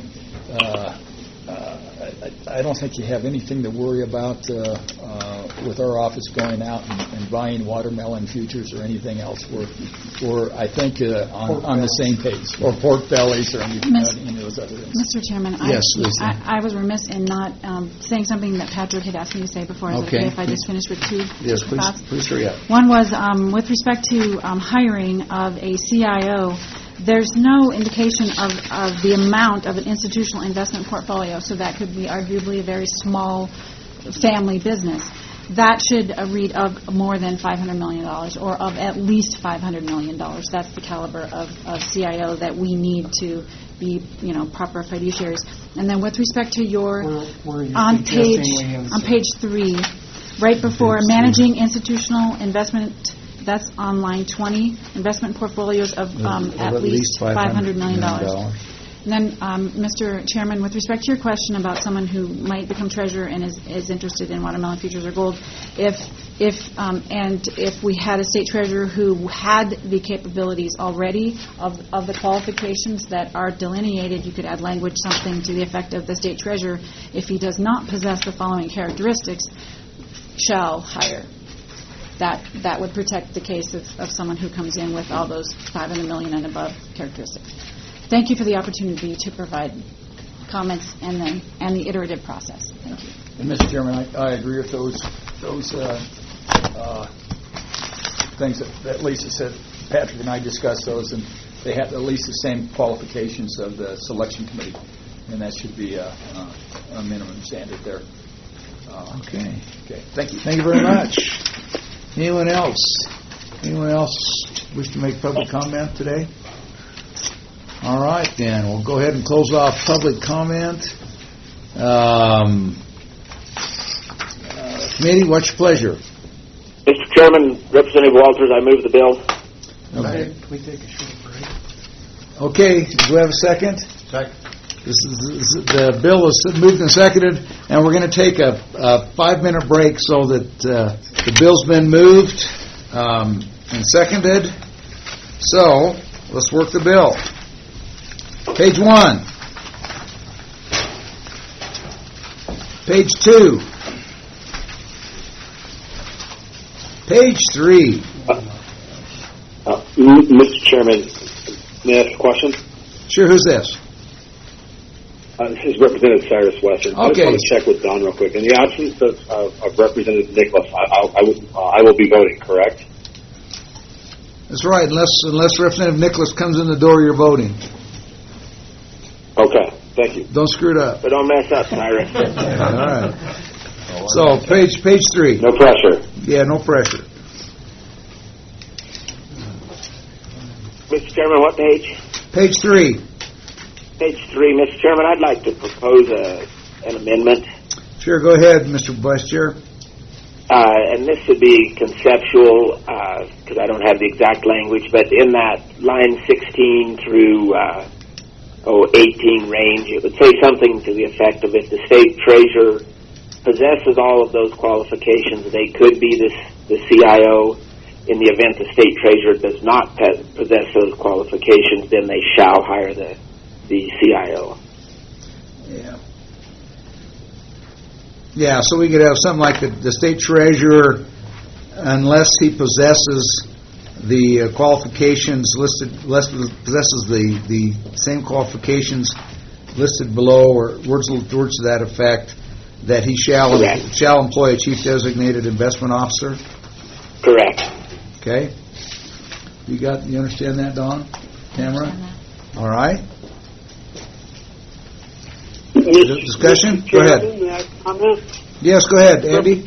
R: I don't think you have anything to worry about with our office going out and buying watermelon futures or anything else. We're I think, on the same page. Or pork bellies or any of those other things.
Q: Mr. Chairman,
A: yes,
Q: I was remiss in not saying something that Patrick had asked me to say before.
A: Okay.
Q: If I just finished with 2
A: yes,
Q: thoughts.
A: Please hurry up.
Q: One was with respect to hiring of a CIO. There's no indication of the amount of an institutional investment portfolio, so that could be arguably a very small family business. That should read of more than $500 million, or of at least $500 million. That's the caliber of CIO that we need to be, proper fiduciaries. And then with respect to your on page 3, right before managing institutional investment. That's on line 20, investment portfolios of at least $500 million. And then, Mr. Chairman, with respect to your question about someone who might become treasurer and is interested in watermelon futures or gold, if we had a state treasurer who had the capabilities already of the qualifications that are delineated, you could add language, something to the effect of the state treasurer, if he does not possess the following characteristics, shall hire. That would protect the case of someone who comes in with all those $500 million and above characteristics. Thank you for the opportunity to provide comments and the iterative process. Thank you.
R: And Mr. Chairman, I agree with those things that Lisa said. Patrick and I discussed those, and they have at least the same qualifications of the selection committee, and that should be a minimum standard there.
A: Okay.
R: Thank you.
A: Thank you very much. Anyone else? Anyone else wish to make public comment today? All right, then. We'll go ahead and close off public comment. Committee, what's your pleasure?
G: Mr. Chairman, Representative Walters, I move the bill.
A: Okay.
I: Can we take a short break?
A: Okay. Do we have a second?
H: Second.
A: The bill is moved and seconded, and we're going to take a 5-minute break so that the bill's been moved and seconded. So let's work the bill. Page 1. Page 2. Page 3.
C: Mr. Chairman, may I ask a question?
A: Sure, who's this?
C: This is Representative Cyrus Western. I just want to check with Don real quick. In the absence of Representative Nicholas, I will be voting, correct?
A: That's right, unless Representative Nicholas comes in the door, you're voting.
G: Okay, thank you.
A: Don't screw it up.
G: But don't mess up, Cyrus.
A: All right. So, page 3.
G: No pressure.
A: Yeah, no pressure.
G: Mr. Chairman, what page?
A: Page 3.
G: Page 3, Mr. Chairman, I'd like to propose an amendment.
A: Sure, go ahead, Mr. Vice Chair.
G: And this would be conceptual, because I don't have the exact language, but in that line 16 through 18 range, it would say something to the effect of if the state treasurer possesses all of those qualifications, they could be the CIO. In the event the state treasurer does not possess those qualifications, then they shall hire the CIO.
A: Yeah. Yeah, so we could have something like the state treasurer, unless he possesses the qualifications possesses the same qualifications listed below, or words to that effect, that he shall employ a chief designated investment officer.
G: Correct.
A: Okay. You understand that, Don? Tamara? All right. Discussion? Go ahead. Yes, go ahead, Andy.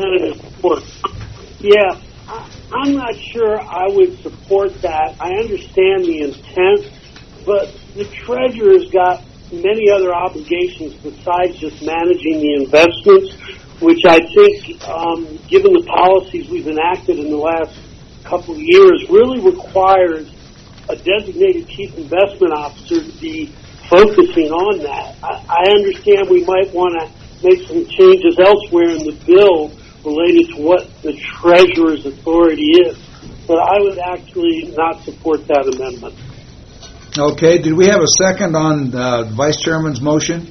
T: Yeah, I'm not sure I would support that. I understand the intent, but the treasurer's got many other obligations besides just managing the investments, which I think, given the policies we've enacted in the last couple of years, really requires a designated chief investment officer to be focusing on that. I understand we might want to make some changes elsewhere in the bill related to what the treasurer's authority is, but I would actually not support that amendment.
A: Okay, did we have a second on the Vice Chairman's motion?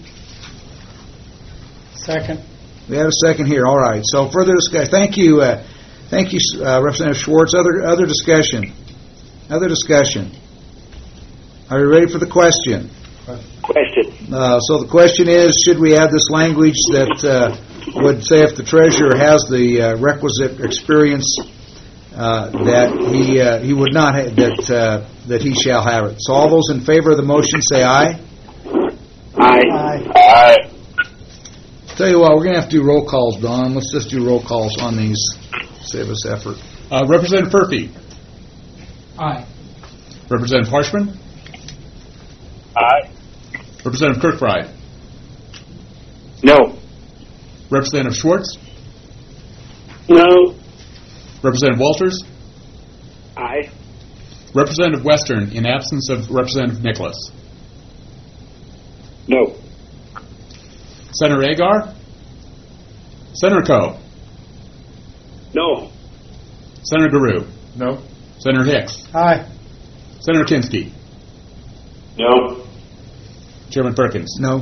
I: Second.
A: We have a second here. All right. So further discussion. Thank you, Representative Schwartz. Other discussion. Other discussion. Are you ready for the question?
G: Question.
A: So the question is: should we add this language that would say if the treasurer has the requisite experience that he would not have, that he shall have it? So all those in favor of the motion say aye.
G: Aye.
A: Aye. Tell you what, we're going to have to do roll calls, Don. Let's just do roll calls on these. Save us effort.
B: Representative Furphy.
J: Aye.
B: Representative Harshman.
L: Aye.
B: Representative Kirkbride.
G: No.
B: Representative Schwartz.
T: No.
B: Representative Walters.
G: Aye.
B: Representative Western, in absence of Representative Nicholas.
G: No.
B: Senator Agar. Senator Coe.
G: No.
B: Senator Garou.
H: No.
B: Senator Hicks.
I: Aye.
B: Senator Kinski.
E: No.
B: Chairman Perkins.
A: No.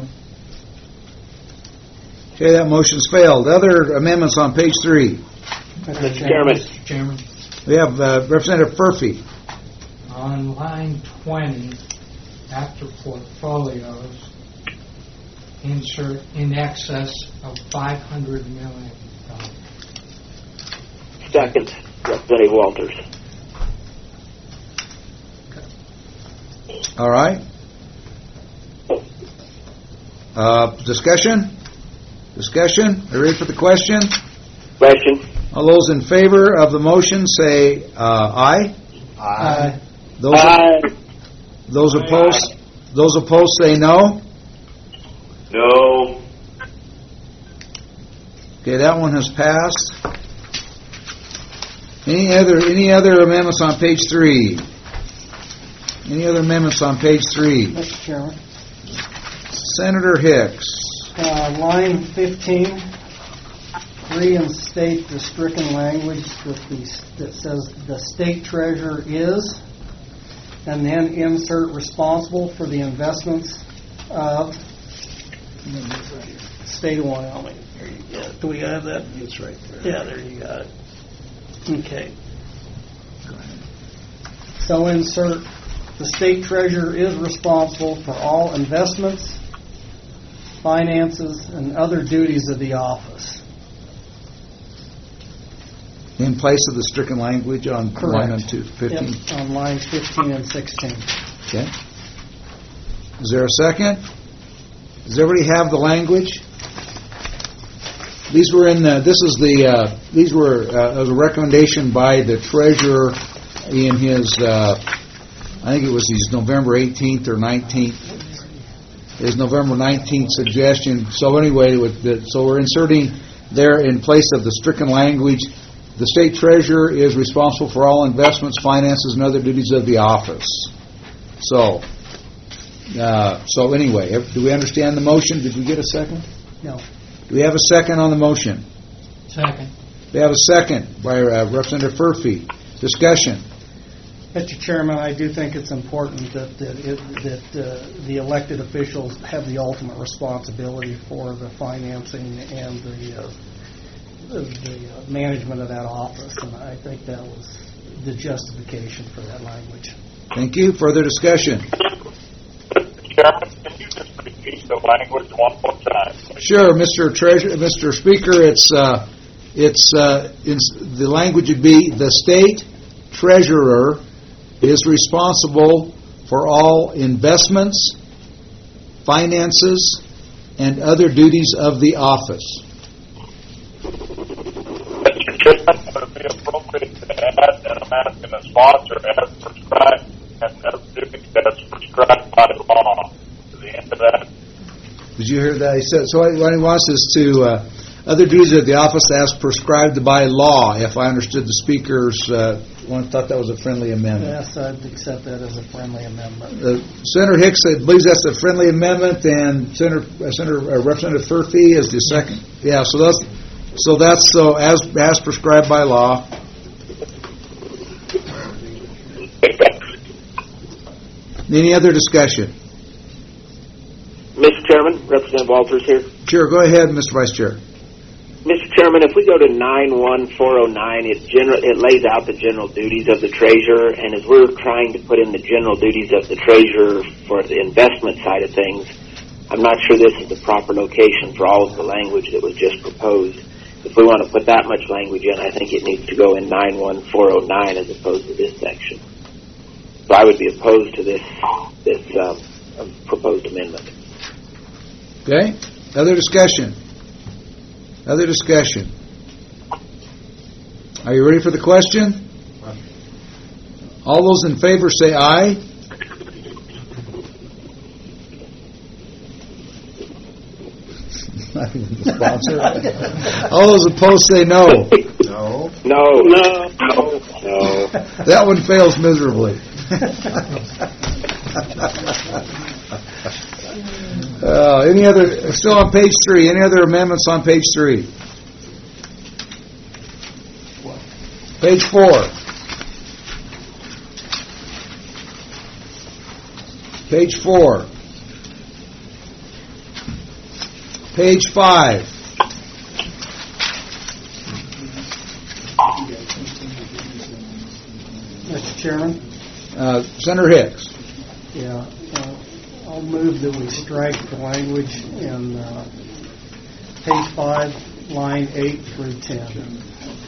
A: Okay, that motion's failed. Other amendments on page 3.
G: Mr.
J: Chairman.
A: We have Representative Furphy.
J: On line 20, after portfolios, insert in excess of $500 million.
G: Second, Representative Walters.
A: All right. Discussion? Discussion? Are you ready for the question?
G: Question.
A: All those in favor of the motion say aye.
I: Aye.
A: Those opposed? Those opposed say no.
E: No.
A: Okay, that one has passed. Any other amendments on page 3? Any other amendments on page 3?
I: Mr. Chairman.
A: Senator Hicks.
I: Line 15, reinstate the stricken language that says the state treasurer is, and then insert responsible for the investments of state of Wyoming. There you go. Do we have that?
A: It's right there.
I: Yeah, there you got it. Okay. So insert the state treasurer is responsible for all investments, finances, and other duties of the office.
A: In place of the stricken language on line on 15?
I: Yep, on lines 15 and 16.
A: Okay. Is there a second? Does everybody have the language? These were these were as a recommendation by the treasurer in his, I think it was his November 18th or 19th, his November 19th suggestion. So anyway, so we're inserting there in place of the stricken language, the state treasurer is responsible for all investments, finances, and other duties of the office. So anyway, do we understand the motion? Did we get a second?
I: No.
A: Do we have a second on the motion?
J: Second.
A: We have a second by Representative Furphy. Discussion.
I: Mr. Chairman, I do think it's important that the elected officials have the ultimate responsibility for the financing and the management of that office, and I think that was the justification for that language.
A: Thank you. Further discussion.
L: Chairman, can you just repeat the language one more time?
A: Sure, Mr. Speaker. It's the language would be the state treasurer is responsible for all investments, finances, and other duties of the office.
L: Mr. Chairman, would it be appropriate to add, and I'm asking the sponsor, as prescribed, and as duties as prescribed by law, to the end of that?
A: Did you hear that? He said, so what he wants is to other duties of the office as prescribed by law, if I understood the speaker's thought that was a friendly amendment.
I: Yes, I'd accept that as a friendly amendment.
A: Senator Hicks believes that's a friendly amendment, and Representative Furphy is the second. Yeah, so that's as prescribed by law. Any other discussion?
G: Mr. Chairman, Representative Walters here.
A: Sure, go ahead, Mr. Vice Chair.
G: Mr. Chairman, if we go to 91409, it lays out the general duties of the treasurer, and as we're trying to put in the general duties of the treasurer for the investment side of things, I'm not sure this is the proper location for all of the language that was just proposed. If we want to put that much language in, I think it needs to go in 91409 as opposed to this section. So I would be opposed to this proposed amendment.
A: Okay. Other discussion? Other discussion? Are you ready for the question? All those in favor say aye. Not even the sponsor. All those opposed say no.
G: No. No. No. No. No.
A: That one fails miserably. Any other? Still on page 3. Any other amendments on page 3? Page 4. Page 4. Page 5.
I: Mr. Chairman?
A: Senator Hicks.
I: Yeah. I'll move that we strike the language in page 5, line 8 through 10.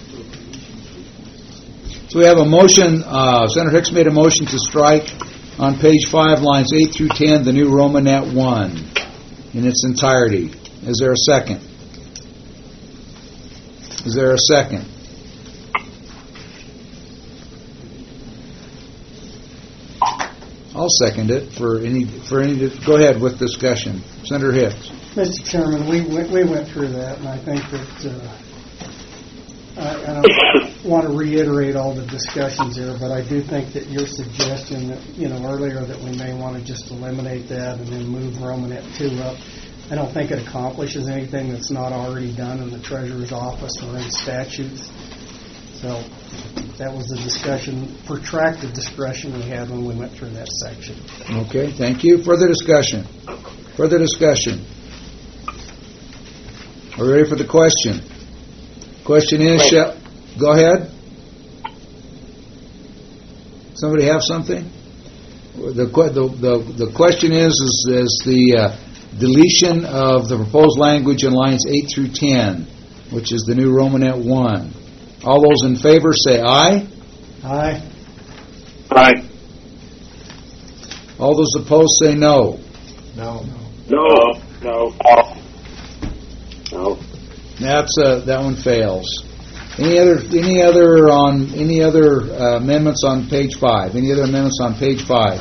A: So we have a motion. Senator Hicks made a motion to strike on page 5, lines 8 through 10, the new Romanet 1 in its entirety. Is there a second? Is there a second? I'll second it for any. Go ahead with discussion, Senator Hicks.
I: Mr. Chairman, we went through that, and I think that I don't want to reiterate all the discussions there, but I do think that your suggestion that earlier that we may want to just eliminate that and then move Romanet 2 up. I don't think it accomplishes anything that's not already done in the Treasurer's office or in statutes. So that was the discussion, protracted discussion we had when we went through that section.
A: Okay, thank you. Further discussion? Further discussion? Are we ready for the question? Question is, go ahead. Somebody have something? The question is the deletion of the proposed language in lines 8 through 10, which is the new Romanet 1. All those in favor say aye.
I: Aye.
C: Aye.
A: All those opposed say no.
H: No.
C: No. No. No.
A: That one fails. Any other amendments on page 5? Any other amendments on page 5?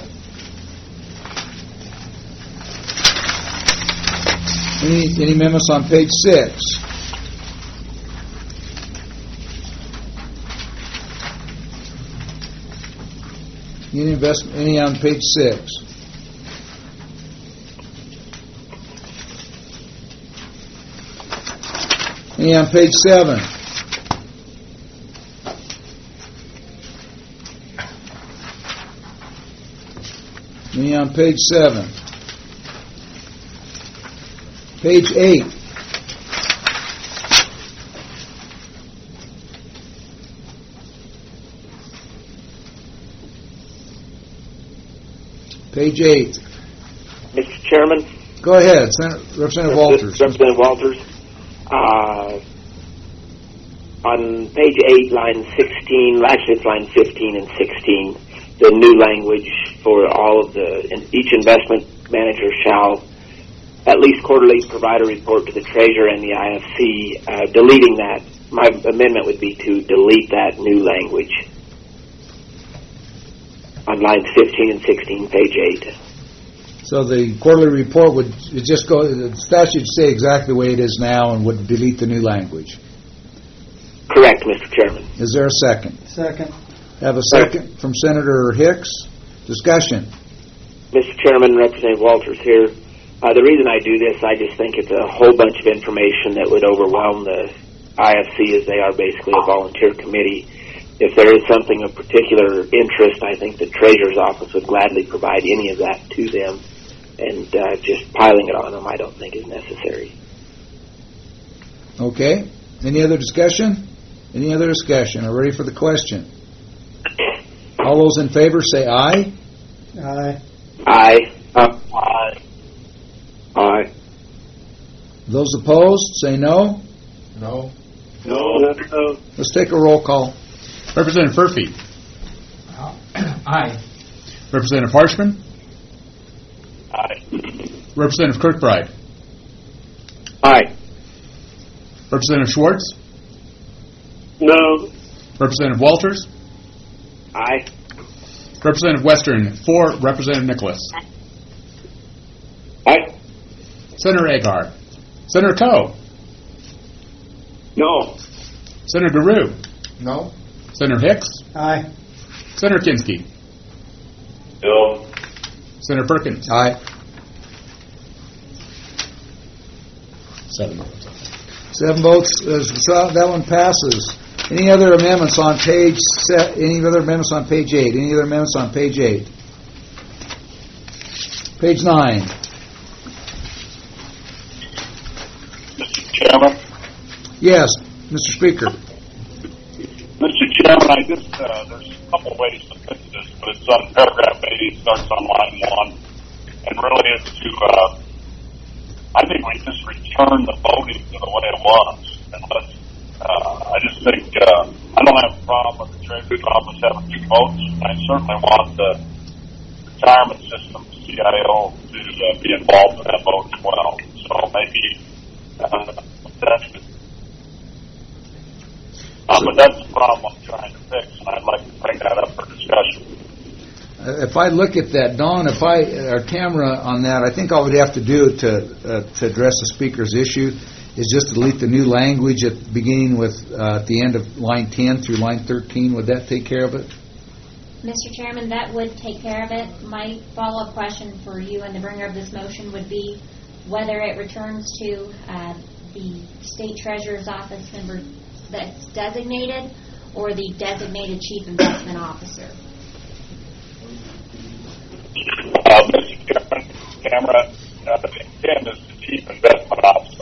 A: Any amendments on page 6? Any on page 6? Any on page 7? Any on page 7? Page 8. Page 8.
G: Mr. Chairman?
A: Go ahead, Representative Walters.
G: Representative Walters. On page 8, line 16, actually it's line 15 and 16, the new language for all of each investment manager shall at least quarterly provide a report to the Treasurer and the IFC. Deleting that, my amendment would be to delete that new language on lines 15 and 16, page 8.
A: So the quarterly report would just go, the statute would say exactly the way it is now and would delete the new language.
G: Correct, Mr. Chairman.
A: Is there a second?
I: Second.
A: Have a second from Senator Hicks. Discussion.
G: Mr. Chairman, Representative Walters here. The reason I do this, I just think it's a whole bunch of information that would overwhelm the IFC, as they are basically a volunteer committee. If there is something of particular interest, I think the Treasurer's Office would gladly provide any of that to them, and just piling it on them I don't think is necessary.
A: Okay. Any other discussion? Any other discussion? Are ready for the question? All those in favor say aye.
I: Aye.
G: Aye.
C: Aye. Aye.
A: Those opposed say no.
H: No.
C: No. No.
A: Let's take a roll call.
B: Representative Furphy.
J: Aye.
B: Representative Harshman.
L: Aye.
B: Representative Kirkbride.
C: Aye.
B: Representative Schwartz.
C: No.
B: Representative Walters.
G: Aye.
B: Representative Western for Representative Nicholas.
C: Aye.
B: Senator Agar. Senator Coe.
C: No.
B: Senator Guru.
H: No.
B: Senator Hicks.
I: Aye.
B: Senator Kinski.
L: No.
B: Senator Perkins.
A: Aye.
B: 7 votes.
A: 7 votes. So that one passes. Any other amendments on page? Any other amendments on page 8? Any other amendments on page 8? Page 9.
L: Mr. Chairman.
A: Yes, Mr. Speaker.
L: Mr. Chairman, I just, there's a couple ways to fix this, but it's on paragraph 8, it starts on line 1, and really it's to, I think we just return the voting to the way it was, unless, I just think, I don't have a problem with the Treasurer's Office having 2 votes. I certainly want the retirement system CIO to be involved in that vote as well. So maybe that's but that's the problem I'm trying to fix, and I'd like to bring that up for discussion.
A: If I look at that, Don, or Tamara on that, I think all we'd have to do to address the Speaker's issue is just delete the new language at the beginning with at the end of line 10 through line 13. Would that take care of it?
D: Mr. Chairman, that would take care of it. My follow-up question for you and the bringer of this motion would be whether it returns to the State Treasurer's Office member that's designated or the designated Chief Investment Officer.
L: Mr. Chairman, Tamara, the intent is the Chief Investment Officer.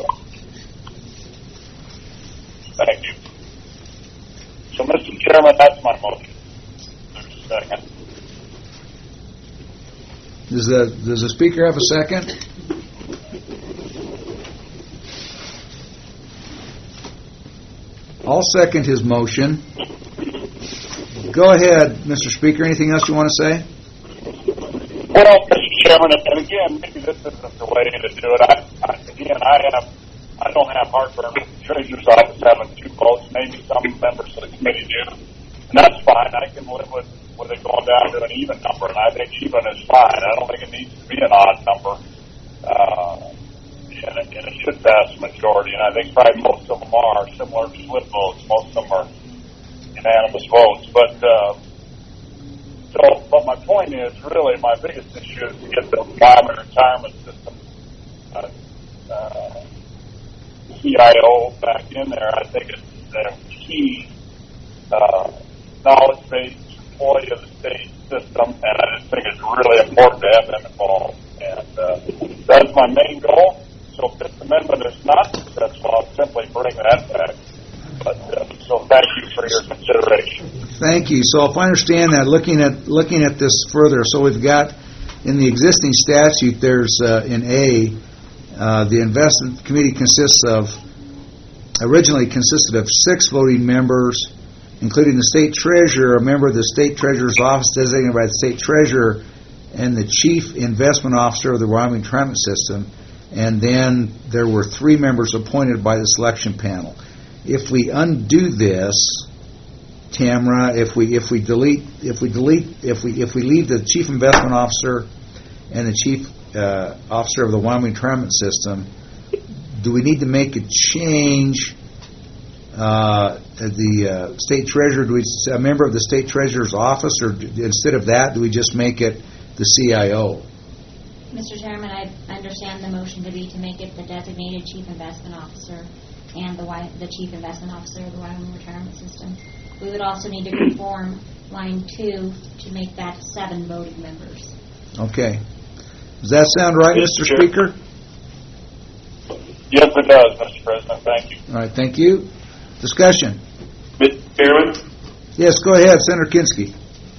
L: Thank you. So, Mr. Chairman, that's my motion. There's a second.
A: Does the Speaker have a second? I'll second his motion. Go ahead, Mr. Speaker. Anything else you want to say?
L: Well, Mr. Chairman, and again, maybe this isn't the way to do it. I don't have heartburn with the Treasurer's Office having 2 votes. Maybe some members of the committee do, and that's fine. I can live with it going down to an even number, and I think even is fine. I don't think it needs to be an odd number, and it should pass the majority. And I think probably most of them are similar to slip votes. Most of them are unanimous votes, but my point is, really, my biggest issue is to get the Wyoming retirement system CIO back in there. I think it's a key knowledge-based employee of the state system, and I just think it's really important to have them involved. And that's my main goal. So if this amendment is not successful, I'll simply bring that back. But so thank you for your consideration.
A: Thank you. So if I understand that, looking at this further, so we've got in the existing statute, there's in A, the investment committee originally consisted of 6 voting members, including the state treasurer, a member of the state treasurer's office designated by the state treasurer, and the chief investment officer of the Wyoming Retirement System. And then there were 3 members appointed by the selection panel. If we undo this, Tamara, if we leave the chief investment officer and the chief officer of the Wyoming Retirement System, do we need to make a change? The state treasurer, a member of the state treasurer's office, or instead of that, do we just make it the CIO?
D: Mr. Chairman, I understand the motion to be to make it the designated chief investment officer and the chief investment officer of the Wyoming Retirement System. We would also need to conform line 2 to make that 7 voting members.
A: Okay. Does that sound right, Mr. Speaker?
L: Yes, it does, Mr. President. Thank you.
A: All right, thank you. Discussion.
E: Mr. Chairman?
A: Yes, go ahead, Senator Kinski.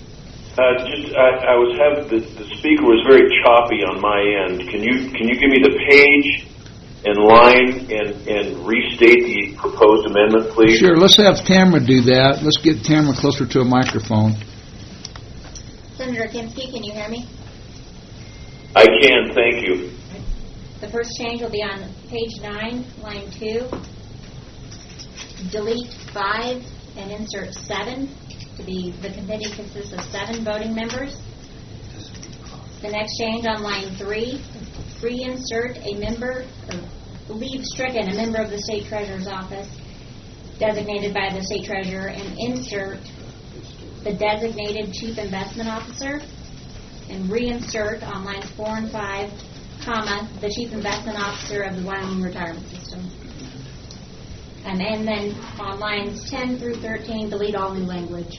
E: The speaker was very choppy on my end. Can you give me the page and line and restate the proposed amendment, please?
A: Sure. Let's have Tamara do that. Let's get Tamara closer to a microphone.
D: Senator Kinski, can you hear me?
E: I can. Thank you.
D: The first change will be on page 9, line 2. Delete 5 and insert 7 to be the committee consists of 7 voting members. The next change on line 3, reinsert a member, or leave stricken a member of the state treasurer's office designated by the state treasurer, and insert the designated chief investment officer, and reinsert on lines 4 and 5, comma, the chief investment officer of the Wyoming Retirement System. And then on lines 10 through 13, delete all new language.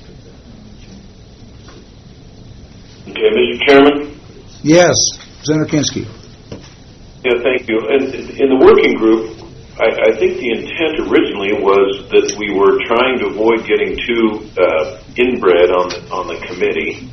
E: Okay, Mr. Chairman?
A: Yes, Senator Kinski.
E: Yeah, thank you. And in the working group, I think the intent originally was that we were trying to avoid getting too inbred on the committee.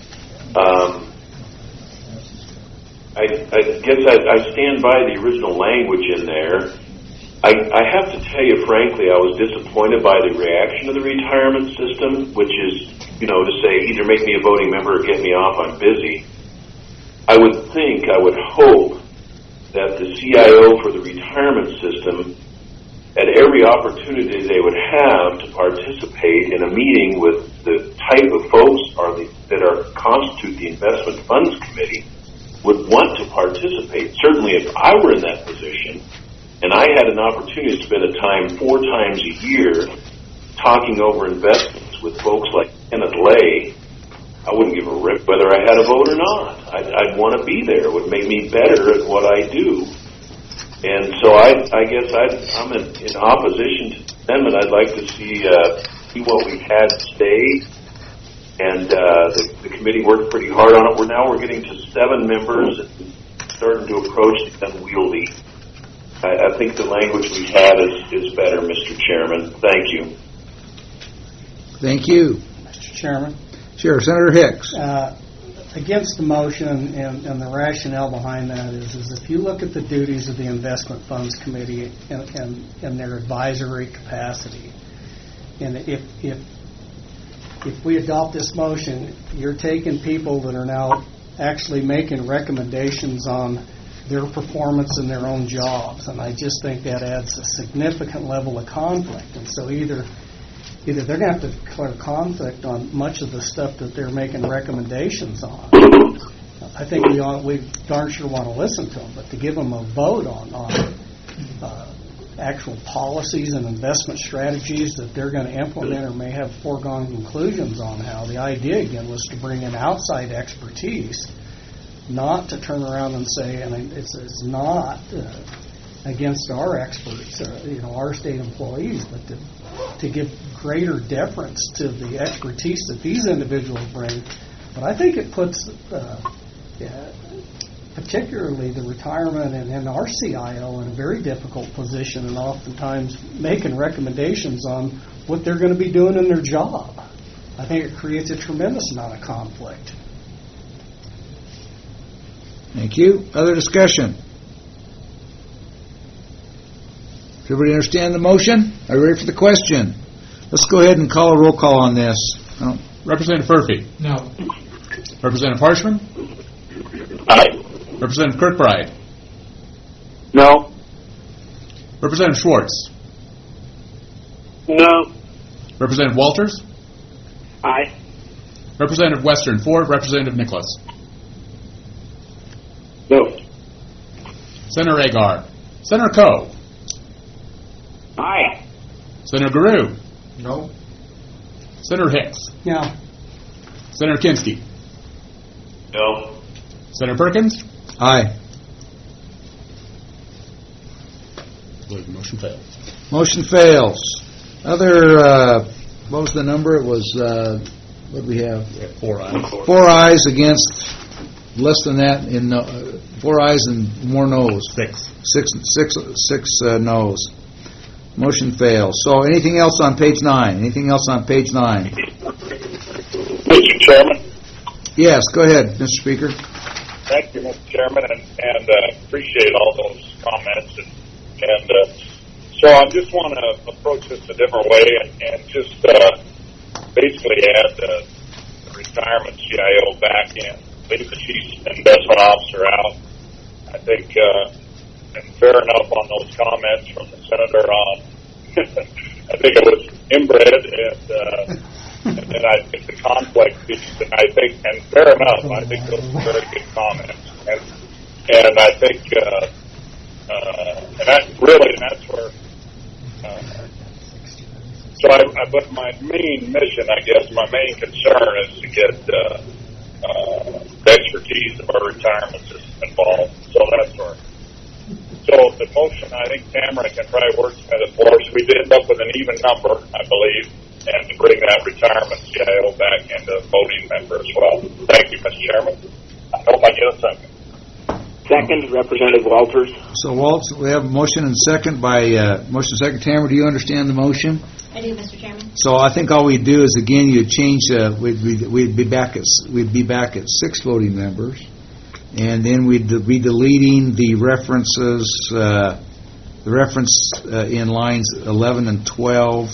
E: I guess I stand by the original language in there. I have to tell you, frankly, I was disappointed by the reaction of the retirement system, which is, to say either make me a voting member or get me off, I'm busy. I would hope that the CIO for the retirement system, at every opportunity they would have to participate in a meeting with the type of folks that constitute the investment funds committee, would want to participate. Certainly if I were in that position and I had an opportunity to spend a time 4 times a year talking over investments with folks like Kenneth Lay, I wouldn't give a rip whether I had a vote or not. I'd want to be there. It would make me better at what I do. And so I guess I'm in opposition to the amendment. I'd like to see what we had stay. And the committee worked pretty hard on it. We're getting to 7 members and starting to approach the unwieldy. I think the language we had is better, Mr. Chairman. Thank you.
A: Thank you.
I: Mr. Chairman?
A: Sure. Senator Hicks.
I: Against the motion and the rationale behind that is if you look at the duties of the Investment Funds Committee and their advisory capacity, And if we adopt this motion, you're taking people that are now actually making recommendations on their performance in their own jobs, and I just think that adds a significant level of conflict. And so either they're going to have to declare conflict on much of the stuff that they're making recommendations on. I think we darn sure want to listen to them, but to give them a vote on actual policies and investment strategies that they're going to implement or may have foregone conclusions on how, the idea again was to bring in outside expertise, not to turn around and say, and it's not against our experts, our state employees, but to give greater deference to the expertise that these individuals bring. But I think it puts particularly the retirement and our CIO in a very difficult position, and oftentimes making recommendations on what they're going to be doing in their job. I think it creates a tremendous amount of conflict.
A: Thank you. Other discussion? Does everybody understand the motion? Are you ready for the question? Let's go ahead and call a roll call on this.
B: Representative Furphy?
J: No.
B: Representative Harshman?
E: Aye.
B: Representative Kirkbride?
T: No.
B: Representative Schwartz?
T: No.
B: Representative Walters?
T: Aye.
B: Representative Western, for. Representative Nicholas?
E: No.
B: Senator Agar? Senator Coe?
T: Aye.
B: Senator Guru?
H: No.
B: Senator Hicks?
I: Yeah.
B: Senator Kinski?
E: No.
B: Senator Perkins?
A: Aye.
B: Motion failed.
A: Motion fails. Other, what was the number? It was, what did we have?
B: 4 ayes.
A: 4 ayes against less than that, 4 ayes and more noes. Six noes. Motion fails. So anything else on page 9? Anything else on page 9?
L: Mr. Chairman?
A: Yes, go ahead, Mr. Speaker.
L: Thank you, Mr. Chairman, and appreciate all those comments. And so I just want to approach this a different way and just basically add the retirement CIO back in, leave the chief investment officer out. I think, and fair enough on those comments from the senator on, I think it was inbred, and then I think the conflict piece, and I think, and fair enough, I think those were very good comments. And I think, and that's where, so but my main mission, I guess, my main concern is to get the expertise of our retirement system involved. So that's where. So the motion, I think Tamara can probably wordsmith it for us. We did end up with an even number, I believe, and to bring that retirement CIO back into voting member as well. Thank you, Mr. Chairman. I hope I get a second.
G: Second, Representative Walters.
A: So, Walt, we have a motion and second by Tamara. Do you understand the motion?
D: I do, Mr. Chairman.
A: So I think all we do is again you change. We'd be back at 6 voting members, and then we'd be deleting the references, in lines 11 and 12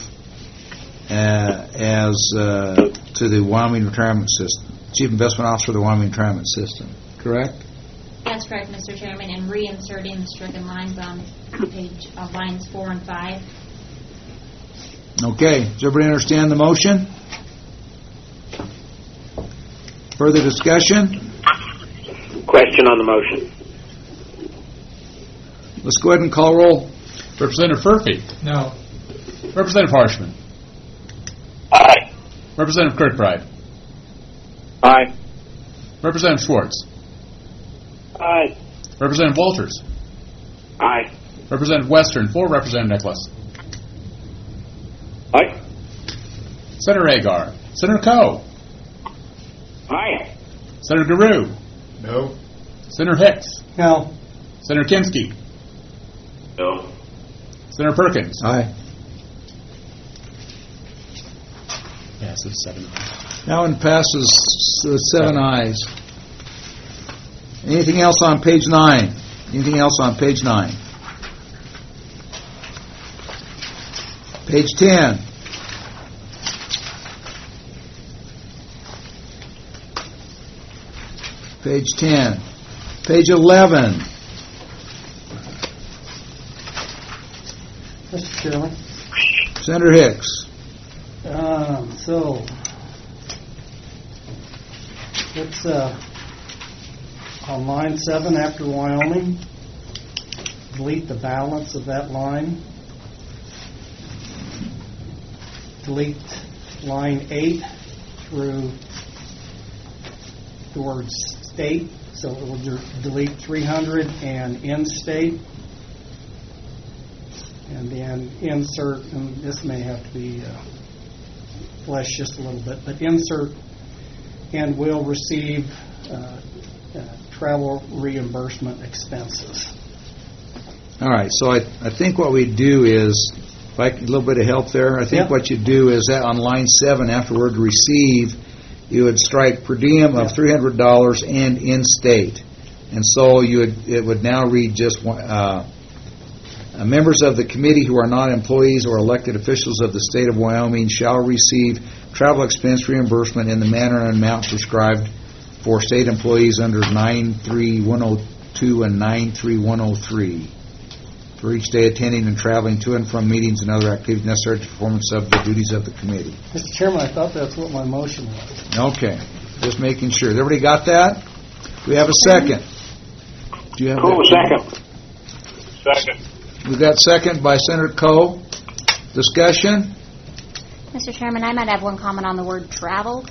A: as to the Wyoming Retirement System, Chief Investment Officer of the Wyoming Retirement System. Correct?
D: That's correct, Mr. Chairman, and reinserting the stricken lines on page lines 4 and 5.
A: Okay. Does everybody understand the motion? Further discussion?
G: Question on the motion.
A: Let's go ahead and call roll.
B: Representative Furphy?
J: No.
B: Representative Harshman?
L: Aye.
B: Representative Kirkbride?
T: Aye.
B: Representative Schwartz?
T: Aye.
B: Representative Walters?
G: Aye.
B: Representative Western, for. Representative Nicholas?
E: Aye.
B: Senator Agar? Senator Coe?
G: Aye.
B: Senator Guru?
H: No.
B: Senator Hicks?
I: No.
B: Senator Kinski?
E: No.
B: Senator Perkins?
A: Aye.
B: Passes 7 ayes.
A: That one passes 7 ayes. Anything else on page 9? Anything else on page 9? Page 10. Page 10. Page 11.
I: Mr. Chairman.
A: Senator Hicks.
I: So, it's on line 7 after Wyoming. Delete the balance of that line. Delete line 8 through the word state. So it will delete 300 and in-state. And then insert, and this may have to be fleshed just a little bit, but insert and will receive travel reimbursement expenses.
A: All right, so I think what we do is, like a little bit of help there, I think what you do is that on line 7, after word receive, you would strike per diem of $300 and in-state. And so it would now read just members of the committee who are not employees or elected officials of the state of Wyoming shall receive travel expense reimbursement in the manner and amount prescribed for state employees under 93102 and 93103 for each day attending and traveling to and from meetings and other activities necessary to performance of the duties of the committee.
I: Mr. Chairman, I thought that's what my motion was.
A: Okay. Just making sure. Everybody got that? Do we have a second? Do you have
F: Second. Second.
A: We've got second by Senator Coe. Discussion?
D: Mr. Chairman, I might have one comment on the word travel.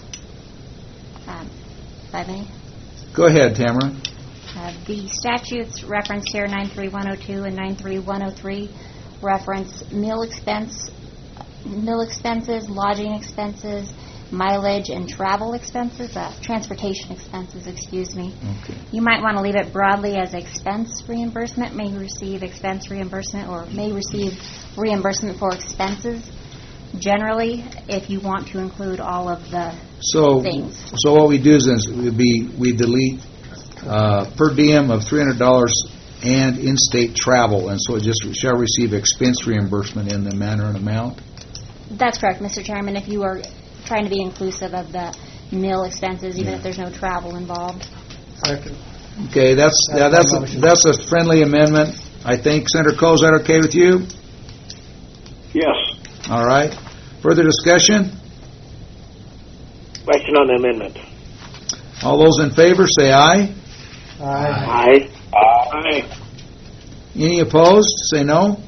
D: If I may.
A: Go ahead, Tamara.
D: The statutes referenced here, 93102 and 93103, reference meal expenses, lodging expenses, mileage, and travel expenses, transportation expenses, excuse me.
A: Okay.
D: You might want to leave it broadly as expense reimbursement, may receive expense reimbursement, or may receive reimbursement for expenses. Generally, if you want to include all of the things.
A: So what we do is we delete per diem of $300 and in-state travel, and so it just shall receive expense reimbursement in the manner and amount?
D: That's correct, Mr. Chairman, if you are trying to be inclusive of the meal expenses, even if there's no travel involved.
I: Second.
A: Okay, that's a friendly amendment, I think. Senator Coe, is that okay with you?
F: Yes.
A: All right. Further discussion?
G: Question on the amendment.
A: All those in favor say aye.
G: Aye.
F: Aye.
A: Any opposed? Say no.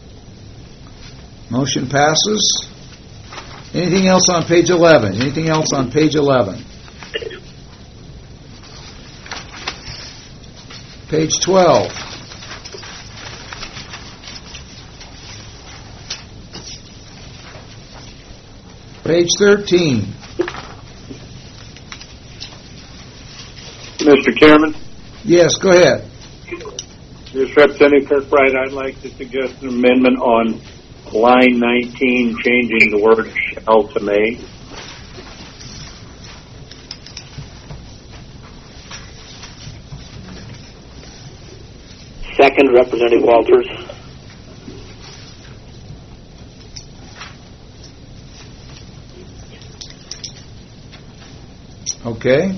A: Motion passes. Anything else on page 11? Anything else on page 11? Page 12. Page 13.
F: Mr. Chairman?
A: Yes, go ahead.
F: This is Representative Kirkbride. I'd like to suggest an amendment on line 19, changing the word shall to may.
G: Second, Representative Walters.
A: Okay.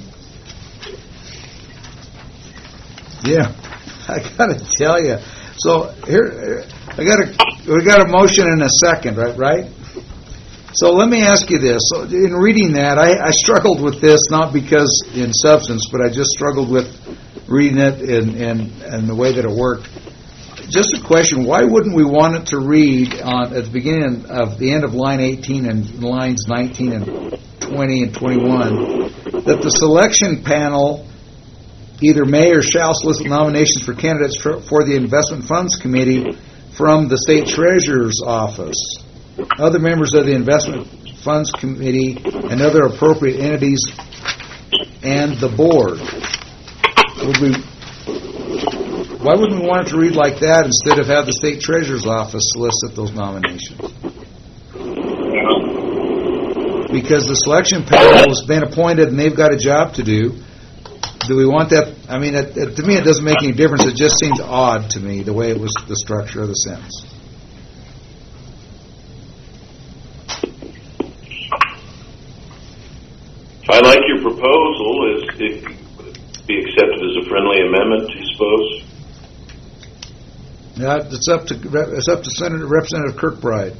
A: Yeah, I got to tell you. So here, we got a motion and a second, right? So let me ask you this. So in reading that, I struggled with this, not because in substance, but I just struggled with reading it and the way that it worked. Just a question, why wouldn't we want it to read at the beginning of the end of line 18 and lines 19 and 20 and 21 that the selection panel either may or shall solicit nominations for candidates for the Investment Funds Committee from the State Treasurer's Office, other members of the Investment Funds Committee, and other appropriate entities, and the board? Why wouldn't we want it to read like that instead of have the State Treasurer's Office solicit those nominations? Because the selection panel has been appointed and they've got a job to do. Do we want that? I mean, to me, it doesn't make any difference. It just seems odd to me, the way it was, the structure of the sentence.
E: I like your proposal. be accepted as a friendly amendment, do you suppose?
A: It's up to Senator Representative Kirkbride.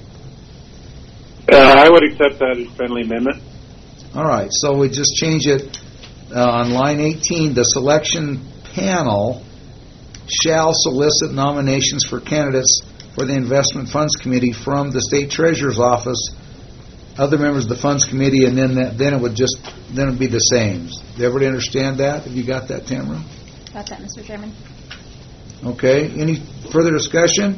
F: I would accept that as friendly amendment.
A: All right, so we just change it on line 18. The selection panel shall solicit nominations for candidates for the Investment Funds Committee from the State Treasurer's Office, other members of the Funds Committee, and then it would be the same. Does everybody understand that? Have you got that, Tamara?
D: Got that, Mr. Chairman.
A: Okay. Any further discussion?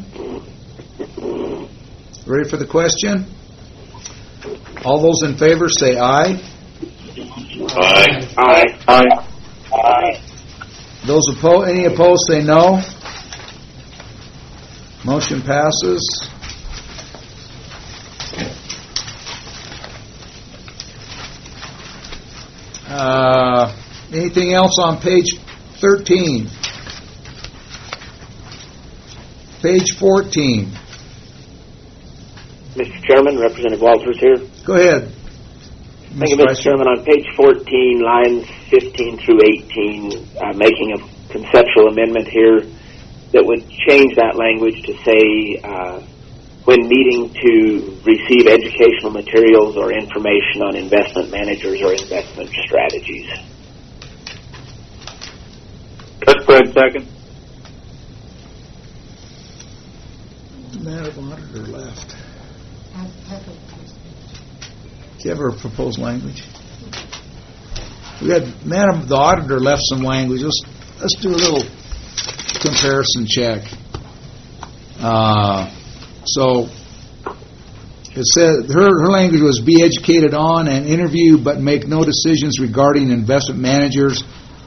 A: Ready for the question? All those in favor say aye.
E: Aye.
F: Aye. Aye. Aye.
A: Those opposed, any opposed say no. Motion passes. Anything else on page 13? Page 14.
G: Mr. Chairman, Representative Walters here.
A: Go ahead.
G: Thank you, Mr. Chairman. On page 14, lines 15 through 18, making a conceptual amendment here that would change that language to say, when meeting to receive educational materials or information on investment managers or investment strategies.
F: Kirkbride, second.
A: Madam Auditor left. Do you have her proposed language? We had Madam the Auditor left some language. Let's do a little comparison check. So it said her language was be educated on and interview, but make no decisions regarding investment managers.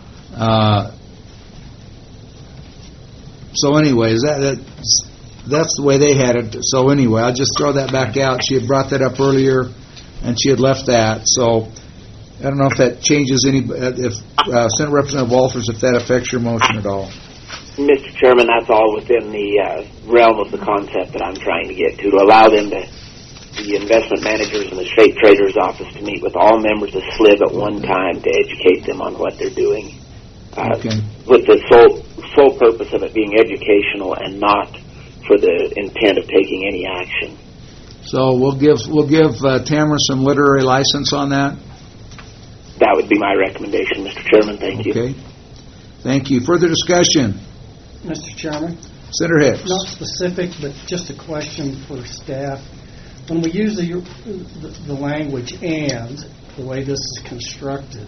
A: So, anyways, that's the way they had it. So, anyway, I'll just throw that back out. She had brought that up earlier, and she had left that. So, I don't know if that changes if Senate Representative Walters, if that affects your motion at all.
G: Mr. Chairman, that's all within the realm of the concept that I'm trying to get to allow them the investment managers in the State Treasurer's Office to meet with all members of SLIB at one time to educate them on what they're doing. With the sole purpose of it being educational and not for the intent of taking any action.
A: So we'll give Tamara some literary license on that?
G: That would be my recommendation, Mr. Chairman. Thank you.
A: Okay. Thank you. Further discussion?
I: Mr. Chairman?
A: Senator Hicks.
I: Not specific, but just a question for staff. When we use the language "and," the way this is constructed,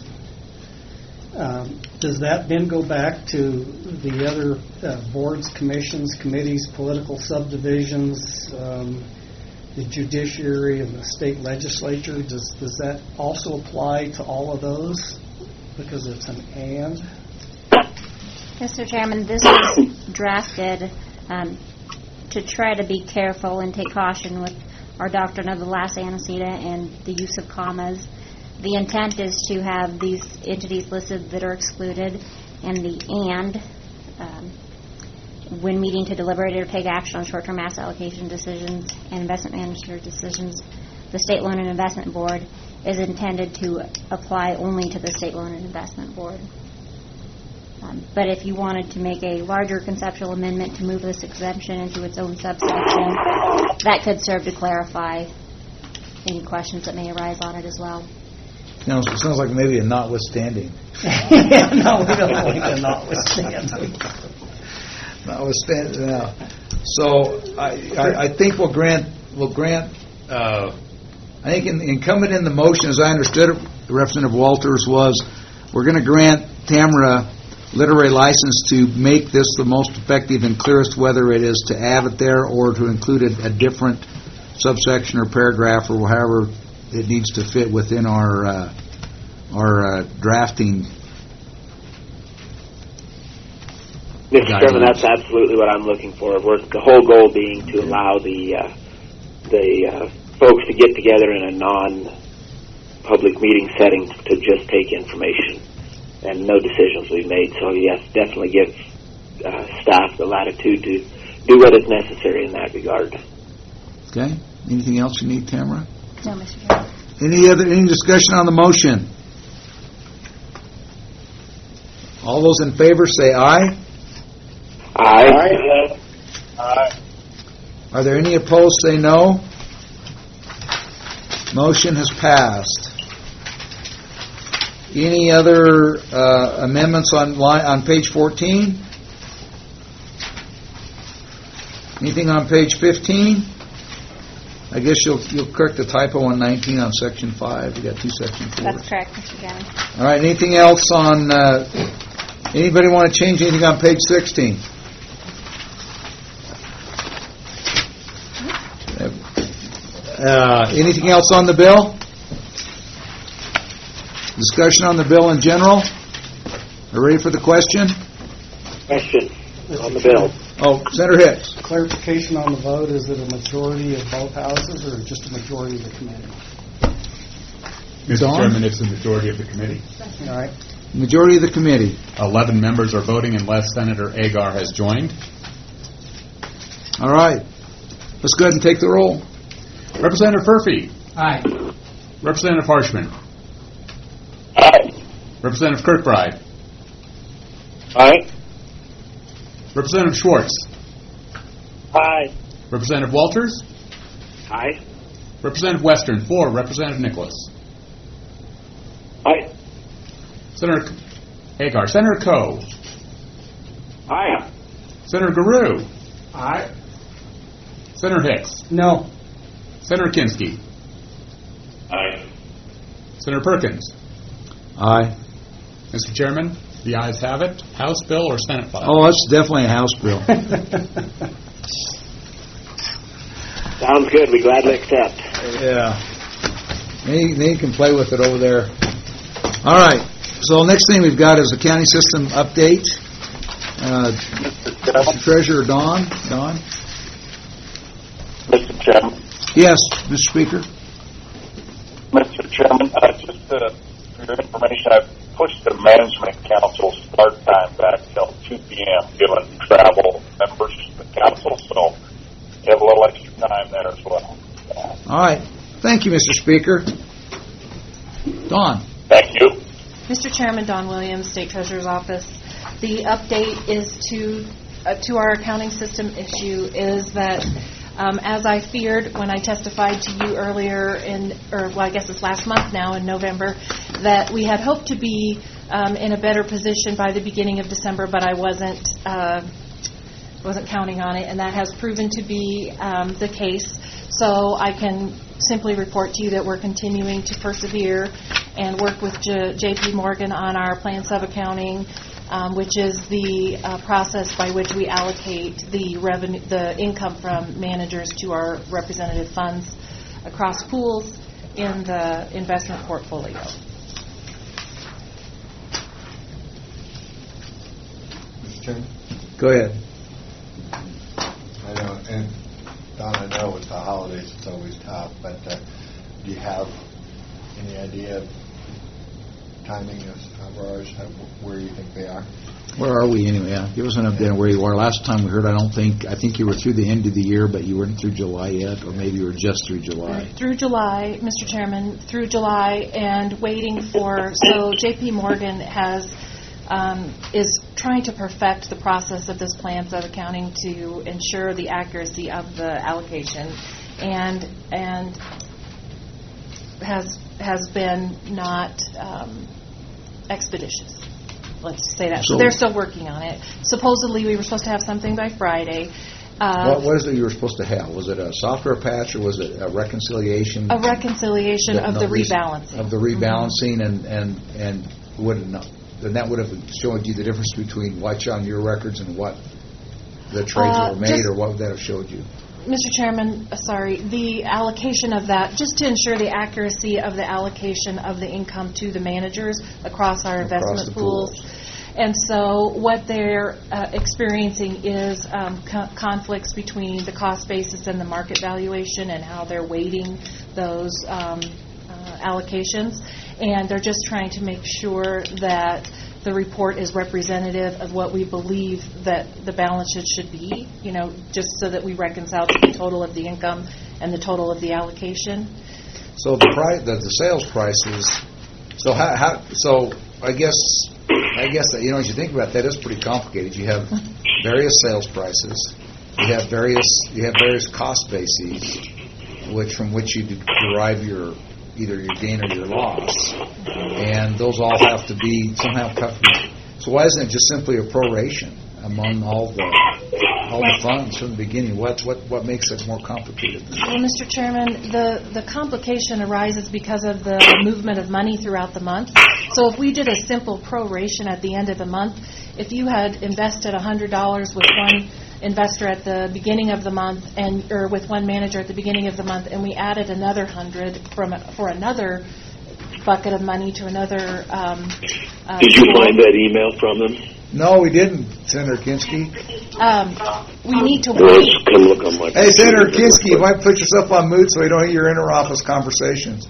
I: does that then go back to the other boards, commissions, committees, political subdivisions, the judiciary, and the state legislature? Does that also apply to all of those? Because it's an "and"?
D: Mr. Chairman, this was drafted to try to be careful and take caution with our doctrine of the last antecedent and the use of commas. The intent is to have these entities listed that are excluded, and the when meeting to deliberate or take action on short-term asset allocation decisions and investment manager decisions, the State Loan and Investment Board is intended to apply only to the State Loan and Investment Board. But if you wanted to make a larger conceptual amendment to move this exemption into its own subsection, that could serve to clarify any questions that may arise on it as well.
A: It sounds like maybe a notwithstanding.
I: Yeah, no, we don't like a notwithstanding.
A: Notwithstanding. No. So I think we'll grant. I think incumbent in the motion, as I understood it, Representative Walters, was we're going to grant Tamara literary license to make this the most effective and clearest, whether it is to add it there or to include a different subsection or paragraph or however it needs to fit within our drafting.
G: Mr. Chairman, that's absolutely what I'm looking for. The whole goal being to allow the folks to get together in a non-public meeting setting to just take information, and no decisions will be made. So yes, definitely give staff the latitude to do what is necessary in that regard.
A: Okay. Anything else you need, Tamara?
D: No, Mr. Chairman.
A: Any discussion on the motion? All those in favor say aye.
G: Aye.
L: Aye.
A: Are there any opposed? Say no. Motion has passed. Any other amendments on page 14? Anything on page 15? I guess you'll correct the typo on 19 on section 5. We got 2 section 4s.
D: That's correct, Mr. Chairman.
A: All right. Anything else on? Anybody want to change anything on page 16? Anything else on the bill? Discussion on the bill in general? Are ready for the question?
G: Question on the bill.
A: Oh, Senator Hicks.
I: Clarification on the vote, is it a majority of both houses or just a majority of the committee?
B: Mr. Chairman, it's the majority of the committee.
I: All right.
A: Majority of the committee. 11
B: members are voting unless Senator Agar has joined.
A: All right. Let's go ahead and take the roll.
B: Representative Furphy.
J: Aye.
B: Representative Harshman.
L: Aye.
B: Representative Kirkbride.
L: Aye.
B: Representative Schwartz.
T: Aye.
B: Representative Walters.
G: Aye.
B: Representative Western. 4. Representative Nicholas.
G: Aye.
B: Senator Agar. Senator Coe.
G: Aye.
B: Senator Garou.
G: Aye.
B: Senator Hicks.
I: No.
B: Senator Kinski.
L: Aye.
B: Senator Perkins.
A: Aye.
B: Mr. Chairman, the ayes have it. House bill or Senate file?
A: Oh, it's definitely a House bill.
G: Sounds good. We gladly accept.
A: Yeah. They can play with it over there. All right. So next thing we've got is the county system update. Mr. Treasurer Don.
L: Mr. Chairman.
A: Yes, Mr. Speaker.
L: Mr. Chairman, just for your information, I've pushed the management council start time back till 2 p.m. given travel members of the council, so you have a little extra time there as well.
A: All right. Thank you, Mr. Speaker. Don.
L: Thank you.
S: Mr. Chairman, Don Williams, State Treasurer's Office. The update is to our accounting system issue is that as I feared when I testified to you earlier I guess it's last month now in November, that we had hoped to be in a better position by the beginning of December, but I wasn't counting on it, and that has proven to be the case. So I can simply report to you that we're continuing to persevere and work with J.P. Morgan on our plan sub-accounting, which is the process by which we allocate the revenue, the income from managers to our representative funds across pools in the investment portfolio.
H: Mr. Chairman?
A: Go ahead.
H: I know, and Don, I know with the holidays it's always tough, but do you have any idea of timing of ours, where you think they are?
A: Where are we anyway? Yeah. Give us an update on where you are. Last time we heard, I think you were through the end of the year, but you weren't through July yet, or maybe you were just through July.
S: Through July, Mr. Chairman, through July, and waiting for, so J.P. Morgan is trying to perfect the process of this plan sub accounting to ensure the accuracy of the allocation, and has been not expeditious. Let's say that. So they're still working on it. Supposedly, we were supposed to have something by Friday.
A: What is it you were supposed to have? Was it a software patch, or was it a reconciliation?
S: A reconciliation of the rebalancing.
A: Of the rebalancing, and would it not? Then that would have showed you the difference between what's on your records and what the trades were made, or what would that have showed you?
S: Mr. Chairman, the allocation of that, just to ensure the accuracy of the allocation of the income to the managers across our investment pools. And so what they're experiencing is conflicts between the cost basis and the market valuation, and how they're weighting those allocations. And they're just trying to make sure that the report is representative of what we believe that the balance should be, just so that we reconcile to the total of the income and the total of the allocation.
A: So the sales prices. So I guess I guess that, as you think about that, it's pretty complicated. You have various sales prices. You have various cost bases, from which you derive either your gain or your loss, and those all have to be somehow covered. So why isn't it just simply a proration among all the funds from the beginning? What makes it more complicated?
S: Well, Mr. Chairman, the complication arises because of the movement of money throughout the month. So if we did a simple proration at the end of the month, if you had invested $100 with one investor at the beginning of the month, or with one manager at the beginning of the month, and we added another $100 for another bucket of money to another.
E: Did you find that email from them?
A: No, we didn't, Senator Kinski.
S: We need to
E: wait. Come look on my
A: Hey, Senator Kinski, you might put yourself on mute so we don't hear your inter-office conversations.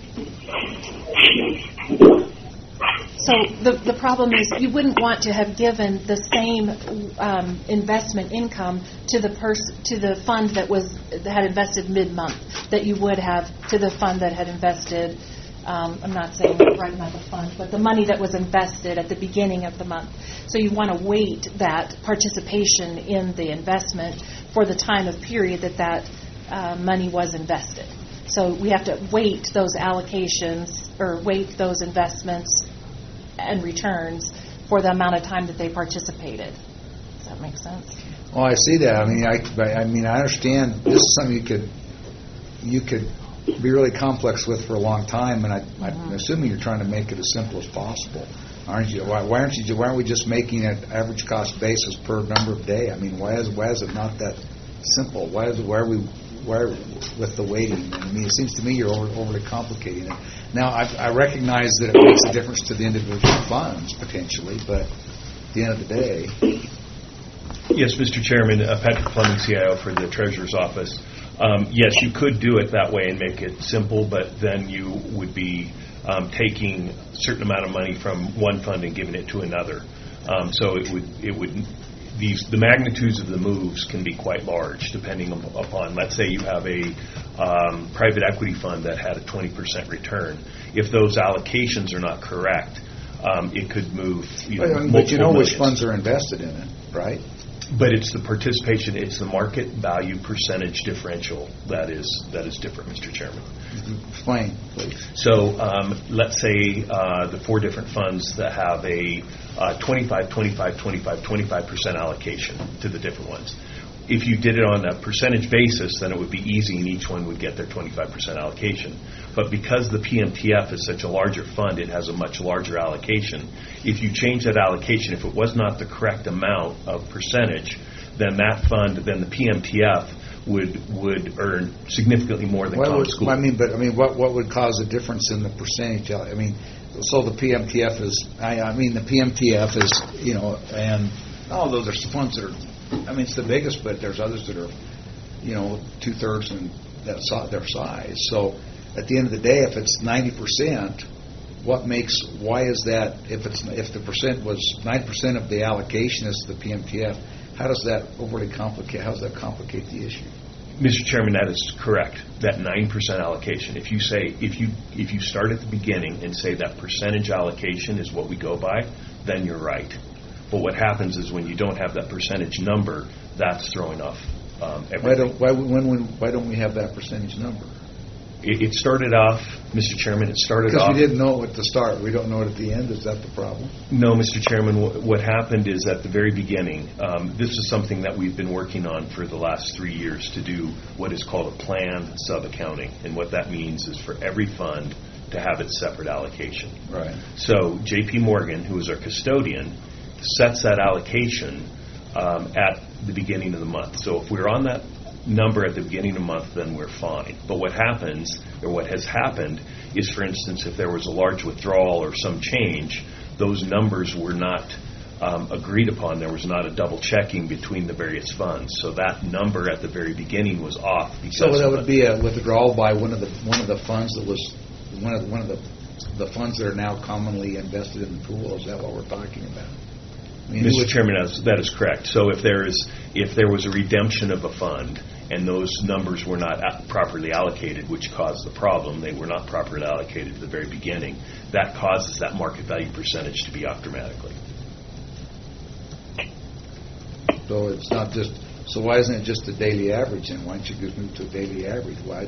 S: So the problem is you wouldn't want to have given the same investment income to the fund that had invested mid-month that you would have to the fund that had invested. I'm not saying right now the fund, but the money that was invested at the beginning of the month. So you want to weight that participation in the investment for the time of period that money was invested. So we have to weight those allocations or weight those investments and returns for the amount of time that they participated. Does that make sense?
A: Oh, I see that. I mean, I understand this is something you could be really complex with for a long time, and I'm assuming you're trying to make it as simple as possible, aren't you? Why aren't we just making it average cost basis per number of day? I mean, why is it not that simple? Why with the weighting? I mean, it seems to me you're overly complicating it. Now, I recognize that it makes a difference to the individual funds potentially, but at the end of the day.
P: Yes, Mr. Chairman, Patrick Fleming, CIO for the Treasurer's Office. Yes, you could do it that way and make it simple, but then you would be taking a certain amount of money from one fund and giving it to another. So the magnitudes of the moves can be quite large depending upon, let's say you have a private equity fund that had a 20% return. If those allocations are not correct, it could move
A: but you know which funds are invested in it, right?
P: But it's the participation, it's the market value percentage differential that is different, Mr. Chairman.
A: Explain, please.
P: So let's say the four different funds that have a 25% allocation to the different ones. If you did it on a percentage basis, then it would be easy and each one would get their 25% allocation. But because the PMTF is such a larger fund, it has a much larger allocation. If you change that allocation, if it was not the correct amount of percentage, then the PMTF would earn significantly more than common school.
A: What would cause a difference in the percentage? So the PMTF is, the PMTF is, and those are funds that are, it's the biggest, but there's others that are, 2/3 in their size. So at the end of the day, if it's 90%, why is that? If the percent was 9% of the allocation is the PMTF, how does that complicate the issue?
P: Mr. Chairman, that is correct. That 9% allocation. If you start at the beginning and say that percentage allocation is what we go by, then you're right. But what happens is when you don't have that percentage number, that's throwing off everything.
A: Why don't we have that percentage number?
P: It started off, Mr. Chairman,
A: because we didn't know it at the start. We don't know it at the end. Is that the problem?
P: No, Mr. Chairman. What happened is at the very beginning, this is something that we've been working on for the last 3 years to do what is called a planned sub-accounting. And what that means is for every fund to have its separate allocation.
A: Right.
P: So J.P. Morgan, who is our custodian, sets that allocation at the beginning of the month. So if we're on that number at the beginning of the month, then we're fine. But what has happened is, for instance, if there was a large withdrawal or some change, those numbers were not agreed upon. There was not a double checking between the various funds. So that number at the very beginning was off.
A: So that would be a withdrawal by one of the funds that was one of the funds that are now commonly invested in the pool. Is that what we're talking about?
P: Mr. Chairman, that is correct. So if there was a redemption of a fund and those numbers were not properly allocated, which caused the problem, they were not properly allocated at the very beginning, that causes that market value percentage to be off dramatically.
A: So it's not just. So why isn't it just a daily average? And why don't you just move to a daily average? Why?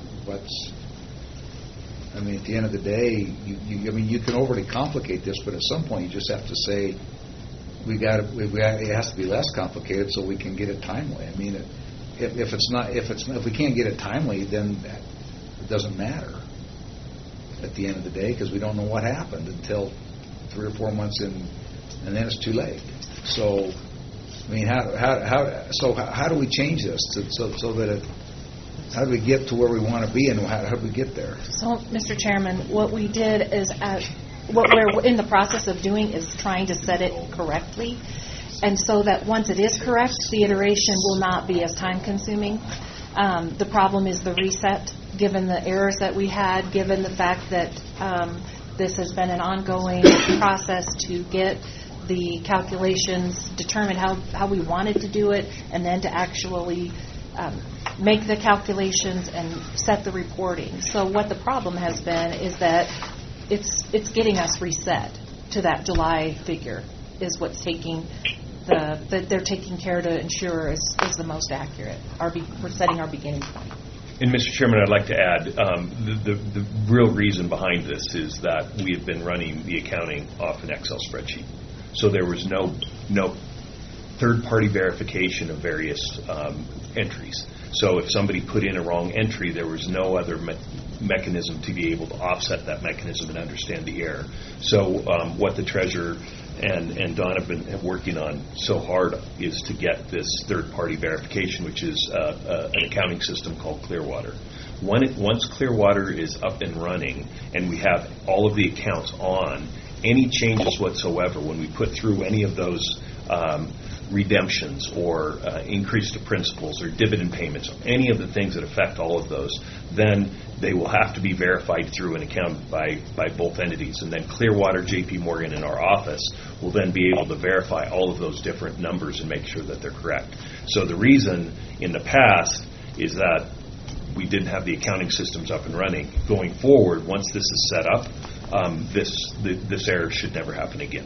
A: I mean, at the end of the day, you can overly complicate this, but at some point you just have to say, it has to be less complicated so we can get it timely. I mean, if we can't get it timely, then it doesn't matter at the end of the day, because we don't know what happened until 3 or 4 months in, and then it's too late. So, I mean, how do we change this so that how do we get to where we want to be, and how do we get there?
S: So, Mr. Chairman, what we did is, what we're in the process of doing is trying to set it correctly, and so that once it is correct, the iteration will not be as time-consuming. The problem is the reset, given the errors that we had, given the fact that this has been an ongoing process to get the calculations, determine how we wanted to do it, and then to actually make the calculations and set the reporting. So what the problem has been is that it's getting us reset to that July figure is what's taking that they're taking care to ensure is the most accurate. We're setting our beginning point.
U: And Mr. Chairman, I'd like to add the real reason behind this is that we have been running the accounting off an Excel spreadsheet. So there was no third-party verification of various entries. So if somebody put in a wrong entry, there was no other mechanism to be able to offset that mechanism and understand the error. So what the treasurer and Don have been working on so hard is to get this third-party verification, which is an accounting system called Clearwater. Once Clearwater is up and running and we have all of the accounts on, any changes whatsoever when we put through any of those redemptions or increase to principals or dividend payments, any of the things that affect all of those, then they will have to be verified through an account by both entities. And then Clearwater, JP Morgan, and our office will then be able to verify all of those different numbers and make sure that they're correct. So the reason in the past is that we didn't have the accounting systems up and running. Going forward, once this is set up, this error should never happen again.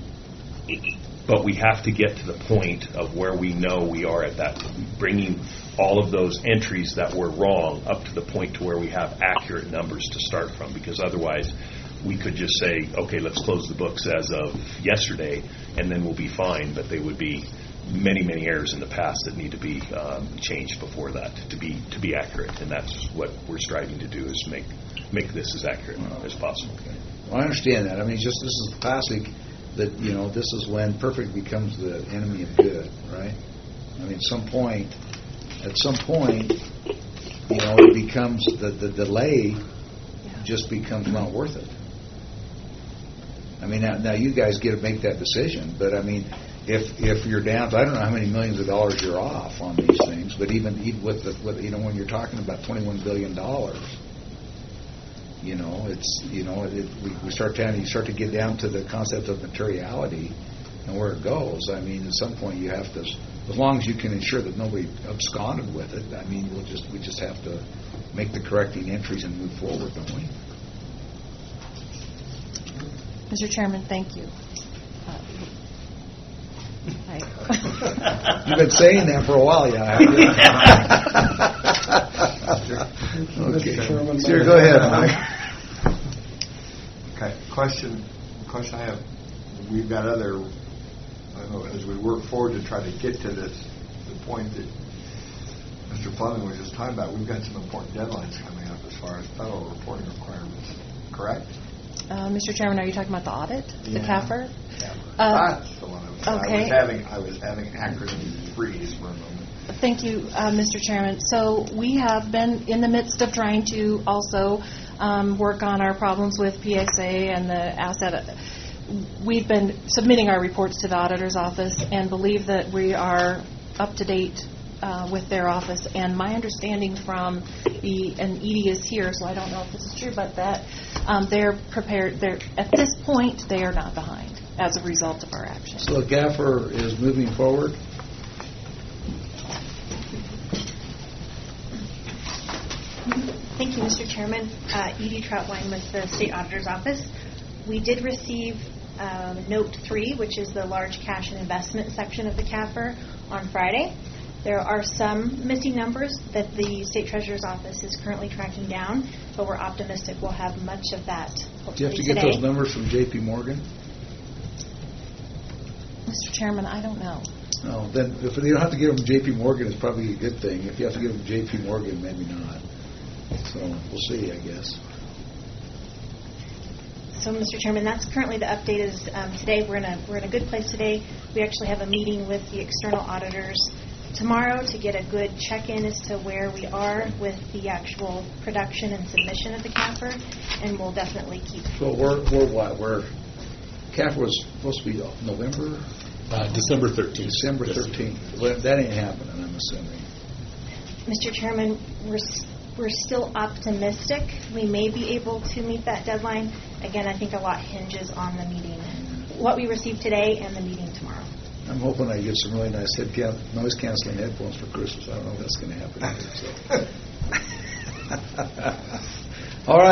U: But we have to get to the point of where we know we are at that, bringing all of those entries that were wrong up to the point to where we have accurate numbers to start from, because otherwise we could just say, okay, let's close the books as of yesterday, and then we'll be fine, but they would be many, many errors in the past that need to be changed before that to be accurate, and that's what we're striving to do, is make this as accurate as possible.
A: Okay. Well, I understand that. I mean, this is classic that, this is when perfect becomes the enemy of good, right? I mean, at some point, it becomes the delay just becomes not worth it. I mean, now you guys get to make that decision, but I mean, if you're down to, I don't know how many millions of dollars you're off on these things, but even with when you're talking about $21 billion, we start to get down to the concept of materiality and where it goes. I mean, at some point you have to, as long as you can ensure that nobody absconded with it. I mean, we just have to make the correcting entries and move forward, don't we?
S: Mr. Chairman, thank you.
A: You've been saying that for a while, yeah. Okay. Sure, go ahead, Mike.
H: Okay. Question I have. We've got as we work forward to try to get to the point that Mr. Fleming was just talking about, we've got some important deadlines coming up as far as federal reporting requirements. Correct?
S: Mr. Chairman, are you talking about the audit, the CAFR?
H: That's the one I was
S: okay.
H: I was having acronym freeze for a moment.
S: Thank you, Mr. Chairman. So we have been in the midst of trying to also work on our problems with PSA and the asset. We've been submitting our reports to the auditor's office and believe that we are up to date with their office. And my understanding from and Edie is here, so I don't know if this is true, but that they're prepared. At this point, they are not behind as a result of our action.
A: So GAFR is moving forward?
M: Thank you, Mr. Chairman. Edie Troutwine with the State Auditor's Office. We did receive Note 3, which is the large cash and investment section of the CAFR.
N: on Friday. There are some missing numbers that the State Treasurer's Office is currently tracking down, but we're optimistic we'll have much of that hopefully
A: Do you have to get
N: today.
A: those numbers from J.P. Morgan?
N: Mr. Chairman, I don't know.
A: No, then if you don't have to get them from J.P. Morgan, it's probably a good thing. If you have to get them from J.P. Morgan, maybe not. So we'll see, I guess.
N: So, Mr. Chairman, that's currently the update. Is today we're in a good place today. We actually have a meeting with the external auditors tomorrow to get a good check-in as to where we are with the actual production and submission of the CAFR, and we'll definitely keep.
A: So we're what? CAFR was supposed to be November?
B: December 13th.
A: December 13th. Well, that ain't happening, I'm assuming.
N: Mr. Chairman, we're still optimistic. We may be able to meet that deadline. Again, I think a lot hinges on the meeting, what we receive today and the meeting tomorrow.
A: I'm hoping I get some really nice noise-canceling headphones for Christmas. I don't know if that's going to happen either. So. All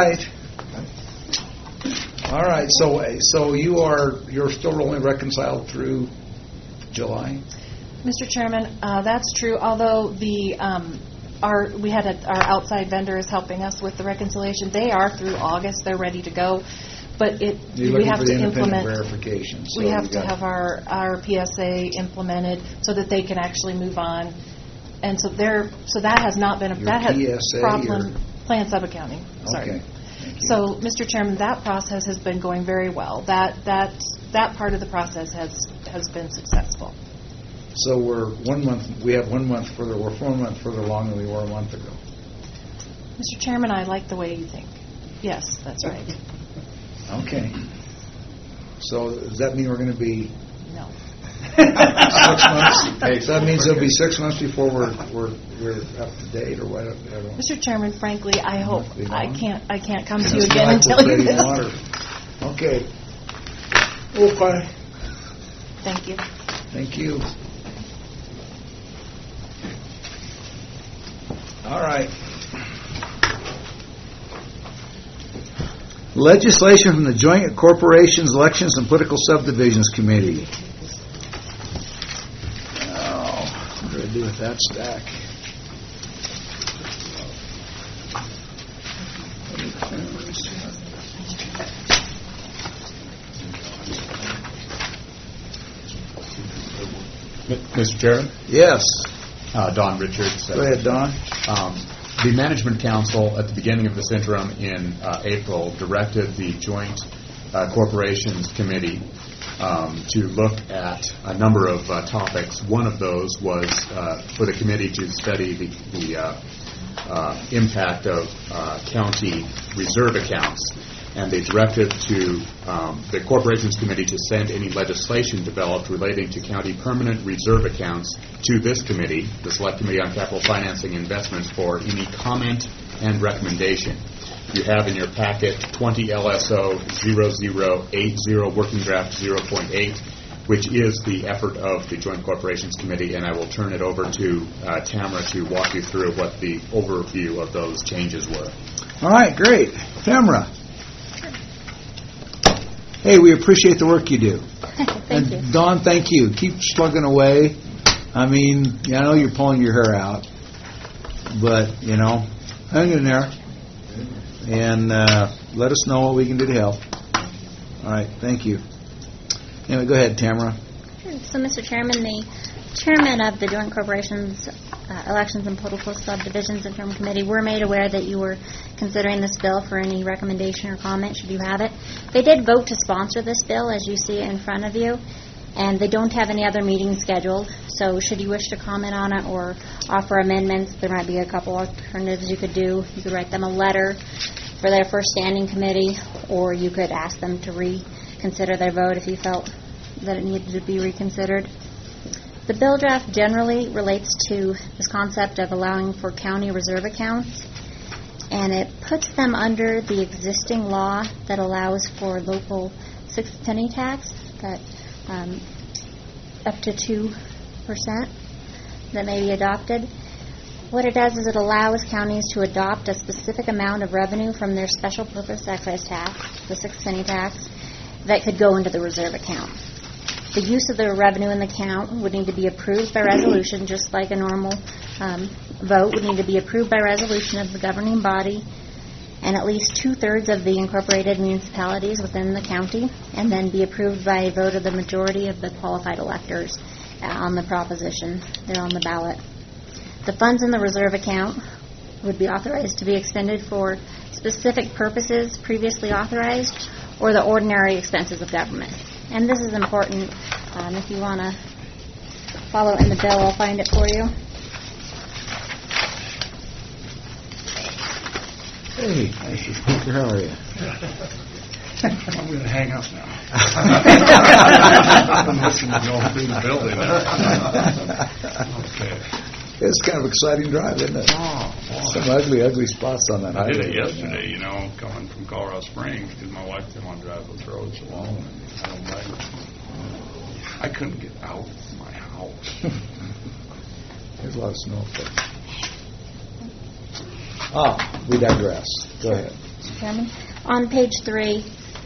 A: right. So you're still rolling reconciled through July?
S: Mr. Chairman, that's true. Although we had our outside vendor is helping us with the reconciliation. They are through August. They're ready to go. But we have to implement
A: verification. So
S: we have to have our PSA implemented so that they can actually move on. And so that has not been a problem. Plan sub accounting. Sorry.
A: Okay.
S: So, Mr. Chairman, that process has been going very well. That part of the process has been successful.
A: So we're 1 month. We have 1 month further. We're 1 month further along than we were a month ago.
S: Mr. Chairman, I like the way you think. Yes, that's right.
A: Okay. So does that mean we're going to be?
S: No.
A: 6 months. So that means it'll be 6 months before we're up to date, or what?
S: Mr. Chairman, frankly, I hope I can't come to you
A: That's
S: again and tell you this.
A: Water. Okay. Okay.
S: Thank you.
A: Thank you. All right. Legislation from the Joint Corporations, Elections, and Political Subdivisions Committee. What do I do with that stack?
B: Mr. Chairman?
A: Yes.
B: Don Richards.
A: Go ahead, Don.
B: The Management Council, at the beginning of this interim in April, directed the Joint Corporations Committee to look at a number of topics. One of those was for the committee to study the impact of county reserve accounts. And they directed to the Corporations Committee to send any legislation developed relating to county permanent reserve accounts to this committee, the Select Committee on Capital Financing Investments, for any comment and recommendation. You have in your packet 20 LSO 0080 Working Draft 0.8, which is the effort of the Joint Corporations Committee, and I will turn it over to Tamara to walk you through what the overview of those changes were.
A: All right, great. Tamara. Hey, we appreciate the work you do.
D: Thank you.
A: Don, thank you. Keep slugging away. I mean, I know you're pulling your hair out, but, hang in there. And let us know what we can do to help. All right, thank you. Anyway, go ahead, Tamara.
D: So, Mr. Chairman, the chairman of the Joint Corporations, Elections, and Political Subdivisions Interim Committee were made aware that you were considering this bill for any recommendation or comment, should you have it. They did vote to sponsor this bill, as you see it in front of you, and they don't have any other meetings scheduled. So should you wish to comment on it or offer amendments, there might be a couple alternatives you could do. You could write them a letter for their first standing committee, or you could ask them to reconsider their vote if you felt that it needed to be reconsidered. The bill draft generally relates to this concept of allowing for county reserve accounts, and it puts them under the existing law that allows for local 6th penny tax, that up to 2% that may be adopted. What it does is it allows counties to adopt a specific amount of revenue from their special purpose excise tax, the 6th penny tax, that could go into the reserve account. The use of the revenue in the account would need to be approved by resolution, just like a normal vote would need to be approved by resolution of the governing body and at least 2/3 of the incorporated municipalities within the county, and then be approved by a vote of the majority of the qualified electors on the proposition. They're on the ballot. The funds in the reserve account would be authorized to be expended for specific purposes previously authorized or the ordinary expenses of government. And this is important. If you want to follow in the bill, I'll find it for you.
A: Hey, Mr. Speaker, how are you?
K: I'm going to hang up now. I'm listening to going through the building. Okay.
A: It's kind of exciting drive, isn't it?
K: Oh,
A: some ugly spots on that
K: I
A: highway.
K: did it yesterday, coming from Colorado Springs, because my wife didn't want to drive those roads alone. And I don't blame her. I couldn't get out of my house.
A: There's a lot of snow up there. We digress. Go ahead.
D: Mr. Chairman, on page 3,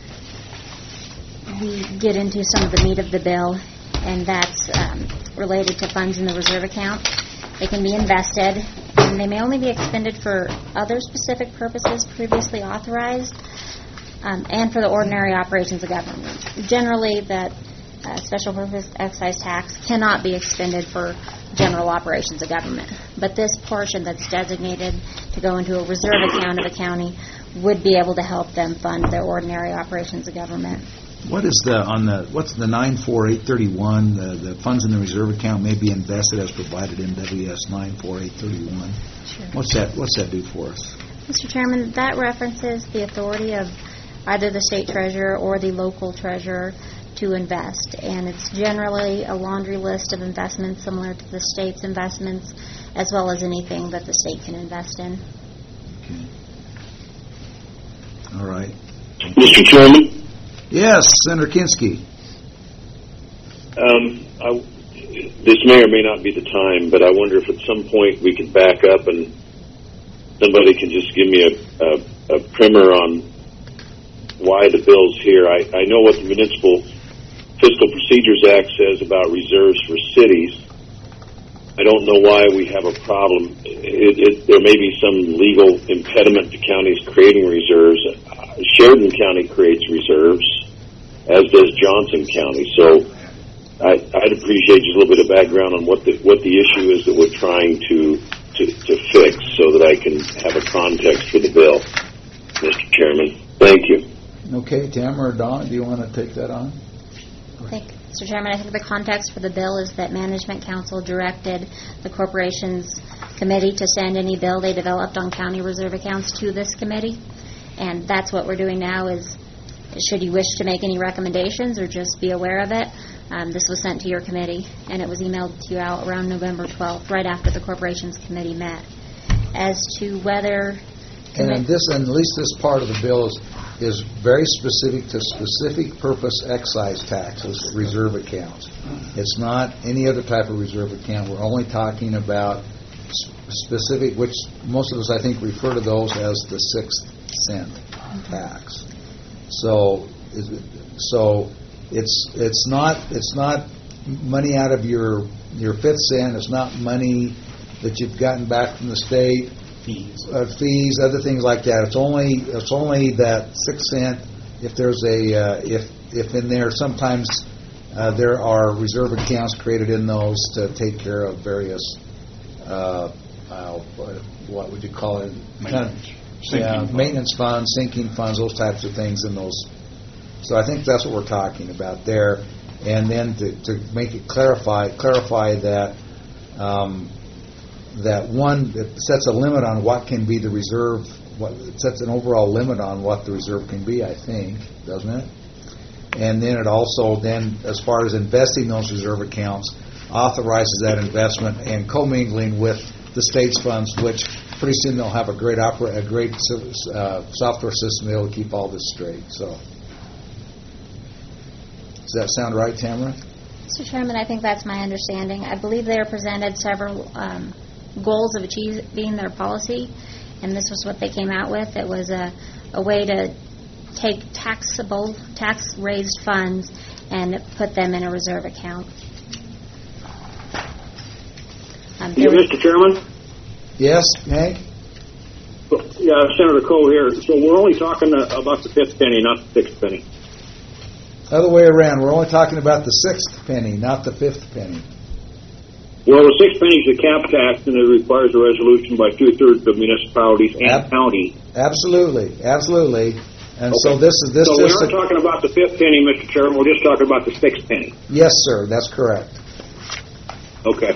D: we get into some of the meat of the bill, and that's related to funds in the reserve account. They can be invested, and they may only be expended for other specific purposes previously authorized, and for the ordinary operations of government. Generally, that special purpose excise tax cannot be expended for general operations of government. But this portion that's designated to go into a reserve account of the county would be able to help them fund their ordinary operations of government.
A: What is what's the 94831? The funds in the reserve account may be invested as provided in WS 94831.
D: Sure.
A: What's that do for us?
D: Mr. Chairman, that references the authority of either the state treasurer or the local treasurer to invest, and it's generally a laundry list of investments similar to the state's investments, as well as anything that the state can invest in.
A: Okay. All right.
E: Mr. Chairman?
A: Yes, Senator Kinski.
E: This may or may not be the time, but I wonder if at some point we could back up and somebody can just give me a primer on why the bill's here. I know what the Municipal Fiscal Procedures Act says about reserves for cities. I don't know why we have a problem. There may be some legal impediment to counties creating reserves. Sheridan County creates reserves, as does Johnson County. So I'd appreciate just a little bit of background on what the issue is that we're trying to fix, so that I can have a context for the bill, Mr. Chairman. Thank you.
A: Okay, Tamara or Don, do you want to take that on?
D: Mr. Chairman, I think the context for the bill is that Management Council directed the Corporations Committee to send any bill they developed on county reserve accounts to this committee. And that's what we're doing now is, should you wish to make any recommendations or just be aware of it, this was sent to your committee, and it was emailed to you out around November 12th, right after the Corporations Committee met. As to whether...
A: And at least this part of the bill is very specific to specific purpose excise taxes, reserve accounts. It's not any other type of reserve account. We're only talking about specific, which most of us, I think, refer to those as the 6th cent tax. So it's not money out of your 5th cent. It's not money that you've gotten back from the state. Fees, other things like that. It's only that 6th cent. If there's if in there, sometimes there are reserve accounts created in those to take care of various what would you call it? Maintenance funds, sinking funds, those types of things in those. So I think that's what we're talking about there. And then to make it clarify that. That one, it sets a limit on what can be the reserve. It sets an overall limit on what the reserve can be, I think, doesn't it? And then it also as far as investing those reserve accounts, authorizes that investment and commingling with the state's funds, which pretty soon they'll have a great software system able to keep all this straight. So, does that sound right, Tamara?
D: Mr. Chairman, I think that's my understanding. I believe they are presented several goals of achieving their policy, and this was what they came out with. It was a way to take tax-raised funds and put them in a reserve account.
F: Mr. Chairman?
A: Yes, Hank?
F: Yeah, Senator Coe here. So we're only talking about the fifth penny, not the sixth penny.
A: Other way around. We're only talking about the sixth penny, not the fifth penny.
F: Well, the sixth penny is a cap tax, and it requires a resolution by 2/3 of municipalities and county.
A: Absolutely, absolutely. And
F: okay.
A: So this is this.
F: So we aren't talking about the fifth penny, Mr. Chairman. We're just talking about the sixth penny.
A: Yes, sir. That's correct.
F: Okay.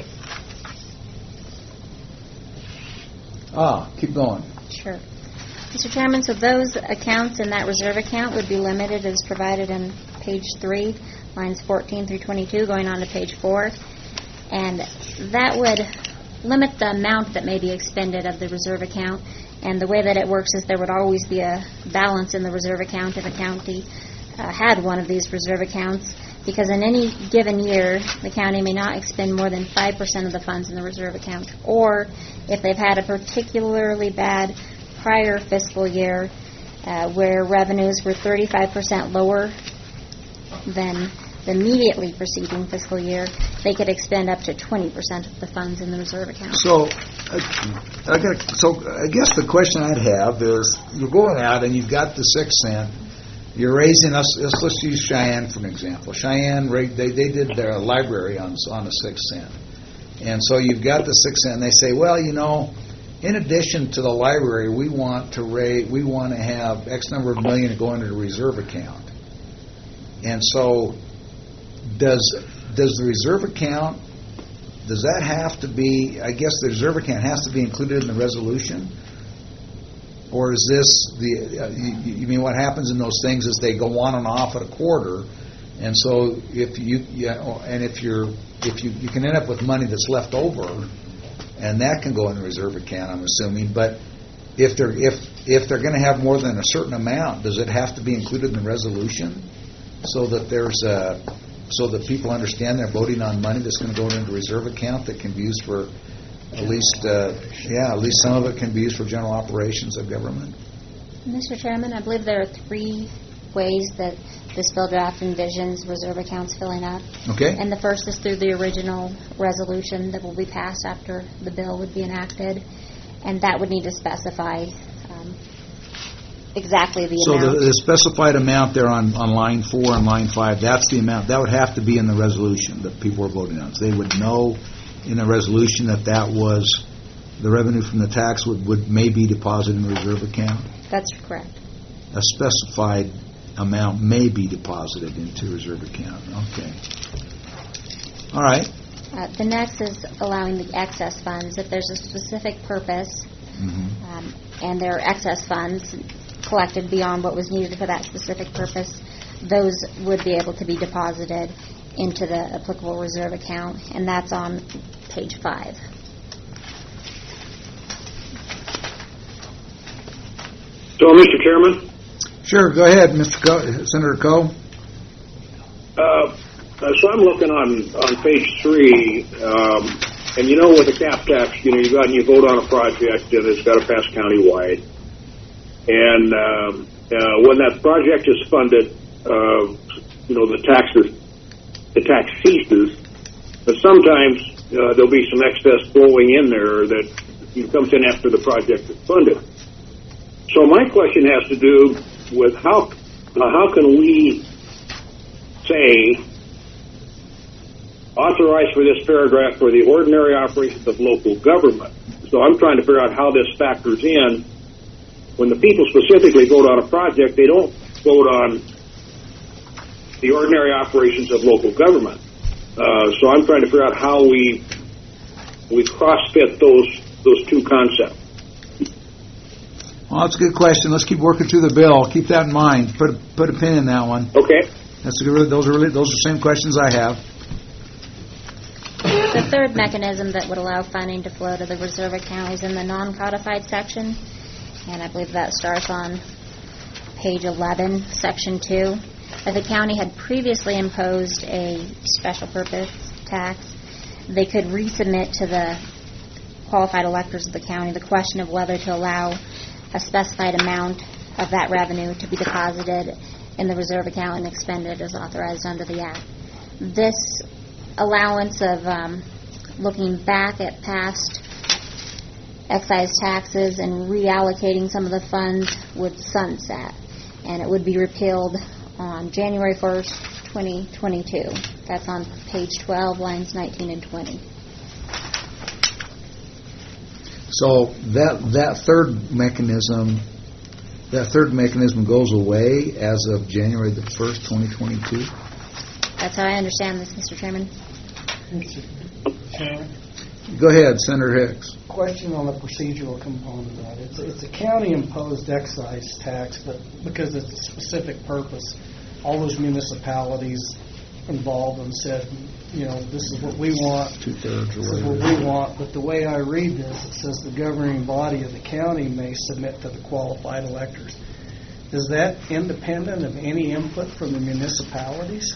A: Keep going.
D: Sure. Mr. Chairman, so those accounts in that reserve account would be limited as provided in page 3, lines 14 through 22, going on to page 4. And that would limit the amount that may be expended of the reserve account. And the way that it works is there would always be a balance in the reserve account if a county had one of these reserve accounts, because in any given year, the county may not expend more than 5% of the funds in the reserve account. Or if they've had a particularly bad prior fiscal year where revenues were 35% lower than the immediately preceding fiscal year, they could expend up to 20% of the funds in the reserve account.
A: So I guess the question I'd have is, you're going out and you've got the 6 cent. You're raising us. Let's use Cheyenne for an example. Cheyenne, they did their library on a 6 cent, and so you've got the 6 cent. And they say, well, in addition to the library, we want to have X number of million go into the reserve account. And so, does the reserve account, does that have to be? I guess the reserve account has to be included in the resolution. Or is this you mean what happens in those things is they go on and off at a quarter, and so if you can end up with money that's left over, and that can go in the reserve account, I'm assuming. But if they're going to have more than a certain amount, does it have to be included in the resolution so that so that people understand they're voting on money that's going to go into a reserve account that can be used for at least some of it can be used for general operations of government?
D: Mr. Chairman, I believe there are 3 ways that this bill draft envisions reserve accounts filling up.
A: Okay.
D: And the first is through the original resolution that will be passed after the bill would be enacted, and that would need to specify exactly the amount.
A: So the specified amount there on line 4 and line 5, that's the amount. That would have to be in the resolution that people are voting on. So they would know in the resolution that was the revenue from the tax may be deposited in the reserve account?
D: That's correct.
A: A specified amount may be deposited into a reserve account. Okay. All right.
D: The next is allowing the excess funds. If there's a specific purpose and there are excess funds collected beyond what was needed for that specific purpose, those would be able to be deposited into the applicable reserve account, and that's on page 5.
F: So, Mr. Chairman?
A: Sure, go ahead, Senator Coe.
F: So I'm looking on page 3, and with the cap tax, you vote on a project and it's got to pass countywide. And when that project is funded, the tax ceases, but sometimes there'll be some excess flowing in there that comes in after the project is funded. So my question has to do with how can we say authorize for this paragraph for the ordinary operations of local government? So I'm trying to figure out how this factors in. When the people specifically vote on a project, they don't vote on the ordinary operations of local government. So I'm trying to figure out how we cross-fit those 2 concepts.
A: Well, that's a good question. Let's keep working through the bill. Keep that in mind. Put a pin in that one.
F: Okay.
A: Those are the same questions I have.
D: The third mechanism that would allow funding to flow to the reserve account is in the non-codified section, and I believe that starts on page 11, section 2. If the county had previously imposed a special purpose tax, they could resubmit to the qualified electors of the county the question of whether to allow a specified amount of that revenue to be deposited in the reserve account and expended as authorized under the Act. This allowance of looking back at past excise taxes and reallocating some of the funds would sunset, and it would be repealed on January 1st, 2022. That's on page 12, lines 19 and 20.
A: So that third mechanism goes away as of January the 1st, 2022?
D: That's how I understand this, Mr. Chairman.
A: Go ahead, Senator Hicks.
I: Question on the procedural component of it. It's a county-imposed excise tax, but because it's a specific purpose, all those municipalities involved and said, this is what we want. 2/3 This is what we want. But the way I read this, it says the governing body of the county may submit to the qualified electors. Is that independent of any input from the municipalities?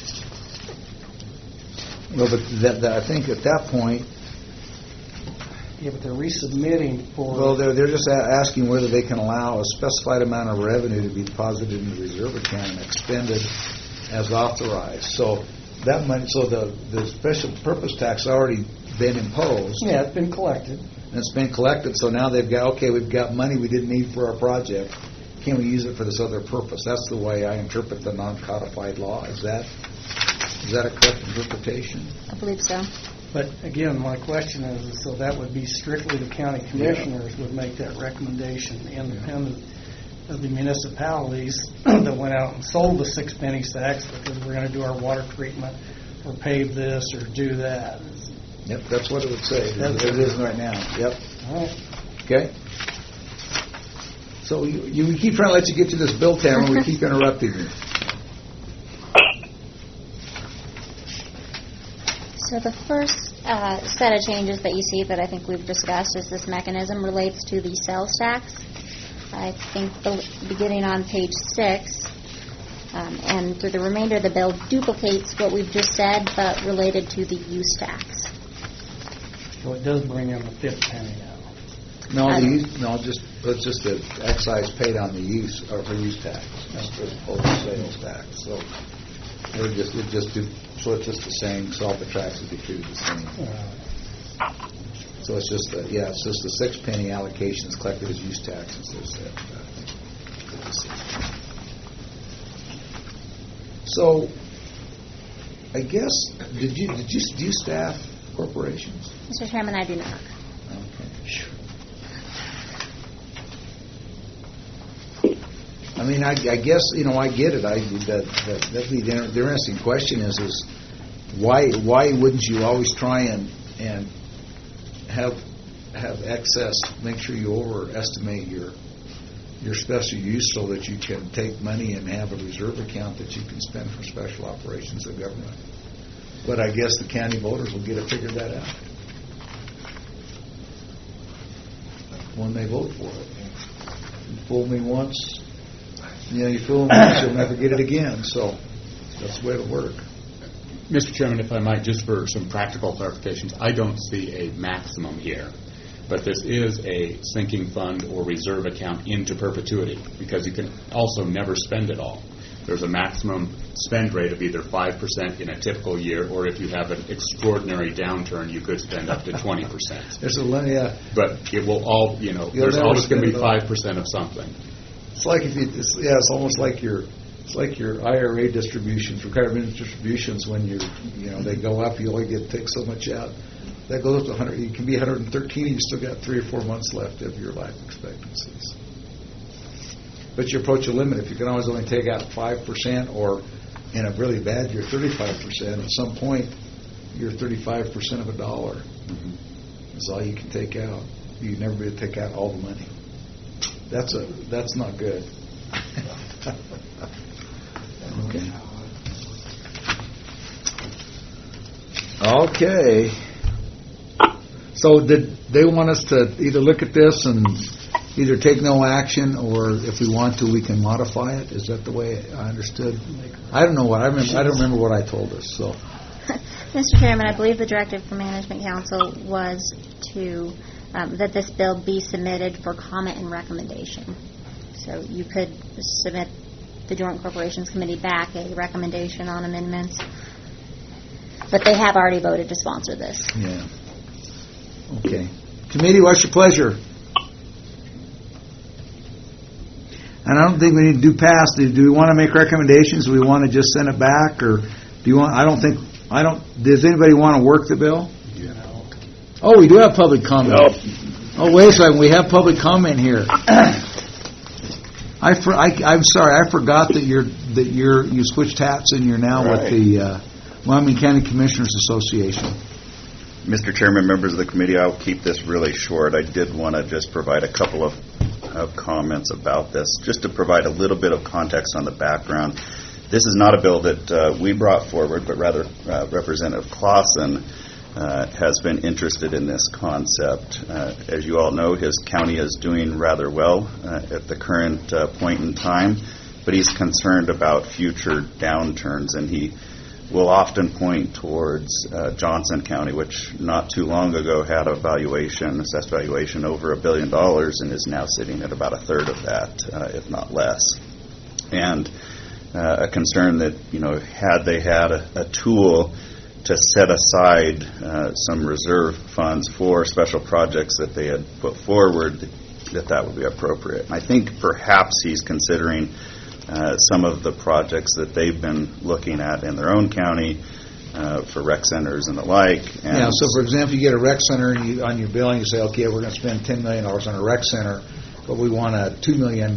A: Well, but I think at that point...
I: Yeah, but they're resubmitting for...
A: Well, they're just asking whether they can allow a specified amount of revenue to be deposited in the reserve account and expended as authorized. So that money, the special purpose tax already been imposed.
I: Yeah, it's been collected.
A: And it's been collected, so now we've got money we didn't need for our project. Can we use it for this other purpose? That's the way I interpret the non-codified law. Is that a correct interpretation?
D: I believe so.
I: But again, my question is, so that would be strictly the county commissioners would make that recommendation, independent of the municipalities that went out and sold the 6 penny stacks because we're going to do our water treatment or pave this or do that.
A: Yep, that's what it would say. It is right now. Yep.
I: All right.
A: Okay. So we keep trying to let you get to this bill, Tamara. We keep interrupting you.
D: So the first set of changes that you see that I think we've discussed is this mechanism relates to the sales tax. I think beginning on page 6 and through the remainder of the bill duplicates what we've just said but related to the use tax.
I: So it does bring in the 5th penny now.
A: It's just the excise paid on the use or for use tax, not for the sales tax. So it's just the same. So all the tracks would be treated the same. So it's just the 6 penny allocation is collected as use tax instead of sales tax. So I guess do you staff corporations?
D: Mr. Chairman, I do not.
A: Okay. I mean, I guess I get it. That'd be the interesting question is why wouldn't you always try and have excess? Make sure you overestimate your special use so that you can take money and have a reserve account that you can spend for special operations of government. But I guess the county voters will get to figure that out when they vote for it. You fool me once. You fool them once, you'll never get it again. So that's the way it'll work.
B: Mr. Chairman, if I might, just for some practical clarifications, I don't see a maximum here. But this is a sinking fund or reserve account into perpetuity because you can also never spend it all. There's a maximum spend rate of either 5% in a typical year, or if you have an extraordinary downturn, you could spend up to 20%.
A: There's a
B: But it will all, there's always going to be 5% of something.
A: It's like it's almost like your IRA distributions, retirement distributions. When they go up, you only take so much out. That goes up to 100. You can be 113, and you still got 3 or 4 months left of your life expectancies. But you approach a limit. If you can always only take out 5%, or in a really bad year, 35%. At some point, you're 35% of a dollar. Mm-hmm. That's all you can take out. You never be able to take out all the money. That's not good. Okay. So did they want us to either look at this and either take no action, or if we want to, we can modify it? Is that the way I understood? I don't know what I remember. I don't remember what I told us. So,
D: Mr. Chairman, I believe the directive from Management Council was to that this bill be submitted for comment and recommendation. So you could submit the Joint Corporations Committee back a recommendation on amendments. But they have already voted to sponsor this.
A: Yeah. Okay. Committee, what's your pleasure? And I don't think we need to do pass. Do we want to make recommendations? Do we want to just send it back, or do you want? Does anybody want to work the bill? Yeah. Oh, we do have public comment. No. Oh, wait a second. We have public comment here. I'm sorry. I forgot that you switched hats and you're now with the Wyoming County Commissioners Association.
O: Mr. Chairman, members of the committee, I'll keep this really short. I did want to just provide a couple of comments about this, just to provide a little bit of context on the background. This is not a bill that we brought forward, but rather Representative Clausen has been interested in this concept. As you all know, his county is doing rather well at the current point in time, but he's concerned about future downturns, and he will often point towards Johnson County, which not too long ago had a assessed valuation over $1 billion and is now sitting at about a third of that, if not less. And a concern that, had they had a tool to set aside some reserve funds for special projects that they had put forward, that would be appropriate. And I think perhaps he's considering some of the projects that they've been looking at in their own county for rec centers and the like. And
A: so for example, you get a rec center and on your bill and you say, okay, we're going to spend $10 million on a rec center, but we want a $2 million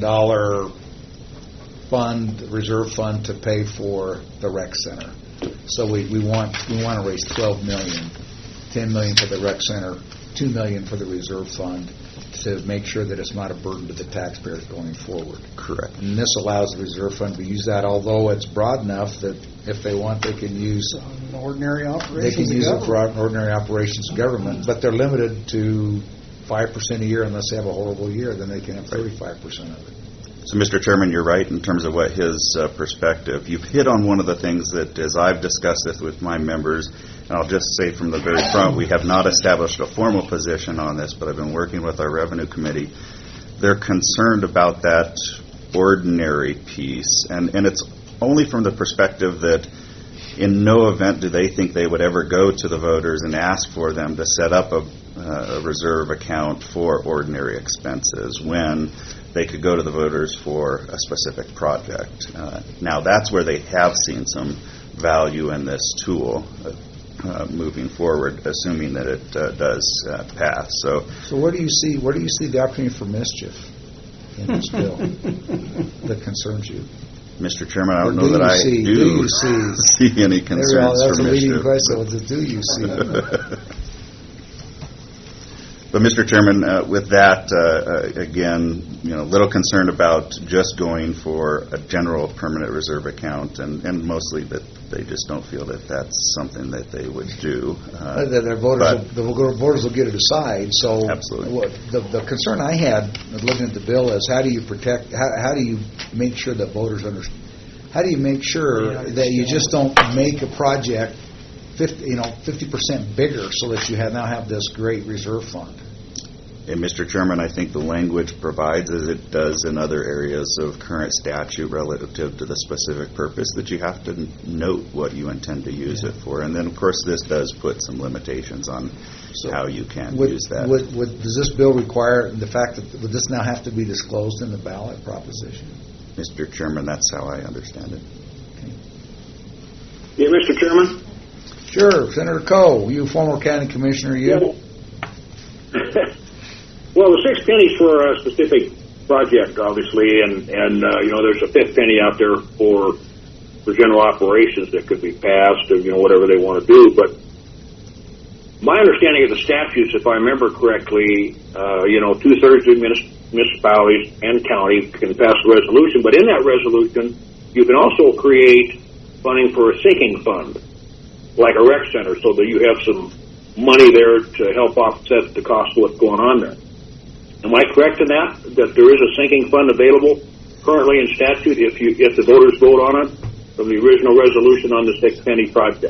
A: reserve fund to pay for the rec center. So we want to raise $12 million, $10 million for the rec center, $2 million for the reserve fund, to make sure that it's not a burden to the taxpayers going forward.
O: Correct.
A: And this allows the reserve fund to use that, although it's broad enough that if they want, they can use
I: ordinary operations.
A: They can use it for ordinary operations of government, but they're limited to 5% a year unless they have a horrible year. Then they can have 35% of it.
O: So, Mr. Chairman, you're right in terms of what his perspective. You've hit on one of the things that, as I've discussed this with my members, and I'll just say from the very front, we have not established a formal position on this, but I've been working with our Revenue Committee. They're concerned about that ordinary piece, and it's only from the perspective that in no event do they think they would ever go to the voters and ask for them to set up a reserve account for ordinary expenses when they could go to the voters for a specific project. Now, that's where they have seen some value in this tool moving forward, assuming that it does pass. So
A: where do you see the opportunity for mischief in this bill that concerns you?
O: Mr. Chairman, I don't know that I do see any concerns for mischief.
A: That's a leading question. Do you see?
O: But, Mr. Chairman, with that, again, little concerned about just going for a general permanent reserve account, and mostly that they just don't feel that that's something that they would do.
A: The voters will get to decide. So,
O: absolutely.
A: The concern I had looking at the bill is how do you protect? How do you make sure that voters understand? How do you make sure that you just don't make a project 50% bigger so that you now have this great reserve fund?
O: And Mr. Chairman, I think the language provides, as it does in other areas of current statute relative to the specific purpose, that you have to note what you intend to use it for. And then, of course, this does put some limitations on how you can use that.
A: Does this bill require the fact that would this now have to be disclosed in the ballot proposition?
O: Mr. Chairman, that's how I understand it.
A: Okay.
V: Yeah, Mr. Chairman?
A: Sure. Senator Coe, you former county commissioner, you?
V: Well, the 6 pennies for a specific project, obviously, and there's a 5th penny out there for general operations that could be passed, or whatever they want to do. But my understanding of the statutes, if I remember correctly, 2/3 of municipalities and county can pass a resolution. But in that resolution, you can also create funding for a sinking fund, like a rec center, so that you have some money there to help offset the cost of what's going on there. Am I correct in that there is a sinking fund available currently in statute if the voters vote on it from the original resolution on the 6 penny project?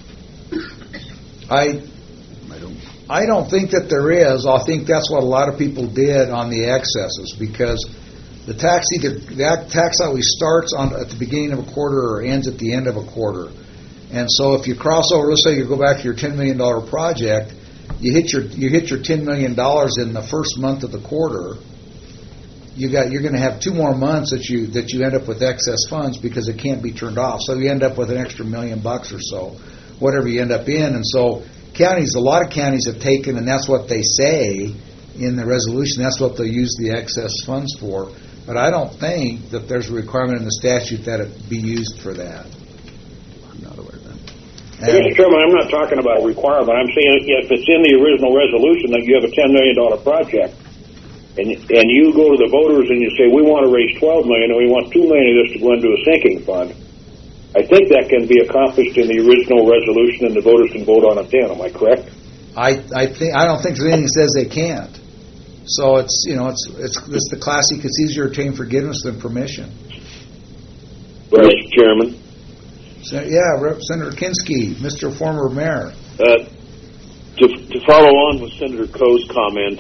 A: I don't think that there is. I think that's what a lot of people did on the excesses, because The tax always starts at the beginning of a quarter or ends at the end of a quarter. And so if you cross over, let's say you go back to your $10 million project, you hit your $10 million in the first month of the quarter. You're going to have 2 more months that you end up with excess funds because it can't be turned off. So you end up with an extra $1 million or so, whatever you end up in. And so a lot of counties have taken, and that's what they say in the resolution. That's what they'll use the excess funds for. But I don't think that there's a requirement in the statute that it be used for that. I'm not aware of that.
V: Mr. Chairman, I'm not talking about a requirement. I'm saying if it's in the original resolution that you have a $10 million project, and you go to the voters and you say, we want to raise $12 million and we want $2 million of this to go into a sinking fund, I think that can be accomplished in the original resolution and the voters can vote on it then. Am I correct?
A: I don't think there's anything that says they can't. So it's the classic. It's easier to obtain forgiveness than permission.
V: Mr. Chairman.
A: So, yeah, Senator Kinski, Mr. Former Mayor.
E: To follow on with Senator Coe's comment,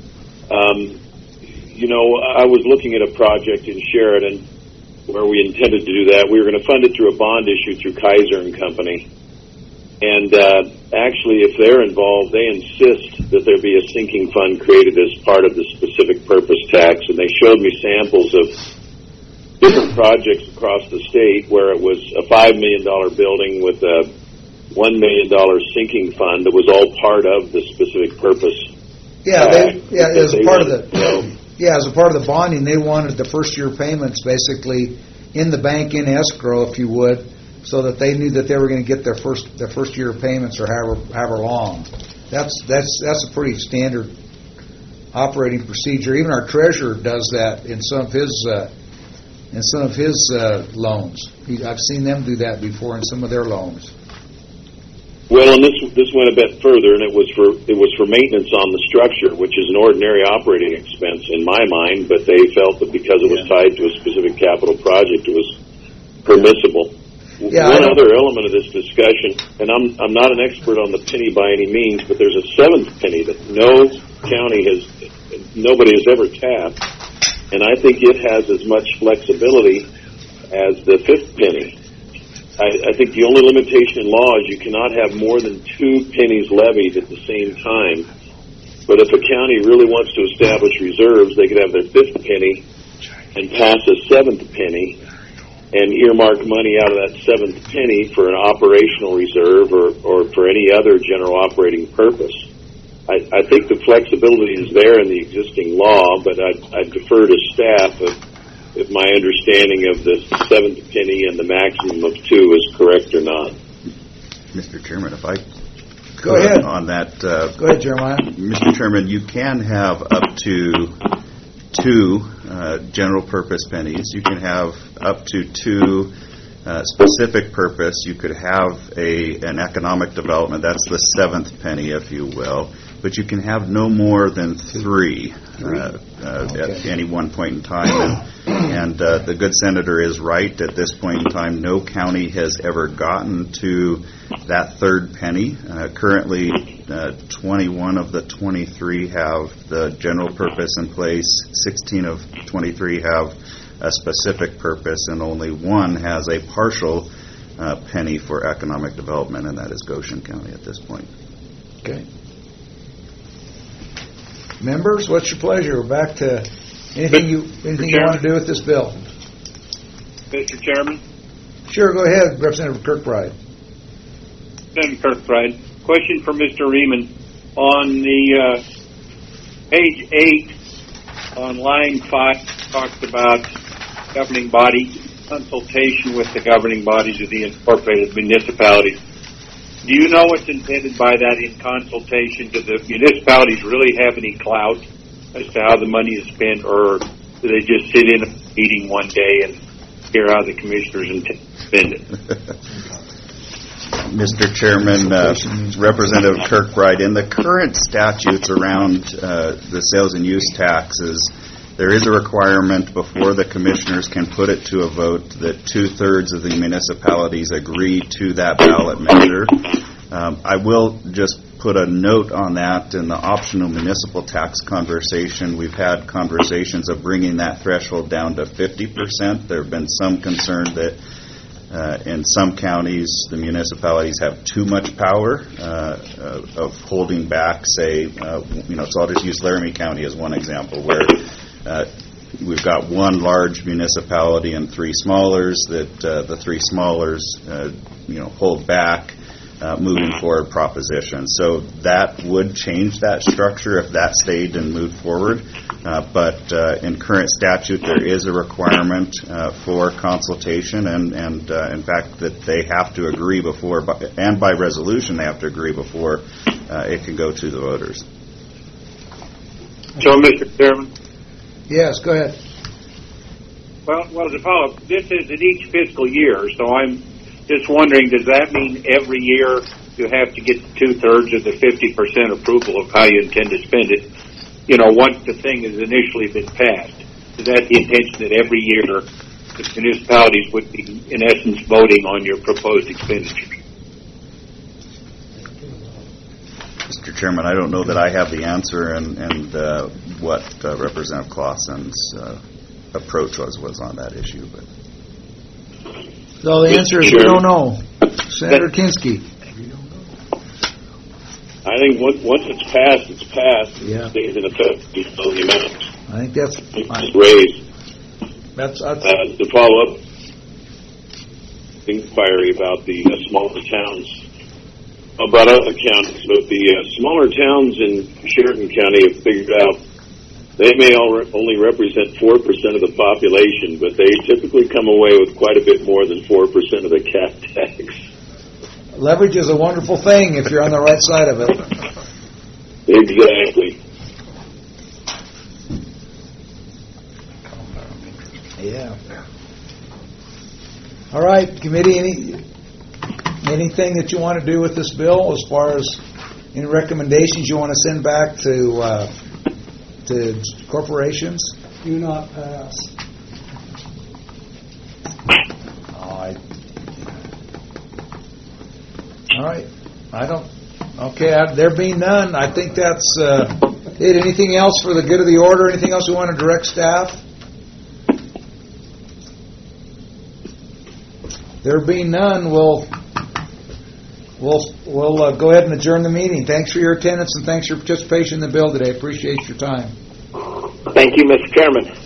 E: I was looking at a project in Sheridan where we intended to do that. We were going to fund it through a bond issue through Kaiser and Company. And actually, if they're involved, they insist that there be a sinking fund created as part of the specific purpose tax. And they showed me samples of different projects across the state where it was a $5 million building with a $1 million sinking fund that was all part of the specific purpose.
A: As a part of the bonding, they wanted the first year payments basically in the bank in escrow, if you would, so that they knew that they were going to get their first year payments or however long. That's a pretty standard operating procedure. Even our treasurer does that in some of his loans. I've seen them do that before in some of their loans.
E: Well, and this went a bit further, and it was for maintenance on the structure, which is an ordinary operating expense in my mind. But they felt that because it was tied to a specific capital project, it was permissible. One other element of this discussion, and I'm not an expert on the penny by any means, but there's a seventh penny that nobody has ever tapped, and I think it has as much flexibility as the fifth penny. I think the only limitation in law is you cannot have more than 2 pennies levied at the same time. But if a county really wants to establish reserves, they could have their fifth penny and pass a seventh penny and earmark money out of that seventh penny for an operational reserve or for any other general operating purpose. I think the flexibility is there in the existing law, but I'd defer to staff if my understanding of the seventh penny and the maximum of 2 is correct or not.
O: Mr. Chairman, if I
A: go ahead
O: on that.
A: Go ahead, Jeremiah.
O: Mr. Chairman, you can have up to 2 general purpose pennies. You can have up to 2 specific purpose. You could have an economic development. That's the seventh penny, if you will. But you can have no more than 3 at any one point in time. And the good senator is right. At this point in time, no county has ever gotten to that third penny. Currently, 21 of the 23 have the general purpose in place. 16 of 23 have a specific purpose, and only 1 has a partial penny for economic development, and that is Goshen County at this point.
A: Okay. Members, what's your pleasure? We're back to anything you want to do with this bill.
F: Mr. Chairman?
A: Sure, go ahead, Representative Kirkbride.
F: Senator Kirkbride. Question for Mr. Riemann. On the page 8, on line 5, talks about governing body consultation with the governing bodies of the incorporated municipalities. Do you know what's intended by that in consultation? Do the municipalities really have any clout as to how the money is spent, or do they just sit in a meeting one day and hear how the commissioners intend to spend it?
O: Mr. Chairman, Representative Kirkbride, in the current statutes around the sales and use taxes, there is a requirement before the commissioners can put it to a vote that 2/3 of the municipalities agree to that ballot measure. I will just put a note on that in the optional municipal tax conversation. We've had conversations of bringing that threshold down to 50%. There have been some concern that in some counties the municipalities have too much power of holding back, say, so I'll just use Laramie County as one example where we've got one large municipality and three smallers that the three smallers hold back moving forward propositions. So that would change that structure if that stayed and moved forward. But in current statute, there is a requirement for consultation, and in fact that they have to agree before, and by resolution they have to agree before it can go to the voters.
F: So, Mr. Chairman?
A: Yes, go ahead.
F: Well, to follow up, this is in each fiscal year, so I'm just wondering, does that mean every year you have to get 2/3 of the 50% approval of how you intend to spend it, once the thing has initially been passed? Is that the intention that every year the municipalities would be, in essence, voting on your proposed expenditures?
O: Mr. Chairman, I don't know that I have the answer and what Representative Clausen's approach was on that issue. But
A: so the answer is we don't know. Senator Kinski.
E: I think once it's passed, it's passed.
A: Yeah.
E: It stays in effect. The amount.
A: I think that's
E: raised.
A: That's
E: to follow up inquiry about the smaller towns, about other counties, but the smaller towns in Sheridan County have figured out they may only represent 4% of the population, but they typically come away with quite a bit more than 4% of the cap tax.
A: Leverage is a wonderful thing if you're on the right side of it.
E: Exactly.
A: Yeah. All right, committee, anything that you want to do with this bill as far as any recommendations you want to send back to corporations?
I: Do not pass.
A: All right. I don't. Okay. There being none, I think that's it. Anything else for the good of the order? Anything else we want to direct staff? There being none, we'll go ahead and adjourn the meeting. Thanks for your attendance and thanks for your participation in the bill today. Appreciate your time.
G: Thank you, Mr. Chairman.